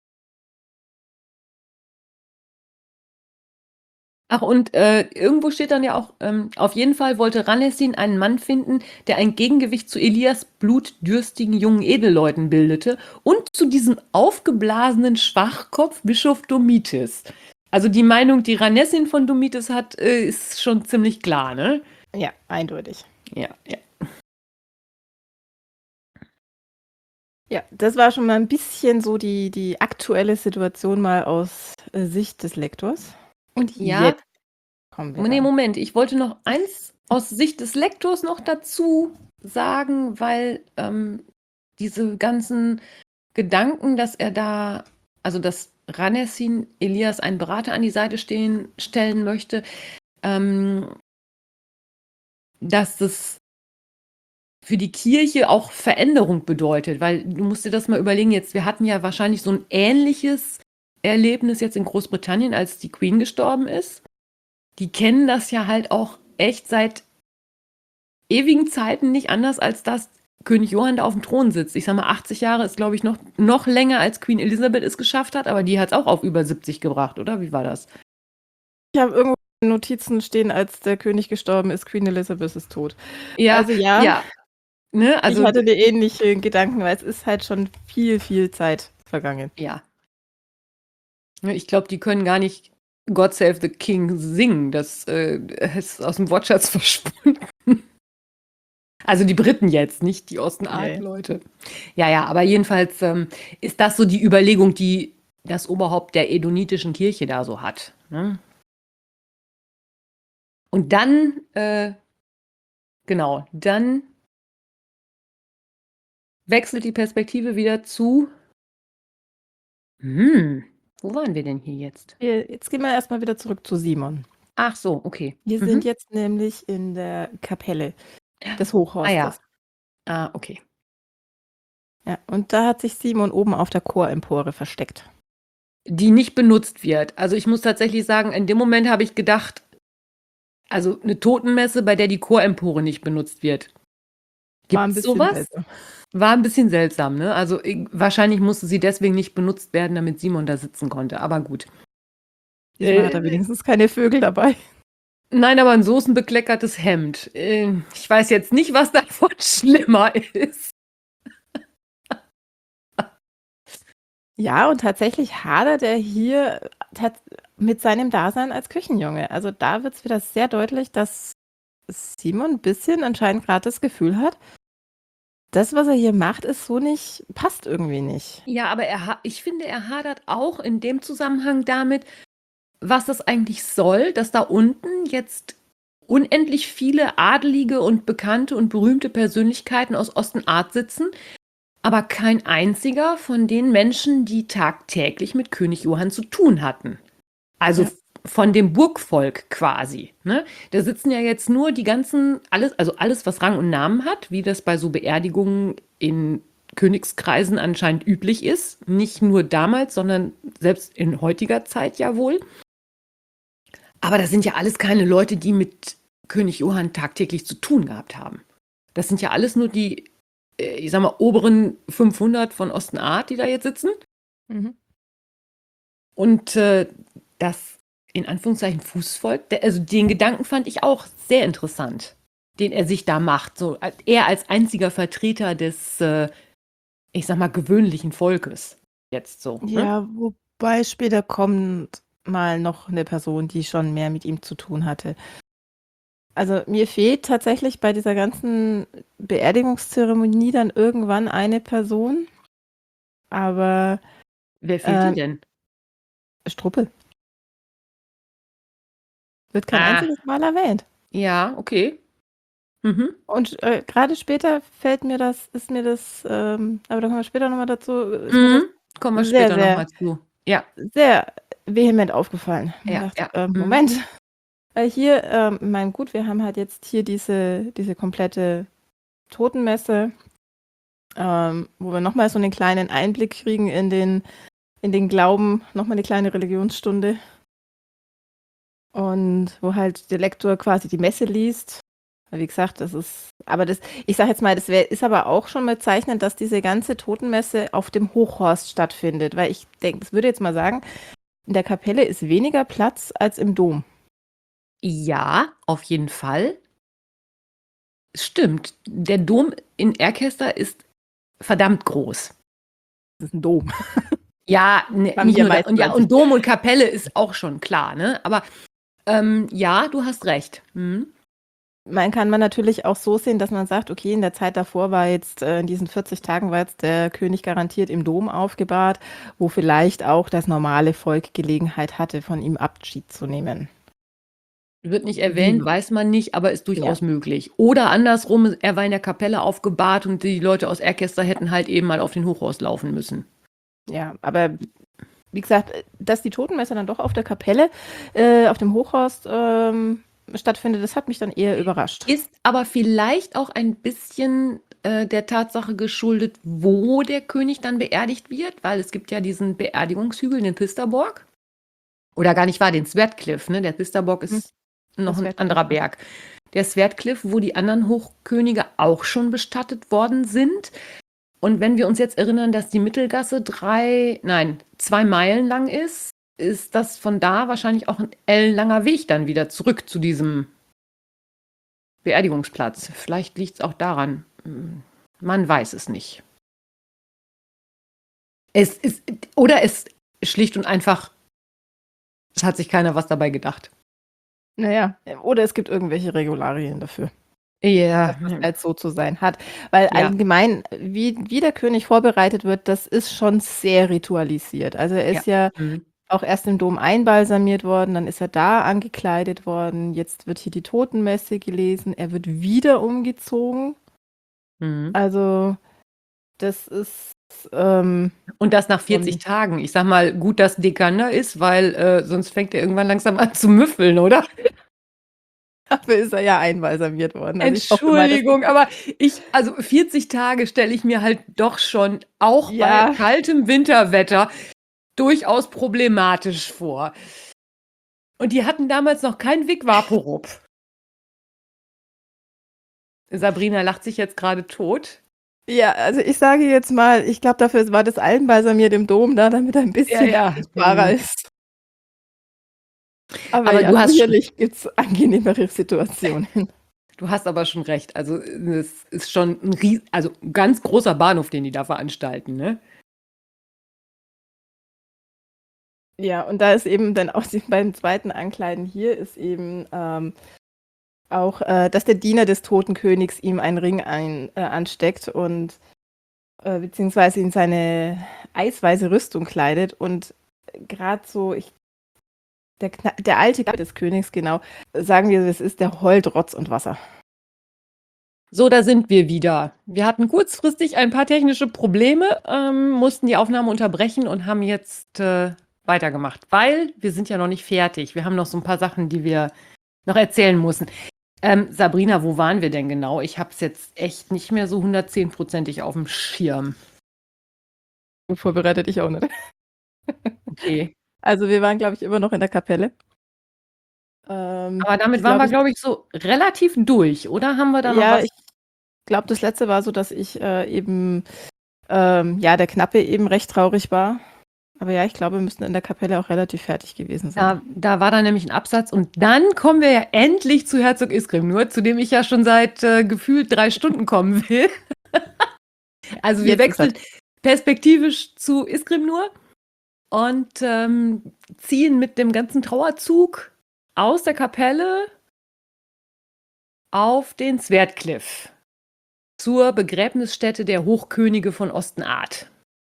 Ach, und äh, irgendwo steht dann ja auch, ähm, auf jeden Fall wollte Ranessin einen Mann finden, der ein Gegengewicht zu Elias blutdürstigen jungen Edelleuten bildete und zu diesem aufgeblasenen Schwachkopf Bischof Domitis. Also die Meinung, die Ranessin von Domitis hat, äh, ist schon ziemlich klar, ne? Ja, eindeutig. Ja, ja. Ja, das war schon mal ein bisschen so die, die aktuelle Situation mal aus äh, Sicht des Lektors. Und Ja, jetzt kommen wir nee, dann. Moment, ich wollte noch eins aus Sicht des Lektors noch dazu sagen, weil ähm, diese ganzen Gedanken, dass er da, also dass Ranessin Elias einen Berater an die Seite stehen, stellen möchte, ähm, dass das für die Kirche auch Veränderung bedeutet, weil du musst dir das mal überlegen, jetzt, wir hatten ja wahrscheinlich so ein ähnliches Erlebnis jetzt in Großbritannien, als die Queen gestorben ist. Die kennen das ja halt auch echt seit ewigen Zeiten nicht anders, als dass König Johann da auf dem Thron sitzt. Ich sag mal, achtzig Jahre ist, glaube ich, noch, noch länger, als Queen Elizabeth es geschafft hat, aber die hat es auch auf über siebzig gebracht, oder? Wie war das? Ich habe irgendwo Notizen stehen, als der König gestorben ist, Queen Elizabeth ist tot. Ja, Also ja, ja. Ne, also, ich hatte den ähnlichen Gedanken, weil es ist halt schon viel, viel Zeit vergangen. ja. Ne, ich glaube, die können gar nicht God Save the King singen. Das äh, ist aus dem Wortschatz verschwunden. Also die Briten jetzt, nicht die Ostenart-Leute. Ja, ja, aber jedenfalls ähm, ist das so die Überlegung, die das Oberhaupt der edonitischen Kirche da so hat. Ne? Und dann, äh, genau, dann wechselt die Perspektive wieder zu. Hm, wo waren wir denn hier jetzt? Wir- Jetzt gehen wir erstmal wieder zurück zu Simon. Ach so, okay. Wir Mhm. sind jetzt nämlich in der Kapelle des Ah Hochhostes. ja. Ah, okay. Ja, und da hat sich Simon oben auf der Chorempore versteckt. Die nicht benutzt wird. Also ich muss tatsächlich sagen, in dem Moment habe ich gedacht, also eine Totenmesse, bei der die Chorempore nicht benutzt wird. War ein Gibt es bisschen sowas? seltsam. War ein bisschen seltsam, ne? Also ich, wahrscheinlich musste sie deswegen nicht benutzt werden, damit Simon da sitzen konnte. Aber gut. Diesmal hat Äh, er wenigstens keine Vögel dabei. Nein, aber ein soßenbekleckertes Hemd. Äh, ich weiß jetzt nicht, was davon schlimmer ist. Ja, und tatsächlich hadert er hier tat- mit seinem Dasein als Küchenjunge. Also da wird es wieder sehr deutlich, dass Simon ein bisschen anscheinend gerade das Gefühl hat, das, was er hier macht, ist so nicht, passt irgendwie nicht. Ja, aber er, ha- ich finde, er hadert auch in dem Zusammenhang damit, was das eigentlich soll, dass da unten jetzt unendlich viele adelige und bekannte und berühmte Persönlichkeiten aus Ostenart sitzen, aber kein einziger von den Menschen, die tagtäglich mit König Johann zu tun hatten. Also Ja. f- von dem Burgvolk quasi. Ne? Da sitzen ja jetzt nur die ganzen, alles, also alles, was Rang und Namen hat, wie das bei so Beerdigungen in Königskreisen anscheinend üblich ist. Nicht nur damals, sondern selbst in heutiger Zeit ja wohl. Aber das sind ja alles keine Leute, die mit König Johann tagtäglich zu tun gehabt haben. Das sind ja alles nur die, äh, ich sag mal, oberen fünfhundert von Ostenart, die da jetzt sitzen. Mhm. Und äh, das, in Anführungszeichen, Fußvolk, der, also den Gedanken fand ich auch sehr interessant, den er sich da macht. So, als- er als einziger Vertreter des, äh, ich sag mal, gewöhnlichen Volkes. Jetzt so. Ne? Ja, wobei später kommt mal noch eine Person, die schon mehr mit ihm zu tun hatte. Also mir fehlt tatsächlich bei dieser ganzen Beerdigungszeremonie dann irgendwann eine Person, aber Wer fehlt dir ähm, denn? Struppel wird kein Ah, einziges Mal erwähnt. ja, okay. Mhm. Und äh, gerade später fällt mir das, ist mir das, ähm, aber da kommen wir später nochmal dazu, ist mir das Mhm. Kommen wir sehr, später sehr, nochmal zu. Ja, sehr vehement aufgefallen. Ich ja, dachte, ja. äh, Mhm. Moment. Weil hier, ähm, ich meine, gut, wir haben halt jetzt hier diese, diese komplette Totenmesse, ähm, wo wir nochmal so einen kleinen Einblick kriegen in den, in den Glauben, nochmal eine kleine Religionsstunde. Und wo halt der Lektor quasi die Messe liest. Wie gesagt, das ist, aber das, ich sage jetzt mal, das wär, ist aber auch schon bezeichnend, dass diese ganze Totenmesse auf dem Hochhorst stattfindet. Weil ich denke, das würde jetzt mal sagen, in der Kapelle ist weniger Platz als im Dom. Ja, auf jeden Fall. Stimmt. Der Dom in Erkester ist verdammt groß. Das ist ein Dom. Ja, ne, Haben nicht die ja nur da, meisten und ja, Leute. und Dom und Kapelle ist auch schon klar, ne? Aber ähm, ja, du hast recht. Mhm. Man kann man natürlich auch so sehen, dass man sagt, okay, in der Zeit davor war jetzt, äh, in diesen vierzig Tagen war jetzt der König garantiert im Dom aufgebahrt, wo vielleicht auch das normale Volk Gelegenheit hatte, von ihm Abschied zu nehmen. Wird nicht Wie, erwähnt, weiß man nicht, aber ist ja, durchaus möglich. Oder andersrum, er war in der Kapelle aufgebahrt und die Leute aus Erkester hätten halt eben mal auf den Hochhaus laufen müssen. ja, aber wie gesagt, äh, dass die Totenmesse dann doch auf der Kapelle, äh, auf dem Hochhorst ähm, stattfindet, das hat mich dann eher überrascht. Ist aber vielleicht auch ein bisschen äh, der Tatsache geschuldet, wo der König dann beerdigt wird, weil es gibt ja diesen Beerdigungshügel, den Pisterborg. Oder gar nicht wahr, den Swertcliff, ne? Der Pisterborg Hm, ist noch das ein wird anderer Berg. Der Swertcliff, wo die anderen Hochkönige auch schon bestattet worden sind. Und wenn wir uns jetzt erinnern, dass die Mittelgasse drei, nein, zwei Meilen lang ist, ist das von da wahrscheinlich auch ein ellenlanger Weg dann wieder zurück zu diesem Beerdigungsplatz. Vielleicht liegt es auch daran. Hm, Man weiß es nicht. Es ist, oder es schlicht und einfach, es hat sich keiner was dabei gedacht. Naja, oder es gibt irgendwelche Regularien dafür, Ja, dass das halt so zu sein hat. Weil ja. allgemein, wie, wie der König vorbereitet wird, das ist schon sehr ritualisiert. Also er ist ja Mhm. auch erst im Dom einbalsamiert worden, dann ist er da angekleidet worden, jetzt wird hier die Totenmesse gelesen, er wird wieder umgezogen. Mhm. Also das ist ähm, Und das nach vierzig Und- Tagen. Ich sag mal, gut, dass Dekander ist, weil äh, sonst fängt er irgendwann langsam an zu müffeln, oder? dafür ist er ja einbalsamiert worden. Also ich hoffe mal, dass- Entschuldigung, aber ich, also vierzig Tage stelle ich mir halt doch schon auch Ja. bei kaltem Winterwetter durchaus problematisch vor. Und die hatten damals noch kein Vic Vaporub. Sabrina lacht sich jetzt gerade tot. Ja, also ich sage jetzt mal, ich glaube, dafür war das einbalsamiert im Dom da, damit er ein bisschen Ja, ja. haltbarer Mhm. ist. Aber, Aber ja, du hast sicherlich gibt es angenehmere Situationen. Du hast aber schon recht. Also es ist schon ein ries also ein ganz großer Bahnhof, den die da veranstalten, ne? Ja, und da ist eben dann auch die, beim zweiten Ankleiden hier ist eben ähm, auch, äh, dass der Diener des toten Königs ihm einen Ring ein, äh, ansteckt und äh, beziehungsweise ihn seine eisweiße Rüstung kleidet und gerade so, ich, der, Kna- der alte Gatte des Königs, genau, sagen wir, es ist der heult Rotz und Wasser. So, da sind wir wieder. Wir hatten kurzfristig ein paar technische Probleme, ähm, mussten die Aufnahme unterbrechen und haben jetzt äh, weitergemacht, weil wir sind ja noch nicht fertig. Wir haben noch so ein paar Sachen, die wir noch erzählen müssen. Ähm, Sabrina, wo waren wir denn genau? Ich habe es jetzt echt nicht mehr so hundertzehnprozentig auf dem Schirm. Gut vorbereitet ich auch nicht. Okay. Also wir waren, glaube ich, immer noch in der Kapelle. Ähm, Aber damit ich waren glaub, wir, ich, glaube ich, so relativ durch, oder? Haben wir da noch ja, was? ich glaube, das letzte war so, dass ich äh, eben, ähm, ja, der Knappe eben recht traurig war. Aber ja, ich glaube, wir müssten in der Kapelle auch relativ fertig gewesen sein. Da, da war dann nämlich ein Absatz und dann kommen wir ja endlich zu Herzog Isgrim, zu dem ich ja schon seit äh, gefühlt drei Stunden kommen will. Also wir Jetzt ist wechseln perspektivisch zu Isgrimnur und ähm, ziehen mit dem ganzen Trauerzug aus der Kapelle auf den Sverdkliff zur Begräbnisstätte der Hochkönige von Ostenart.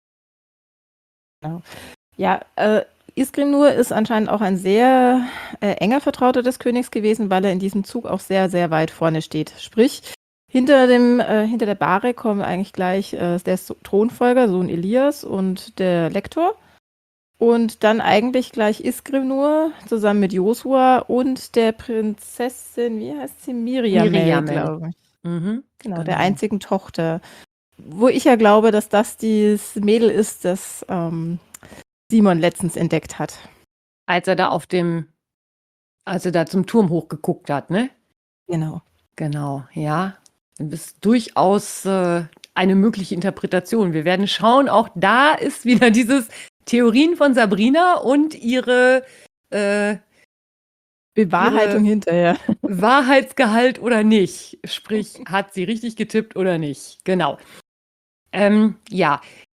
Ja, äh, Isgrimnur ist anscheinend auch ein sehr äh, enger Vertrauter des Königs gewesen, weil er in diesem Zug auch sehr, sehr weit vorne steht. Sprich, hinter, dem, äh, hinter der Bahre kommen eigentlich gleich äh, der So- Thronfolger, Sohn Elias und der Lektor. Und dann eigentlich gleich Isgrimnur zusammen mit Josua und der Prinzessin, wie heißt sie? Miriamel, Miriamel. glaube ich. Mhm, Genau, der einzigen Tochter. Wo ich ja glaube, dass das dieses Mädel ist, das ähm, Simon letztens entdeckt hat. Als er da auf dem, als er da zum Turm hochgeguckt hat, ne? Genau. Genau, ja. Das ist durchaus äh, eine mögliche Interpretation. Wir werden schauen, auch da ist wieder dieses Theorien von Sabrina und ihre äh, Bewahrheitung Ihre- hinterher. Wahrheitsgehalt oder nicht. Sprich, hat sie richtig getippt oder nicht. Genau. Ähm, ja.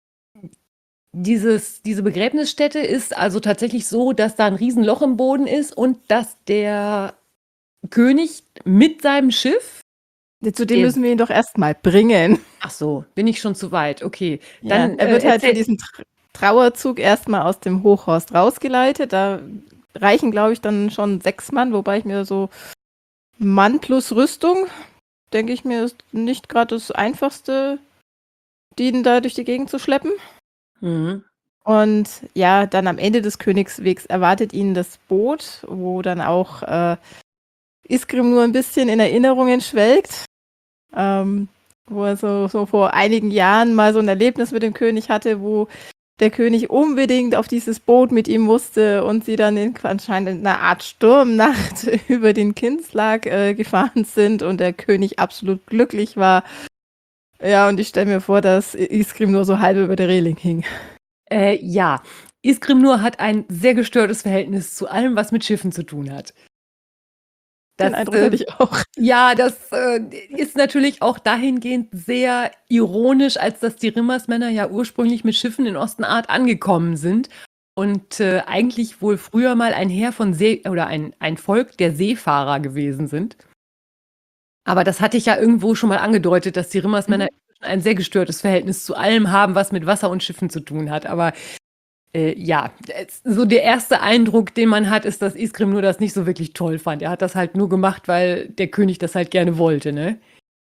Dieses, diese Begräbnisstätte ist also tatsächlich so, dass da ein Riesenloch im Boden ist und dass der König mit seinem Schiff. Zu dem Der- müssen wir ihn doch erstmal bringen. Ach so, bin ich schon zu weit. Okay. Ja, Dann er wird äh, halt für erzähl- diesen Tra Trauerzug erstmal aus dem Hochhorst rausgeleitet. Da reichen, glaube ich, dann schon sechs Mann, wobei ich mir so Mann plus Rüstung, denke ich mir, ist nicht gerade das Einfachste, den da durch die Gegend zu schleppen. Mhm. Und ja, dann am Ende des Königswegs erwartet ihn das Boot, wo dann auch äh, Isgrim nur ein bisschen in Erinnerungen schwelgt. Ähm, wo er so, so vor einigen Jahren mal so ein Erlebnis mit dem König hatte, wo der König unbedingt auf dieses Boot mit ihm musste und sie dann in anscheinend in einer Art Sturmnacht über den Kinzlag äh, gefahren sind und der König absolut glücklich war. Ja, und ich stelle mir vor, dass Isgrim nur so halb über der Reling hing. Äh, ja, Isgrimnur hat ein sehr gestörtes Verhältnis zu allem, was mit Schiffen zu tun hat. Den Das, Eindruck äh, hatte ich auch. Ja, das äh, ist natürlich auch dahingehend sehr ironisch, als dass die Rimmersmänner ja ursprünglich mit Schiffen in Ostenart angekommen sind und äh, eigentlich wohl früher mal ein Heer von See oder ein, ein Volk der Seefahrer gewesen sind. Aber das hatte ich ja irgendwo schon mal angedeutet, dass die Rimmersmänner ein sehr gestörtes Verhältnis zu allem haben, was mit Wasser und Schiffen zu tun hat. Aber äh, ja, es- so der erste Eindruck, den man hat, ist, dass Isgrim nur das nicht so wirklich toll fand. Er hat das halt nur gemacht, weil der König das halt gerne wollte, ne?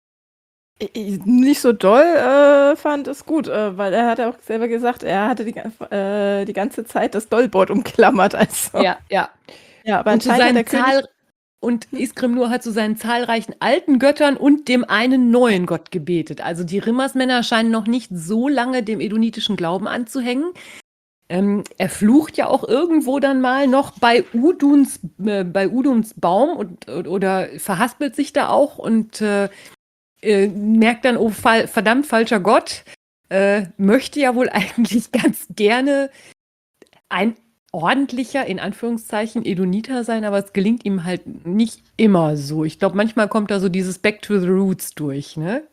Ich- Nicht so doll äh, fand es gut, äh, weil er hat auch selber gesagt, er hatte die, gan- äh, die ganze Zeit das Dollboard umklammert. Also. Ja, ja. Ja, aber Und, zu anscheinend hat der seinen König. Zahl und Isgrimnur hat zu seinen zahlreichen alten Göttern und dem einen neuen Gott gebetet. Also die Rimmersmänner scheinen noch nicht so lange dem edonitischen Glauben anzuhängen. Ähm, er flucht ja auch irgendwo dann mal noch bei Uduns, äh, bei Uduns Baum und, oder verhaspelt sich da auch und äh, äh, merkt dann, oh, fall, verdammt falscher Gott, äh, möchte ja wohl eigentlich ganz gerne ein ordentlicher, in Anführungszeichen, Edoniter sein, aber es gelingt ihm halt nicht immer so. Ich glaube, manchmal kommt da so dieses Back to the Roots durch, ne?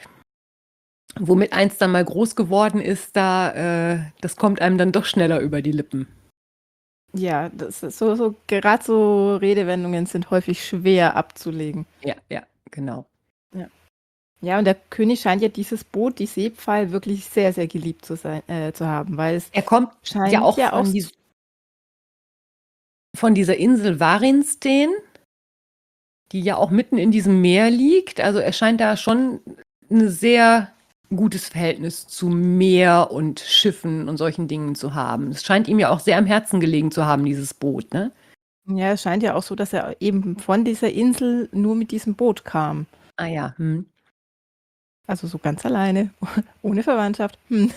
Womit eins dann mal groß geworden ist, da, äh, das kommt einem dann doch schneller über die Lippen. Ja, das ist so, so gerade so Redewendungen sind häufig schwer abzulegen. Ja, ja, genau. Ja, und der König scheint ja dieses Boot, die Seepfeil, wirklich sehr, sehr geliebt zu sein, äh, zu haben, weil es Er kommt scheint ja auch ja von, auch dies, von dieser Insel Varinsten, die ja auch mitten in diesem Meer liegt. Also er scheint da schon eine sehr gutes Verhältnis zu Meer und Schiffen und solchen Dingen zu haben. Es scheint ihm ja auch sehr am Herzen gelegen zu haben, dieses Boot, ne? Ja, es scheint ja auch so, dass er eben von dieser Insel nur mit diesem Boot kam. Ah ja, hm. Also so ganz alleine, ohne Verwandtschaft. Hm.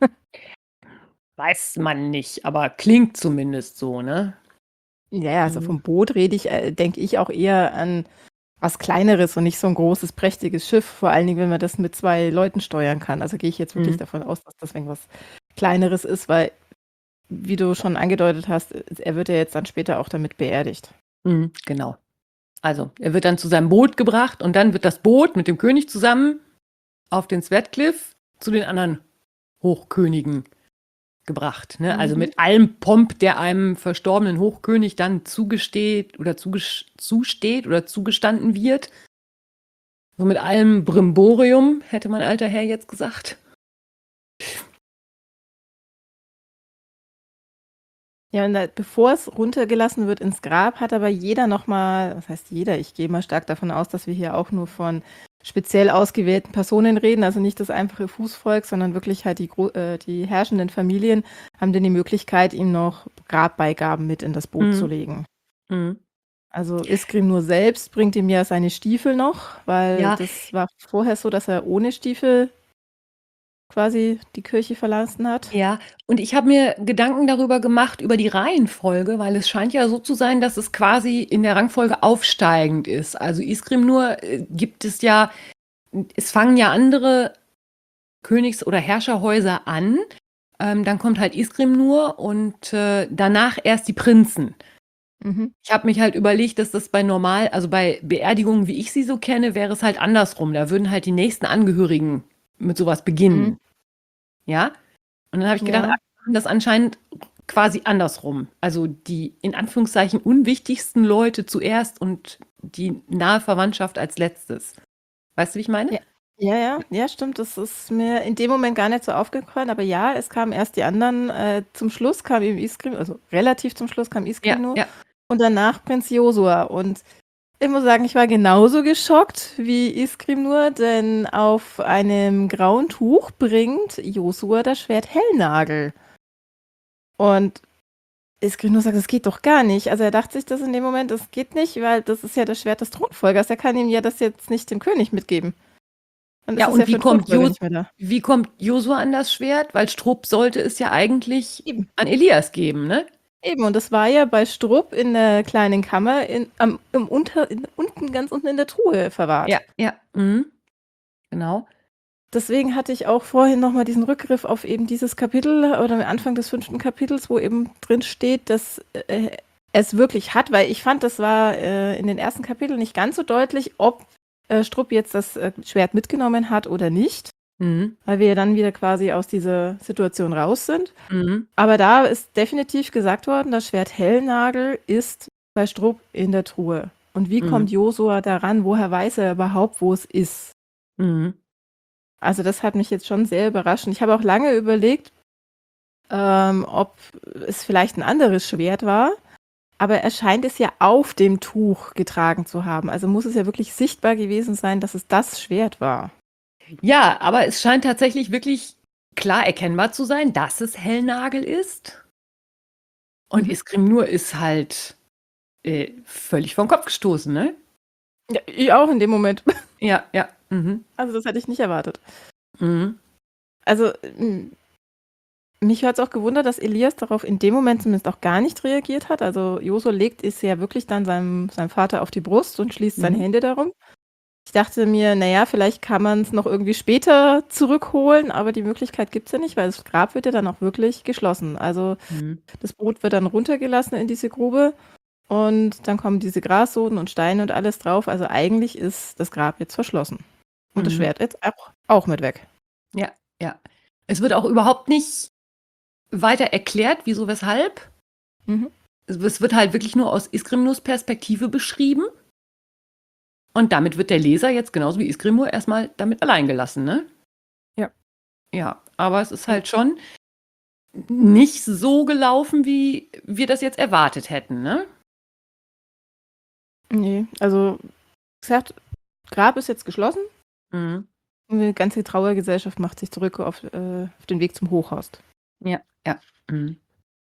Weiß man nicht, aber klingt zumindest so, ne? Ja, ja, also Mhm. vom Boot rede ich, äh, denke ich auch eher an was Kleineres und nicht so ein großes, prächtiges Schiff, vor allen Dingen, wenn man das mit zwei Leuten steuern kann. Also gehe ich jetzt wirklich Mhm. davon aus, dass das irgendwas Kleineres ist, weil, wie du schon angedeutet hast, er wird ja jetzt dann später auch damit beerdigt. Mhm, genau. Also, er wird dann zu seinem Boot gebracht und dann wird das Boot mit dem König zusammen auf den Swertcliff zu den anderen Hochkönigen gebracht, ne? Also Mhm. mit allem Pomp, der einem verstorbenen Hochkönig dann zugesteht oder zuges zusteht oder zugestanden wird. So mit allem Brimborium, hätte mein alter Herr jetzt gesagt. Ja, und da, bevor es runtergelassen wird ins Grab, hat aber jeder nochmal, was heißt jeder? Ich gehe mal stark davon aus, dass wir hier auch nur von speziell ausgewählten Personen reden, also nicht das einfache Fußvolk, sondern wirklich halt die, gro- äh, die herrschenden Familien haben dann die Möglichkeit, ihm noch Grabbeigaben mit in das Boot zu Mhm. legen. Mhm. Also Iskrim nur selbst bringt ihm ja seine Stiefel noch, weil Ja, das war vorher so, dass er ohne Stiefel quasi die Kirche verlassen hat. ja. Und ich habe mir Gedanken darüber gemacht, über die Reihenfolge, weil es scheint ja so zu sein, dass es quasi in der Rangfolge aufsteigend ist. Also Iskrimnur äh, gibt es ja, es fangen ja andere Königs- oder Herrscherhäuser an. Ähm, dann kommt halt Iskrimnur und äh, danach erst die Prinzen. Mhm. Ich habe mich halt überlegt, dass das bei normal, also bei Beerdigungen, wie ich sie so kenne, wäre es halt andersrum. Da würden halt die nächsten Angehörigen mit sowas beginnen. Mhm. Ja? Und dann habe ich gedacht, Ja. ah, wir machen das anscheinend quasi andersrum. Also die in Anführungszeichen unwichtigsten Leute zuerst und die nahe Verwandtschaft als letztes. Weißt du, wie ich meine? Ja. Ja, ja, ja, stimmt. Das ist mir in dem Moment gar nicht so aufgefallen, aber ja, es kamen erst die anderen. Äh, zum Schluss kam eben Iskrim, also relativ zum Schluss kam Iskrim Ja, nur ja. und danach Prinz Josua. Und ich muss sagen, ich war genauso geschockt wie Iskrim nur, denn auf einem grauen Tuch bringt Josua das Schwert Hellnagel. Und Iskrim nur sagt, das geht doch gar nicht. Also er dachte sich das in dem Moment, das geht nicht, weil das ist ja das Schwert des Thronfolgers. Er kann ihm ja das jetzt nicht dem König mitgeben. Dann Ja, ist es und ja für wie den kommt, Thronfolger Jos nicht mehr da. wie kommt Josua an das Schwert? Weil Strupp sollte es ja eigentlich Eben. an Elias geben, ne? Eben, und das war ja bei Strupp in der kleinen Kammer in, am, im Unter, in, unten, ganz unten in der Truhe verwahrt. Ja, ja. Mhm. Genau. Deswegen hatte ich auch vorhin nochmal diesen Rückgriff auf eben dieses Kapitel oder am Anfang des fünften Kapitels, wo eben drin steht, dass äh, er es wirklich hat, weil ich fand, das war äh, in den ersten Kapiteln nicht ganz so deutlich, ob äh, Strupp jetzt das äh, Schwert mitgenommen hat oder nicht, Mhm. weil wir ja dann wieder quasi aus dieser Situation raus sind. Mhm. Aber da ist definitiv gesagt worden, das Schwert Hellnagel ist bei Strupp in der Truhe. Und wie Mhm. kommt Josua daran? Woher weiß er überhaupt, wo es ist? Mhm. Also das hat mich jetzt schon sehr überrascht. Ich habe auch lange überlegt, ähm, ob es vielleicht ein anderes Schwert war. Aber er scheint es ja auf dem Tuch getragen zu haben. Also muss es ja wirklich sichtbar gewesen sein, dass es das Schwert war. Ja, aber es scheint tatsächlich wirklich klar erkennbar zu sein, dass es Hellnagel ist. Und Mhm. Iskrimnur ist halt äh, völlig vom Kopf gestoßen, ne? Ja, ich auch in dem Moment. Ja, ja. Mhm. Also das hätte ich nicht erwartet. Mhm. Also m- mich hat es auch gewundert, dass Elias darauf in dem Moment zumindest auch gar nicht reagiert hat. Also Josua legt es ja wirklich dann seinem, seinem Vater auf die Brust und schließt seine Mhm. Hände darum. Ich dachte mir, naja, vielleicht kann man es noch irgendwie später zurückholen, aber die Möglichkeit gibt es ja nicht, weil das Grab wird ja dann auch wirklich geschlossen. Also Mhm. das Boot wird dann runtergelassen in diese Grube und dann kommen diese Grassoden und Steine und alles drauf. Also eigentlich ist das Grab jetzt verschlossen. Und das Mhm. Schwert jetzt auch, auch mit weg. Ja, ja. Es wird auch überhaupt nicht weiter erklärt, wieso, weshalb. Mhm. Es es wird halt wirklich nur aus Iskrimnurs Perspektive beschrieben. Und damit wird der Leser jetzt genauso wie Iskrimnur erstmal damit allein gelassen, ne? Ja. Ja, aber es ist halt schon nicht so gelaufen, wie wir das jetzt erwartet hätten, ne? Nee, also wie gesagt, Grab ist jetzt geschlossen. Mhm. 'Ne ganze Trauergesellschaft macht sich zurück auf, äh auf den Weg zum Hochhaus. Ja, ja. Mhm.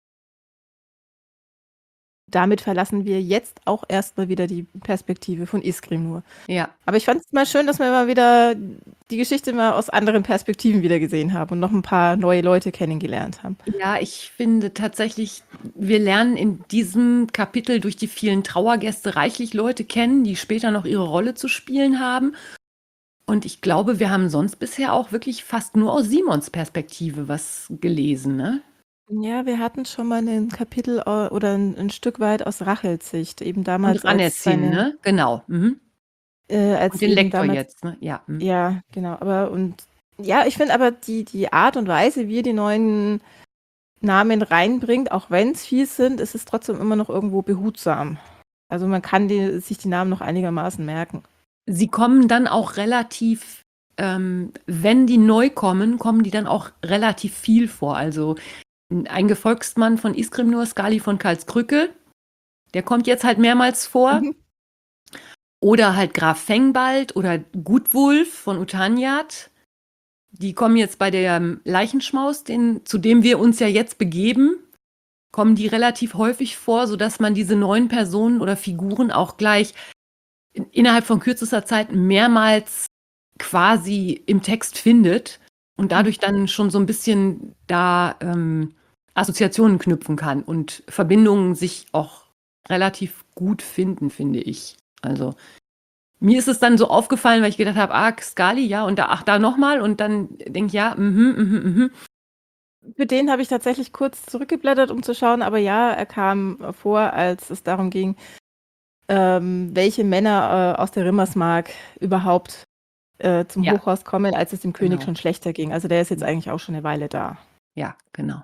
Damit verlassen wir jetzt auch erst mal wieder die Perspektive von Iskrimnur. Ja. Aber ich fand's mal schön, dass wir mal wieder die Geschichte mal aus anderen Perspektiven wieder gesehen haben und noch 'n paar neue Leute kennengelernt haben. Ja, ich finde tatsächlich, wir lernen in diesem Kapitel durch die vielen Trauergäste reichlich Leute kennen, die später noch ihre Rolle zu spielen haben. Und ich glaube, wir haben sonst bisher auch wirklich fast nur aus Simons Perspektive was gelesen, ne? Ja, wir hatten schon mal 'nen Kapitel, äh, oder 'n 'n Stück weit aus Rachels Sicht, eben Und damals, als Raneszin, seine ne? Genau. Mhm. äh, als Und den eben Lektor damals jetzt, ne? Ja. Mhm. ja, genau. Aber und ja, ich finde aber die die Art und Weise, wie er die neuen Namen reinbringt, auch wenn's viel sind, ist es trotzdem immer noch irgendwo behutsam. Also, man kann die sich die Namen noch einigermaßen merken. Sie kommen dann auch relativ ähm, wenn die neu kommen, kommen die dann auch relativ viel vor. Also, n ein Gefolgsmann von Iskrimnur, Skali von Karlskrücke, der kommt jetzt halt mehrmals vor. Mhm. Oder halt Graf Fengbald oder Gutwulf von Utanjat. Die kommen jetzt bei dem Leichenschmaus, den zu dem wir uns ja jetzt begeben, kommen die relativ häufig vor, sodass man diese neuen Personen oder Figuren auch gleich in innerhalb von kürzester Zeit mehrmals quasi im Text findet und dadurch dann schon so 'n bisschen da, ähm, Assoziationen knüpfen kann und Verbindungen sich auch relativ gut finden, finde ich. Also, mir ist es dann so aufgefallen, weil ich gedacht habe: „Ah, Skali, ja, und da ach, da noch mal“ und dann denke ich: „Ja, mhm, mhm, mhm.“ Für den habe ich tatsächlich kurz zurückgeblättert, um zu schauen, aber ja, er kam vor, als es darum ging, ähm, welche Männer, äh, aus der Rimmersmark überhaupt, äh, zum Ja. Hochhaus kommen, als es dem König Genau. schon schlechter ging. Also, der ist jetzt Mhm. eigentlich auch schon 'ne Weile da. Ja, genau.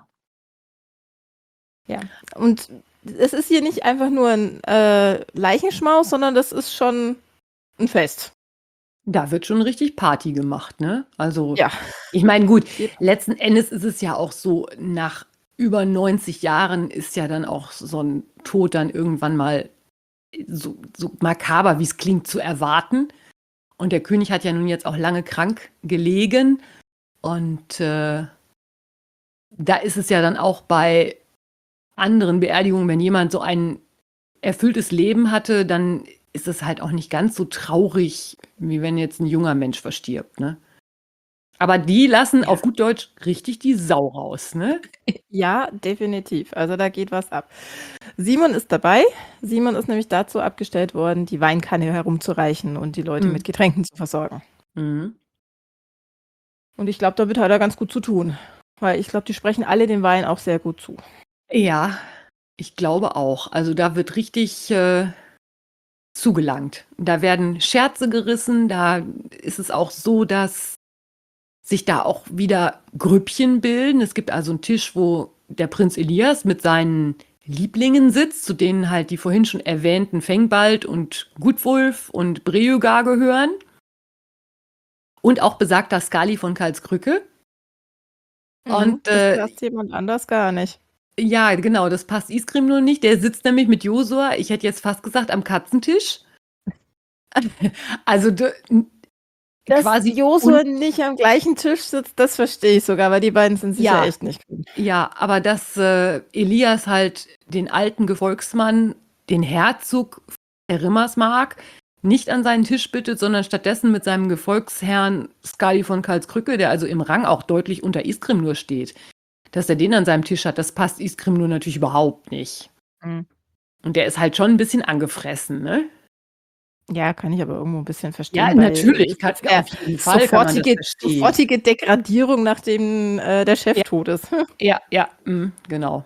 Ja, und es ist hier nicht einfach nur 'n, äh, Leichenschmaus, sondern das ist schon 'n Fest. Da wird schon richtig Party gemacht, ne? Also, Ja. ich meine, gut, Jed letzten Endes ist es ja auch so, nach über neunzig Jahren ist ja dann auch so 'n Tod dann irgendwann mal so so makaber, wie's klingt, zu erwarten. Und der König hat ja nun jetzt auch lange krank gelegen und, äh da ist es ja dann auch bei anderen Beerdigungen, wenn jemand so ein erfülltes Leben hatte, dann ist es halt auch nicht ganz so traurig, wie wenn jetzt 'n junger Mensch verstirbt, ne? Aber die lassen Ja. auf gut Deutsch richtig die Sau raus, ne? Ja, definitiv. Also, da geht was ab. Simon ist dabei. Simon ist nämlich dazu abgestellt worden, die Weinkanne herumzureichen und die Leute Mhm. mit Getränken zu versorgen. Mhm. Und ich glaube, damit hat er ganz gut zu tun, weil ich glaube, die sprechen alle dem Wein auch sehr gut zu. Ja, ich glaube auch. Also, da wird richtig, äh, zugelangt. Da werden Scherze gerissen, da ist es auch so, dass sich da auch wieder Grüppchen bilden. Es gibt also 'n Tisch, wo der Prinz Elias mit seinen Lieblingen sitzt, zu denen halt die vorhin schon erwähnten Fengbald und Gutwulf und Breügar gehören. Und auch besagter Skali von Karlskrücke. Mhm, Und, das äh passt jemand anders gar nicht. Ja, genau, das passt Iskrimnur nicht. Der sitzt nämlich mit Josua, ich hätte jetzt fast gesagt, am Katzentisch. Also, d n Dass quasi un Josua nicht am gleichen Tisch sitzt, das verstehe ich sogar, weil die beiden sind sich ja Ja, echt nicht grün. ja, aber dass, äh, Elias halt den alten Gefolgsmann, den Herzog der Rimmersmark, nicht an seinen Tisch bittet, sondern stattdessen mit seinem Gefolgsherrn Skali von Karlskrücke, der also im Rang auch deutlich unter Iskrimnur steht, dass er den an seinem Tisch hat, das passt Iskrimnur natürlich überhaupt nicht. Mhm. Und der ist halt schon 'n bisschen angefressen, ne? Ja, kann ich aber irgendwo 'n bisschen Ja, verstehen, weil natürlich, es kann ist ja, ja auf jeden Fall kann man das sofortige verstehen. sofortige Degradierung, nachdem, äh, der Chef Ja. tot ist. Ja, ja, mhm, genau.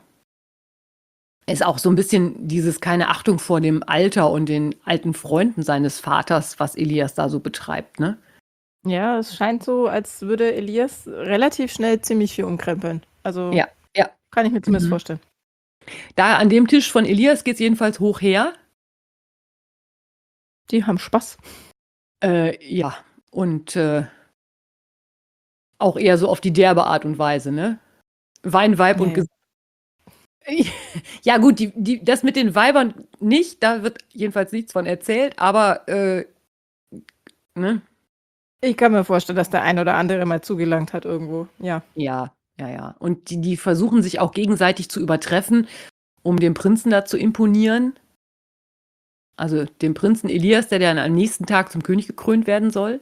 Ist auch so 'n bisschen dieses keine Achtung vor dem Alter und den alten Freunden seines Vaters, was Elias da so betreibt, ne? Ja, es scheint so, als würde Elias relativ schnell ziemlich viel umkrempeln. Also, Ja, ja. kann ich mir zumindest Mhm. vorstellen. Da an dem Tisch von Elias geht's jedenfalls hoch her. Die haben Spaß. Äh, ja, und, äh auch eher so auf die derbe Art und Weise, ne? Wein, Weib Ja, und ja. Ges Ja gut, die die das mit den Weibern nicht, da wird jedenfalls nichts von erzählt, aber, äh, ne? Ich kann mir vorstellen, dass der ein oder andere mal zugelangt hat irgendwo. Ja. Ja, ja, ja. Und die, die versuchen sich auch gegenseitig zu übertreffen, um dem Prinzen da zu imponieren. Also dem Prinzen Elias, der dann am nächsten Tag zum König gekrönt werden soll.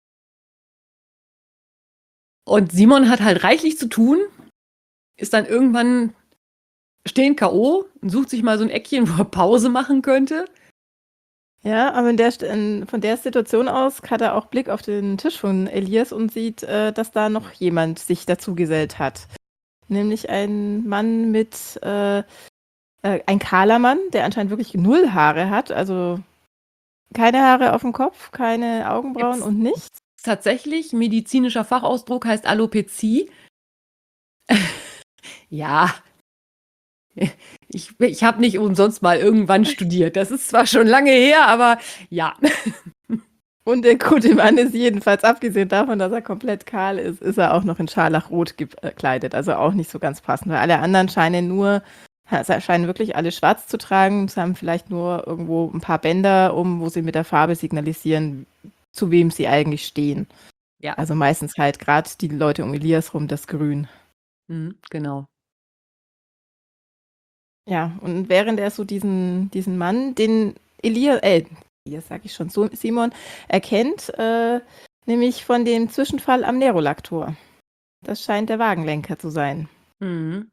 Und Simon hat halt reichlich zu tun, ist dann irgendwann stehen K O und sucht sich mal so ein Eckchen, wo er Pause machen könnte. Ja, aber in der, St- in, von der Situation aus hat er auch Blick auf den Tisch von Elias und sieht, äh, dass da noch jemand sich dazugesellt hat. Nämlich ein Mann mit, äh, äh, ein kahler Mann, der anscheinend wirklich null Haare hat. Also keine Haare auf dem Kopf, keine Augenbrauen Gibt's und nichts. tatsächlich, medizinischer Fachausdruck heißt Alopezie. Ja, ich, ich habe nicht umsonst mal irgendwann studiert. Das ist zwar schon lange her, aber ja. Und der gute Mann ist jedenfalls, abgesehen davon, dass er komplett kahl ist, ist er auch noch in Scharlachrot gekleidet. Also auch nicht so ganz passend. Weil alle anderen scheinen nur, also scheinen wirklich alle schwarz zu tragen. Sie haben vielleicht nur irgendwo ein paar Bänder, um, wo sie mit der Farbe signalisieren, zu wem sie eigentlich stehen. Ja, Also meistens halt gerade die Leute um Elias rum, das Grün. mhm, genau. Ja, und während er so diesen, diesen Mann, den Elias, äh, Elias sag ich schon, so Simon, erkennt, äh, nämlich von dem Zwischenfall am Nerolaktor. Das scheint der Wagenlenker zu sein. Mhm.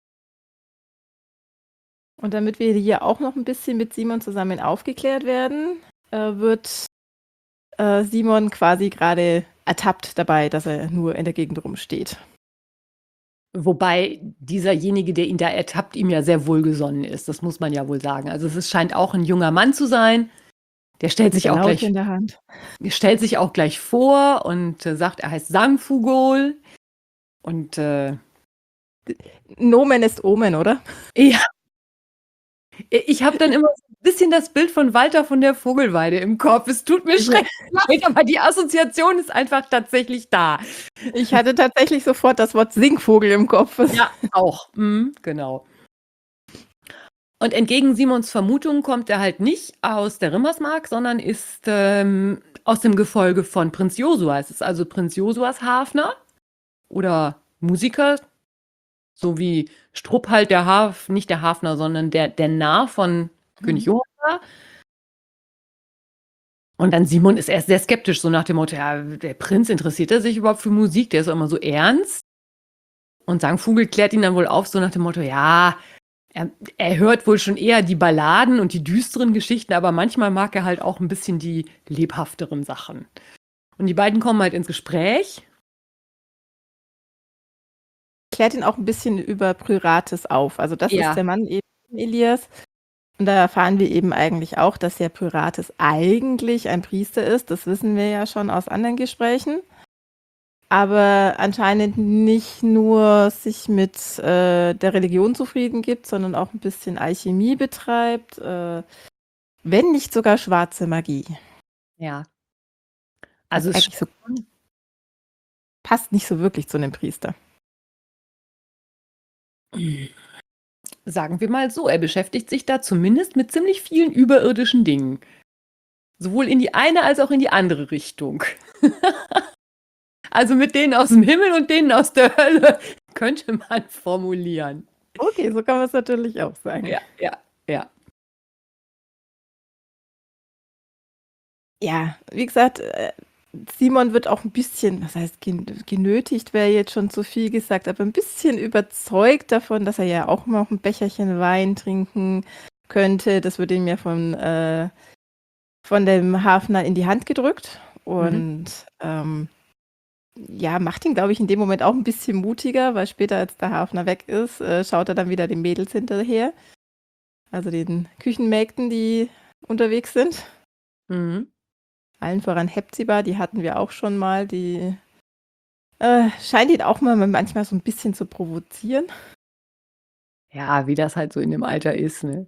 Und damit wir hier auch noch ein bisschen mit Simon zusammen aufgeklärt werden, äh, wird äh, Simon quasi gerade ertappt dabei, dass er nur in der Gegend rumsteht. Wobei dieserjenige, der ihn da ertappt, ihm ja sehr wohlgesonnen ist. Das muss man ja wohl sagen. Also es ist, scheint auch ein junger Mann zu sein. Der stellt sich Mit der auch Laute gleich, in der Hand. stellt sich auch gleich vor und äh, sagt, er heißt Sangfugol. Und äh, Nomen ist Omen, oder? ja, ich habe dann immer so ein bisschen das Bild von Walter von der Vogelweide im Kopf. Es tut mir schrecklich leid, aber die Assoziation ist einfach tatsächlich da. Ich hatte tatsächlich sofort das Wort Singvogel im Kopf. Ja, auch. Mhm, genau. Und entgegen Simons Vermutung kommt er halt nicht aus der Rimmersmark, sondern ist ähm, aus dem Gefolge von Prinz Josua. Es ist also Prinz Josuas Hafner oder Musiker, so wie Strupp halt der Haf, nicht der Hafner, sondern der, der Narr von Mhm. König Johann war. Und dann Simon ist erst sehr skeptisch, so nach dem Motto, ja, der Prinz, interessiert er sich überhaupt für Musik? Der ist auch immer so ernst. Und Sangvogel klärt ihn dann wohl auf, so nach dem Motto, ja, er, er hört wohl schon eher die Balladen und die düsteren Geschichten, aber manchmal mag er halt auch ein bisschen die lebhafteren Sachen. Und die beiden kommen halt ins Gespräch. Klärt ihn auch ein bisschen über Pryrates auf. Also das Ja. ist der Mann eben Elias. Und da erfahren wir eben eigentlich auch, dass der Pryrates eigentlich ein Priester ist. Das wissen wir ja schon aus anderen Gesprächen. Aber anscheinend nicht nur sich mit äh, der Religion zufrieden gibt, sondern auch ein bisschen Alchemie betreibt, äh, wenn nicht sogar schwarze Magie. Ja. Also es Eigentlich so passt nicht so wirklich zu einem Priester. sagen wir mal so, er beschäftigt sich da zumindest mit ziemlich vielen überirdischen Dingen. Sowohl in die eine als auch in die andere Richtung. Also mit denen aus dem Himmel und denen aus der Hölle, könnte man formulieren. Okay, so kann man es natürlich auch sagen. Ja, ja, ja. Ja, wie gesagt, äh, Simon wird auch ein bisschen, was heißt gen genötigt, wäre jetzt schon zu viel gesagt, aber ein bisschen überzeugt davon, dass er ja auch noch ein Becherchen Wein trinken könnte. Das wird ihm ja von, äh, von dem Hafner in die Hand gedrückt und ähm, ja, macht ihn, glaube ich, in dem Moment auch ein bisschen mutiger, weil später, als der Hafner weg ist, äh, schaut er dann wieder den Mädels hinterher, also den Küchenmägden, die unterwegs sind. Mhm. Allen voran Hepzibah, die hatten wir auch schon mal, die äh, scheint ihn auch mal manchmal so ein bisschen zu provozieren. Ja, wie das halt so in dem Alter ist, ne?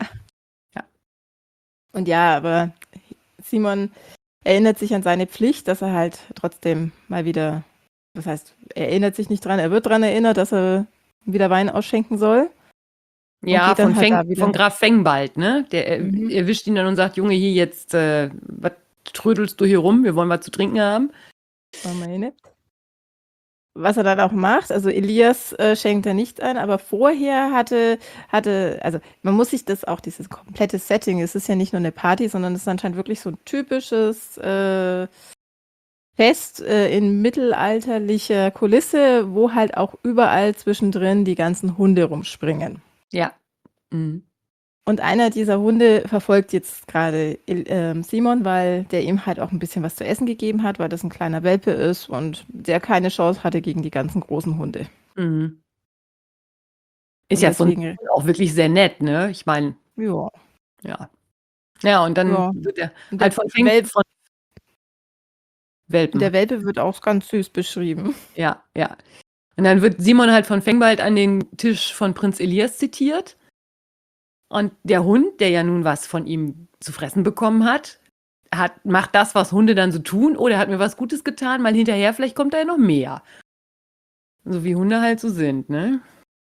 Und ja, aber Simon erinnert sich an seine Pflicht, dass er halt trotzdem mal wieder, das heißt, er erinnert sich nicht dran, er wird dran erinnert, dass er wieder Wein ausschenken soll. Ja, geht dann von, halt Feng, da wieder- von Graf Fengbald, ne? Der er- Mhm. erwischt ihn dann und sagt, Junge, hier jetzt, äh, was trödelst du hier rum? Wir wollen was zu trinken haben. Oh meine. Was er dann auch macht, also Elias äh, schenkt da nichts ein, aber vorher hatte, hatte, also man muss sich das auch, dieses komplette Setting, es ist ja nicht nur eine Party, sondern es ist anscheinend wirklich so ein typisches äh, Fest äh, in mittelalterlicher Kulisse, wo halt auch überall zwischendrin die ganzen Hunde rumspringen. Ja. Mhm. Und einer dieser Hunde verfolgt jetzt gerade ähm, Simon, weil der ihm halt auch ein bisschen was zu essen gegeben hat, weil das ein kleiner Welpe ist und der keine Chance hatte gegen die ganzen großen Hunde. Mhm. Ist Und ja von deswegen, auch wirklich sehr nett, ne? Ich meine, ja, ja. Ja, und dann ja. wird er Und halt der, von Feng Welp, von Welpen. der Welpe wird auch ganz süß beschrieben. Ja, ja. Und dann wird Simon halt von Fengbald an den Tisch von Prinz Elias zitiert. Und der Hund, der ja nun was von ihm zu fressen bekommen hat, hat macht das, was Hunde dann so tun. Oh, der hat mir was Gutes getan, mal hinterher, vielleicht kommt da ja noch mehr. So wie Hunde halt so sind, ne?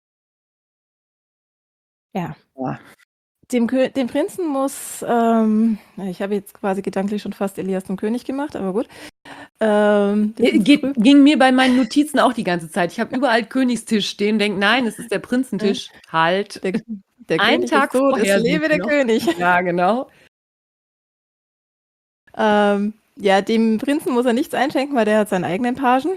Ja. Ja. Dem, Kö dem Prinzen muss, ähm, ich habe jetzt quasi gedanklich schon fast Elias zum König gemacht, aber gut. Ähm, Äh, Geht, ging mir bei meinen Notizen auch die ganze Zeit. Ich habe überall Königstisch stehen, denke, nein, es ist der Prinzentisch. Halt. Der, der Einen König Tag ist tot, vorher es lebe sind der wir noch. König. Ja, genau. Ähm, ja, dem Prinzen muss er nichts einschenken, weil der hat seinen eigenen Pagen.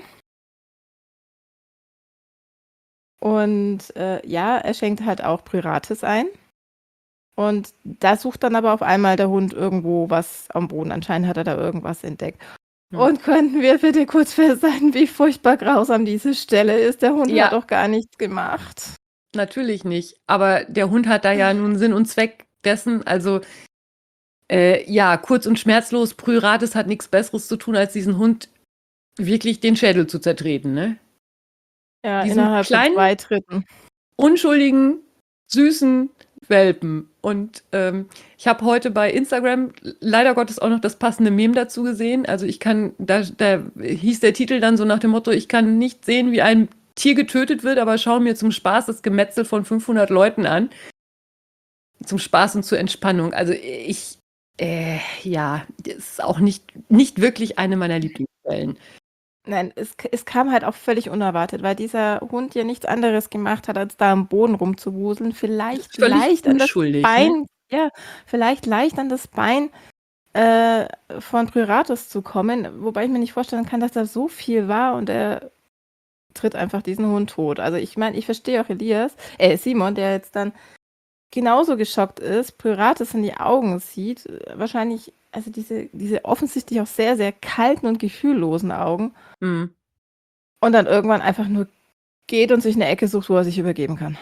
Und äh, ja, er schenkt halt auch Pyrates ein. Und da sucht dann aber auf einmal der Hund irgendwo was am Boden. Anscheinend hat er da irgendwas entdeckt. Hm. Und könnten wir bitte kurz festhalten, wie furchtbar grausam diese Stelle ist. Der Hund Ja. hat doch gar nichts gemacht. Natürlich nicht. Aber der Hund hat da ja nun Sinn und Zweck dessen. Also, äh, ja, kurz und schmerzlos, Pyrates hat nichts Besseres zu tun, als diesen Hund wirklich den Schädel zu zertreten, ne? Ja, Diesen innerhalb von kleinen, zwei Tritten. unschuldigen, süßen Welpen. Und ähm, ich habe heute bei Instagram leider Gottes auch noch das passende Meme dazu gesehen. Also ich kann, da, da hieß der Titel dann so nach dem Motto, ich kann nicht sehen, wie ein Tier getötet wird, aber schaue mir zum Spaß das Gemetzel von fünfhundert Leuten an. Zum Spaß und zur Entspannung. Also ich, äh, ja, das ist auch nicht, nicht wirklich eine meiner Lieblingsquellen. Nein, es, es kam halt auch völlig unerwartet, weil dieser Hund ja nichts anderes gemacht hat, als da am Boden rumzuwuseln. Vielleicht Völlig leicht an das unschuldig, Bein, ne? ja, vielleicht leicht an das Bein äh, von Pyrates zu kommen, wobei ich mir nicht vorstellen kann, dass da so viel war und er tritt einfach diesen Hund tot. Also ich meine, ich verstehe auch Elias, äh, Simon, der jetzt dann genauso geschockt ist, Pyrates in die Augen sieht, äh, wahrscheinlich, also diese, diese offensichtlich auch sehr, sehr kalten und gefühllosen Augen. Mhm. Und dann irgendwann einfach nur geht und sich eine Ecke sucht, wo er sich übergeben kann.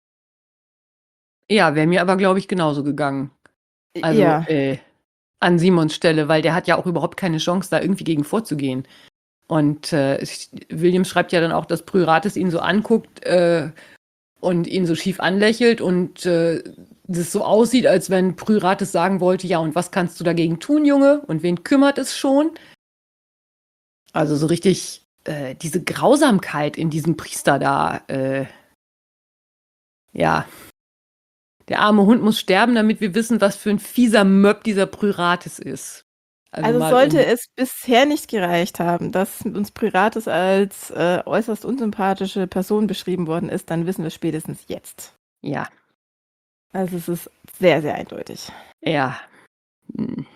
Ja, wäre mir aber, glaube ich, genauso gegangen. Also Ja. äh, an Simons Stelle, weil der hat ja auch überhaupt keine Chance, da irgendwie gegen vorzugehen. Und äh, William schreibt ja dann auch, dass Pyrates ihn so anguckt äh, und ihn so schief anlächelt und äh, das so aussieht, als wenn Pyrates sagen wollte, ja, und was kannst du dagegen tun, Junge? Und wen kümmert es schon? Also so richtig äh, diese Grausamkeit in diesem Priester da, äh, ja. Der arme Hund muss sterben, damit wir wissen, was für ein fieser Möb dieser Pyrates ist. Also mal sollte um- es bisher nicht gereicht haben, dass uns Pyrates als äh, äußerst unsympathische Person beschrieben worden ist, dann wissen wir spätestens jetzt. Ja, Also es ist sehr, sehr eindeutig. ja. Hm.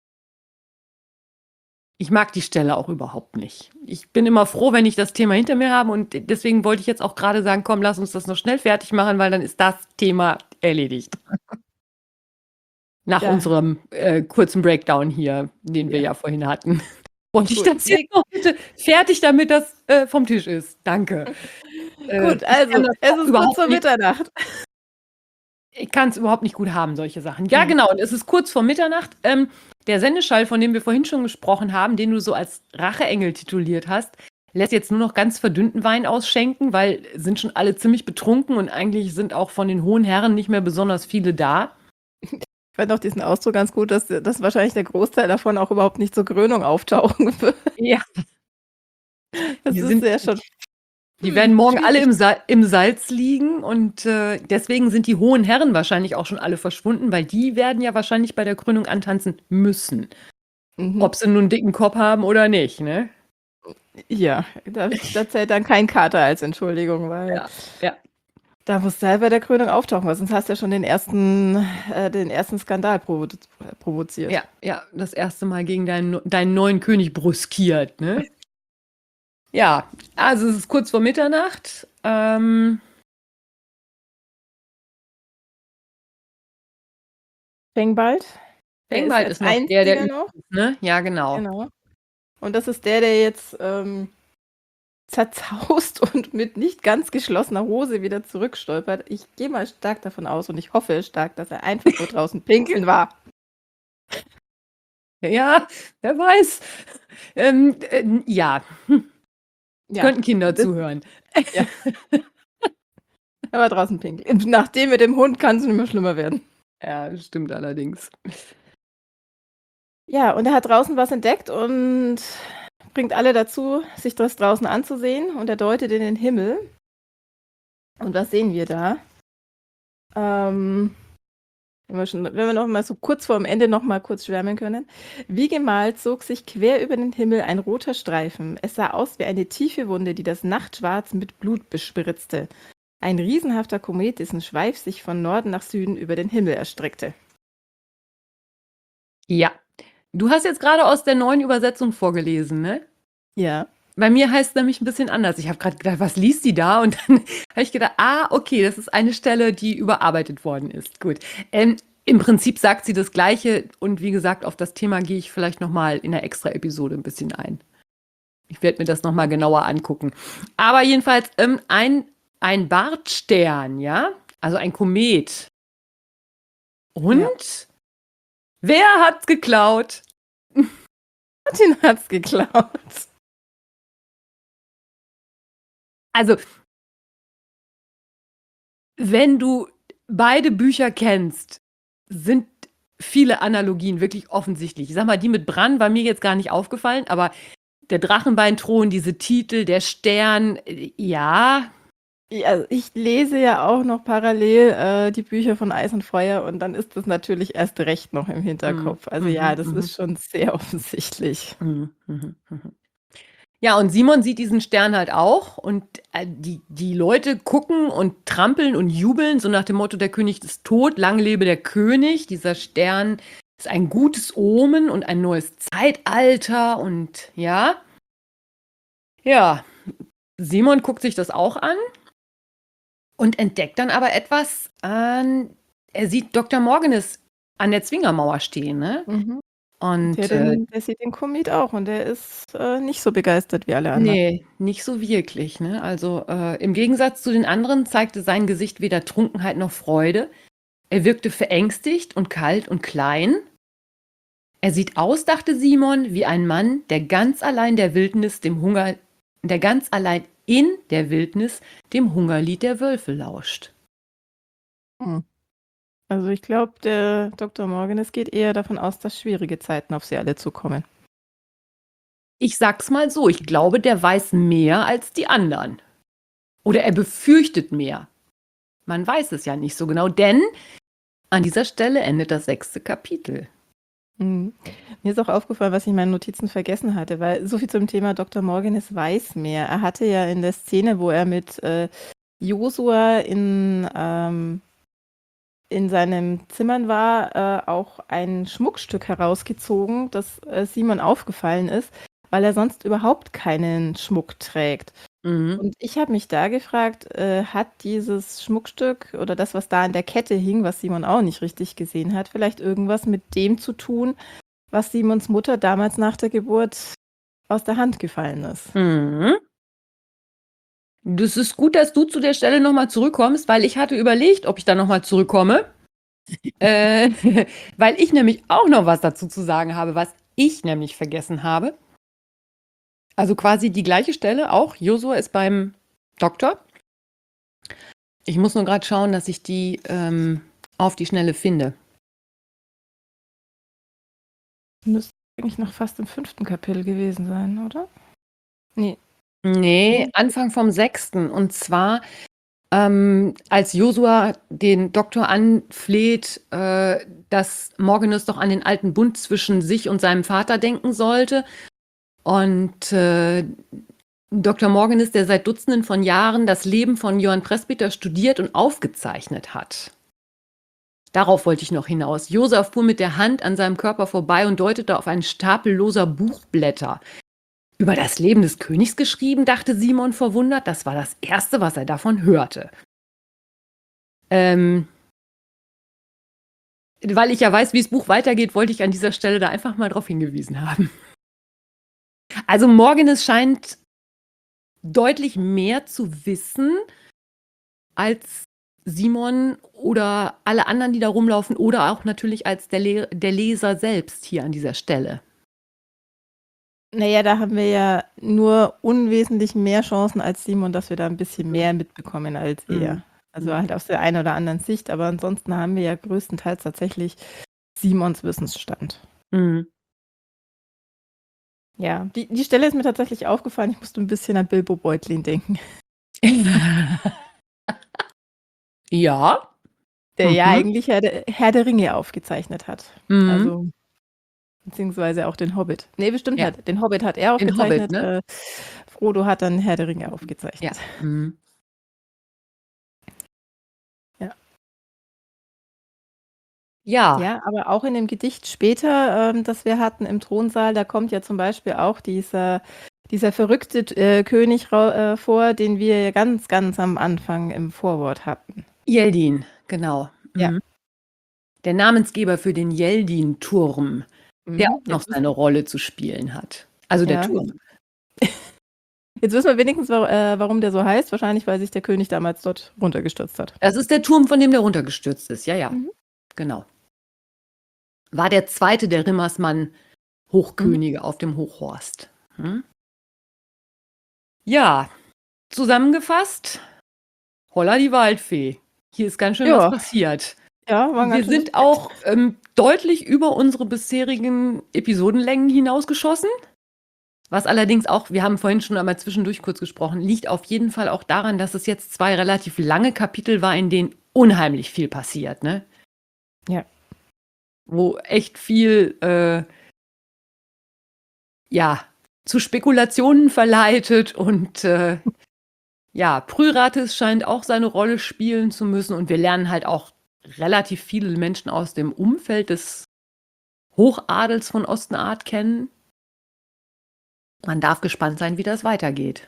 Ich mag die Stelle auch überhaupt nicht. Ich bin immer froh, wenn ich das Thema hinter mir habe und deswegen wollte ich jetzt auch gerade sagen, komm, lass uns das noch schnell fertig machen, weil dann ist das Thema erledigt. Nach Ja. unserem äh, kurzen Breakdown hier, den wir Ja. ja vorhin hatten. Wollte ich Gut. das jetzt noch bitte fertig, damit das äh, vom Tisch ist. Danke. Äh, Gut, ich also kann das es auch ist kurz überhaupt vor nicht- Mitternacht. Ich kann es überhaupt nicht gut haben, solche Sachen. Ja, Mhm. genau. Und es ist kurz vor Mitternacht. Ähm, der Sendeschall, von dem wir vorhin schon gesprochen haben, den du so als Racheengel tituliert hast, lässt jetzt nur noch ganz verdünnten Wein ausschenken, weil sind schon alle ziemlich betrunken und eigentlich sind auch von den hohen Herren nicht mehr besonders viele da. Ich fand auch diesen Ausdruck ganz gut, dass, dass wahrscheinlich der Großteil davon auch überhaupt nicht zur Krönung auftauchen wird. Ja. Das Die ist sind- ja schon. Die Hm, werden morgen alle schwierig. im, Sa im Salz liegen und äh, deswegen sind die hohen Herren wahrscheinlich auch schon alle verschwunden, weil die werden ja wahrscheinlich bei der Krönung antanzen müssen. Mhm. Ob sie nun einen dicken Kopf haben oder nicht, ne? Ja, da da zählt dann kein Kater als Entschuldigung, weil Ja, ja. da musst du halt bei der Krönung auftauchen, weil sonst hast du ja schon den ersten äh, den ersten Skandal provo provoziert. Ja, ja, das erste Mal gegen deinen, deinen neuen König brüskiert, ne? Ja, also es ist kurz vor Mitternacht. Ähm, Fengbald, der ist Fengbald als ist noch der, der einziger übrig noch. ist, ne? Ja, genau. Genau. Und das ist der, der jetzt ähm, zerzaust und mit nicht ganz geschlossener Hose wieder zurückstolpert. Ich gehe mal stark davon aus und ich hoffe stark, dass er einfach nur draußen pinkeln war. Ja, wer weiß. Ähm, äh, ja, Ja, könnten Kinder das, zuhören. ja, er war draußen pinkeln. Nach dem mit dem Hund kann es nicht mehr schlimmer werden. Ja, das stimmt allerdings. Ja, und er hat draußen was entdeckt und bringt alle dazu, sich das draußen anzusehen. Und er deutet in den Himmel. Und was sehen wir da? Ähm, wenn wir, schon, wenn wir noch mal so kurz vor dem Ende noch mal kurz schwärmen können. Wie gemalt zog sich quer über den Himmel ein roter Streifen. Es sah aus wie eine tiefe Wunde, die das Nachtschwarz mit Blut bespritzte. Ein riesenhafter Komet, dessen Schweif sich von Norden nach Süden über den Himmel erstreckte. Ja. Du hast jetzt gerade aus der neuen Übersetzung vorgelesen, ne? Ja. Bei mir heißt es nämlich ein bisschen anders. Ich habe gerade gedacht, was liest die da? Und dann habe ich gedacht, ah, okay, das ist eine Stelle, die überarbeitet worden ist. Gut. Ähm, im Prinzip sagt sie das Gleiche. Und wie gesagt, auf das Thema gehe ich vielleicht nochmal in der Extra-Episode ein bisschen ein. Ich werde mir das nochmal genauer angucken. Aber jedenfalls ähm, ein, ein Bartstern, ja? Also ein Komet. Und Ja. wer hat's geklaut? Martin hat's geklaut. Also, wenn du beide Bücher kennst, sind viele Analogien wirklich offensichtlich. Ich sag mal, die mit Bran war mir jetzt gar nicht aufgefallen, aber der Drachenbeinthron, diese Titel, der Stern, äh, ja. Ja, also ich lese ja auch noch parallel äh, die Bücher von Eis und Feuer und dann ist das natürlich erst recht noch im Hinterkopf. Also Mhm, ja, das mhm. ist schon sehr offensichtlich. Mhm, mhm, mhm. Ja, und Simon sieht diesen Stern halt auch und äh, die, die Leute gucken und trampeln und jubeln, so nach dem Motto, der König ist tot, lang lebe der König, dieser Stern ist ein gutes Omen und ein neues Zeitalter und ja. Ja, Simon guckt sich das auch an und entdeckt dann aber etwas. Äh, er sieht Doktor Morganis an der Zwingermauer stehen, ne? Mhm. Und Der, äh, den, der sieht den Komet auch und der ist äh, nicht so begeistert wie alle anderen. nee, nicht so wirklich, ne? Also äh, im Gegensatz zu den anderen zeigte sein Gesicht weder Trunkenheit noch Freude. Er wirkte verängstigt und kalt und klein. Er sieht aus, dachte Simon, wie ein Mann, der ganz allein der Wildnis dem Hunger, der ganz allein in der Wildnis dem Hungerlied der Wölfe lauscht. Hm. Also ich glaube, der Doktor Morganis geht eher davon aus, dass schwierige Zeiten auf sie alle zukommen. Ich sag's mal so, ich glaube, der weiß mehr als die anderen. Oder er befürchtet mehr. Man weiß es ja nicht so genau, denn an dieser Stelle endet das sechste Kapitel. Mhm. Mir ist auch aufgefallen, was ich in meinen Notizen vergessen hatte, weil so viel zum Thema Doktor Morganis weiß mehr. Er hatte ja in der Szene, wo er mit äh, Josua in, ähm, in seinem Zimmern war, äh, auch ein Schmuckstück herausgezogen, das äh, Simon aufgefallen ist, weil er sonst überhaupt keinen Schmuck trägt. Mhm. Und ich habe mich da gefragt, äh, hat dieses Schmuckstück oder das, was da an der Kette hing, was Simon auch nicht richtig gesehen hat, vielleicht irgendwas mit dem zu tun, was Simons Mutter damals nach der Geburt aus der Hand gefallen ist? Mhm. Das ist gut, dass du zu der Stelle nochmal zurückkommst, weil ich hatte überlegt, ob ich da nochmal zurückkomme. äh, weil ich nämlich auch noch was dazu zu sagen habe, was ich nämlich vergessen habe. Also quasi die gleiche Stelle, auch Josua ist beim Doktor. Ich muss nur gerade schauen, dass ich die ähm, auf die Schnelle finde. Müsste eigentlich noch fast im fünften Kapitel gewesen sein, oder? Nee. Nee, Anfang vom sechsten. Und zwar, ähm, als Josua den Doktor anfleht, äh, dass Morganis doch an den alten Bund zwischen sich und seinem Vater denken sollte. Und äh, Doktor Morgan ist, der seit Dutzenden von Jahren das Leben von Johann Presbyter studiert und aufgezeichnet hat. Darauf wollte ich noch hinaus. Josef fuhr mit der Hand an seinem Körper vorbei und deutete auf einen Stapel loser Buchblätter. Über das Leben des Königs geschrieben, dachte Simon verwundert. Das war das Erste, was er davon hörte. Ähm, weil ich ja weiß, wie das Buch weitergeht, wollte ich an dieser Stelle da einfach mal drauf hingewiesen haben. Also Morganis scheint deutlich mehr zu wissen als Simon oder alle anderen, die da rumlaufen, oder auch natürlich als der, Le der Leser selbst hier an dieser Stelle. Naja, da haben wir ja nur unwesentlich mehr Chancen als Simon, dass wir da ein bisschen mehr mitbekommen als er. Mhm. Also Mhm. halt aus der einen oder anderen Sicht, aber ansonsten haben wir ja größtenteils tatsächlich Simons Wissensstand. Mhm. Ja, die, die Stelle ist mir tatsächlich aufgefallen. Ich musste ein bisschen an Bilbo Beutlin denken, Ja. der ja Mhm. eigentlich Herr der, Herr der Ringe aufgezeichnet hat. Mhm. Also, beziehungsweise auch den Hobbit. Nee, bestimmt Ja. hat. Den Hobbit hat er Den Hobbit, aufgezeichnet. ne? Äh, Frodo hat dann Herr der Ringe Ja. aufgezeichnet. Mhm. Ja. Ja. Ja, aber auch in dem Gedicht später, ähm, das wir hatten im Thronsaal, da kommt ja zum Beispiel auch dieser, dieser verrückte äh, König rau- äh, vor, den wir ja ganz, ganz am Anfang im Vorwort hatten. Yeldin, genau. Ja. Mhm. Der Namensgeber für den Yeldin-Turm, der Mhm. auch noch Jetzt, wissen, seine Rolle zu spielen hat. Also der ja, jetzt, Turm. jetzt wissen wir wenigstens, wa- äh, warum der so heißt. Wahrscheinlich, weil sich der König damals dort runtergestürzt hat. Das ist der Turm, von dem der runtergestürzt ist. Ja, ja, Mhm. genau. War der zweite der Rimmersmann-Hochkönige auf dem Hochhorst. Hm? Ja, zusammengefasst, holla die Waldfee. Hier ist ganz schön Ja. was passiert. Ja, war Wir ganz schön sind auch ähm, deutlich über unsere bisherigen Episodenlängen hinausgeschossen. Was allerdings auch, wir haben vorhin schon einmal zwischendurch kurz gesprochen, liegt auf jeden Fall auch daran, dass es jetzt zwei relativ lange Kapitel war, in denen unheimlich viel passiert, ne? Ja. Wo echt viel, äh, ja, zu Spekulationen verleitet und äh, ja, Prüratis scheint auch seine Rolle spielen zu müssen und wir lernen halt auch relativ viele Menschen aus dem Umfeld des Hochadels von Ostenart kennen. Man darf gespannt sein, wie das weitergeht.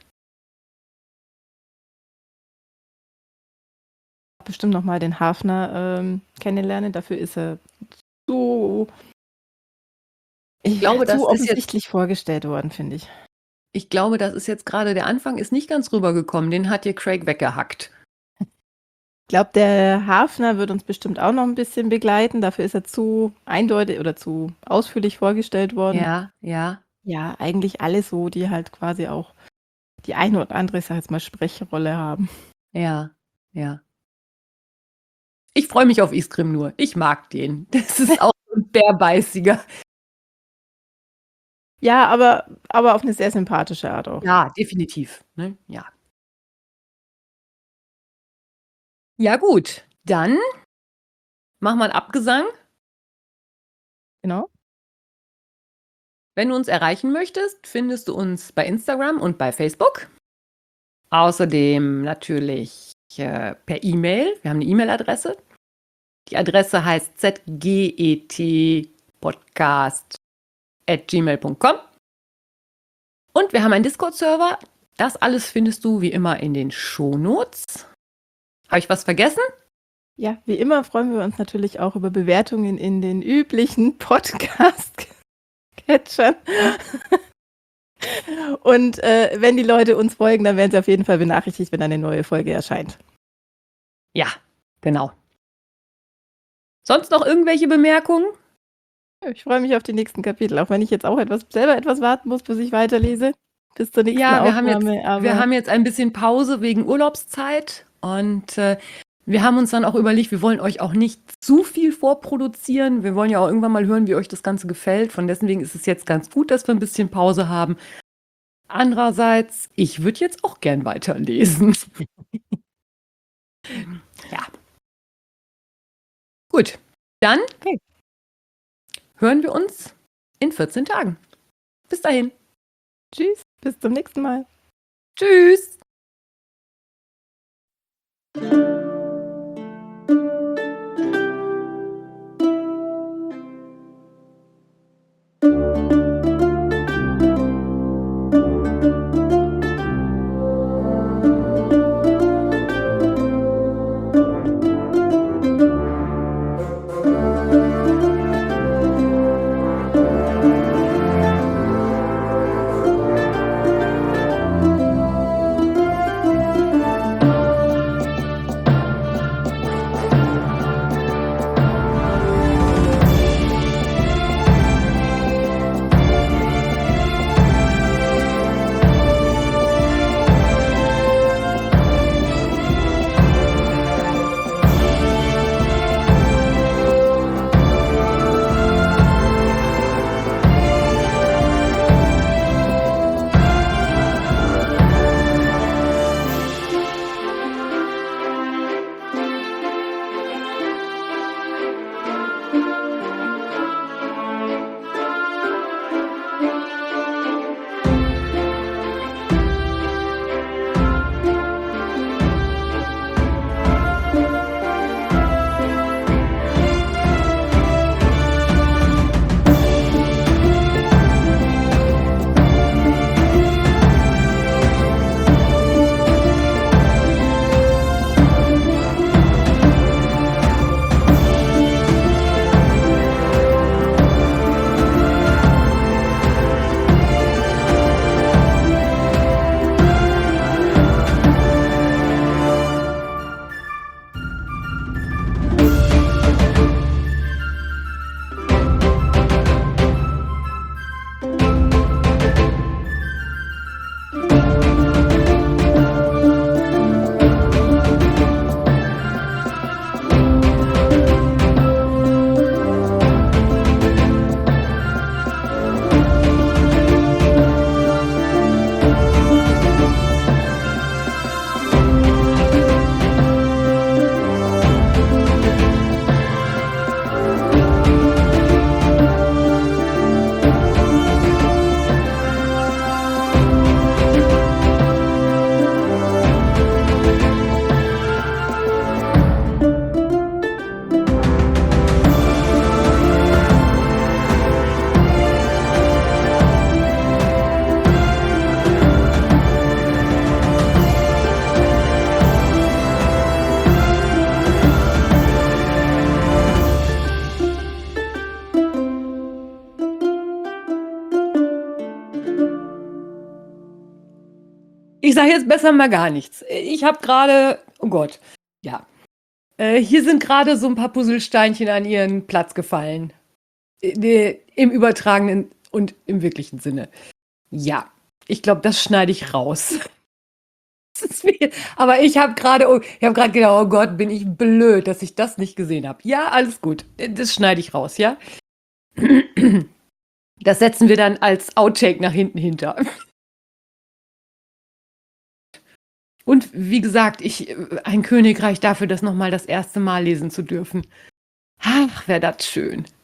Bestimmt noch mal den Hafner ähm, kennenlernen. Dafür ist er so, Ich glaube, das zu ist jetzt, offensichtlich vorgestellt worden, finde ich. ich glaube, das ist jetzt gerade der Anfang, ist nicht ganz rübergekommen. Den hat dir Craig weggehackt. Ich glaube, der Hafner wird uns bestimmt auch noch ein bisschen begleiten. Dafür ist er zu eindeutig oder zu ausführlich vorgestellt worden. Ja, ja. Ja, eigentlich alle so, die halt quasi auch die eine oder andere, ich sag jetzt mal, Sprechrolle haben. Ja, ja. Ich freue mich auf Iskrim nur. Ich mag den. Das ist auch so ein bärbeißiger. Ja, aber, aber auf eine sehr sympathische Art auch. Ja, definitiv. Ne? Ja. Ja, gut. Dann mach mal einen Abgesang. Genau. Wenn du uns erreichen möchtest, findest du uns bei Instagram und bei Facebook. Außerdem natürlich äh, per E-Mail. Wir haben eine E-Mail-Adresse. Die Adresse heißt zgetpodcast at gmail punkt com. Und wir haben einen Discord-Server. Das alles findest du wie immer in den Shownotes. Habe ich was vergessen? Ja, wie immer freuen wir uns natürlich auch über Bewertungen in den üblichen Podcast-Catchern. Und äh, wenn die Leute uns folgen, dann werden sie auf jeden Fall benachrichtigt, wenn eine neue Folge erscheint. Ja, genau. Sonst noch irgendwelche Bemerkungen? Ich freue mich auf die nächsten Kapitel, auch wenn ich jetzt auch etwas selber etwas warten muss, bis ich weiterlese. Bis zur nächsten Ja, wir haben, Aufnahme. jetzt, aber wir haben jetzt ein bisschen Pause wegen Urlaubszeit und äh, wir haben uns dann auch überlegt, wir wollen euch auch nicht zu viel vorproduzieren. Wir wollen ja auch irgendwann mal hören, wie euch das Ganze gefällt. Von deswegen ist es jetzt ganz gut, dass wir ein bisschen Pause haben. Andererseits, ich würde jetzt auch gern weiterlesen. Ja. Gut, dann Okay. hören wir uns in vierzehn Tagen. Bis dahin. Tschüss, bis zum nächsten Mal. Tschüss. Ich sage jetzt besser mal gar nichts. Ich habe gerade, oh Gott, ja. Äh, hier sind gerade so ein paar Puzzlesteinchen an ihren Platz gefallen. Äh, Im übertragenen und im wirklichen Sinne. Ja, ich glaube, das schneide ich raus. Das ist viel. Aber ich habe gerade, oh, ich habe gerade gedacht, oh Gott, bin ich blöd, dass ich das nicht gesehen habe. Ja, alles gut. Das schneide ich raus, ja? Das setzen wir dann als Outtake nach hinten hinter. Und wie gesagt, ich, ein Königreich dafür, das nochmal das erste Mal lesen zu dürfen. Ach, wäre das schön.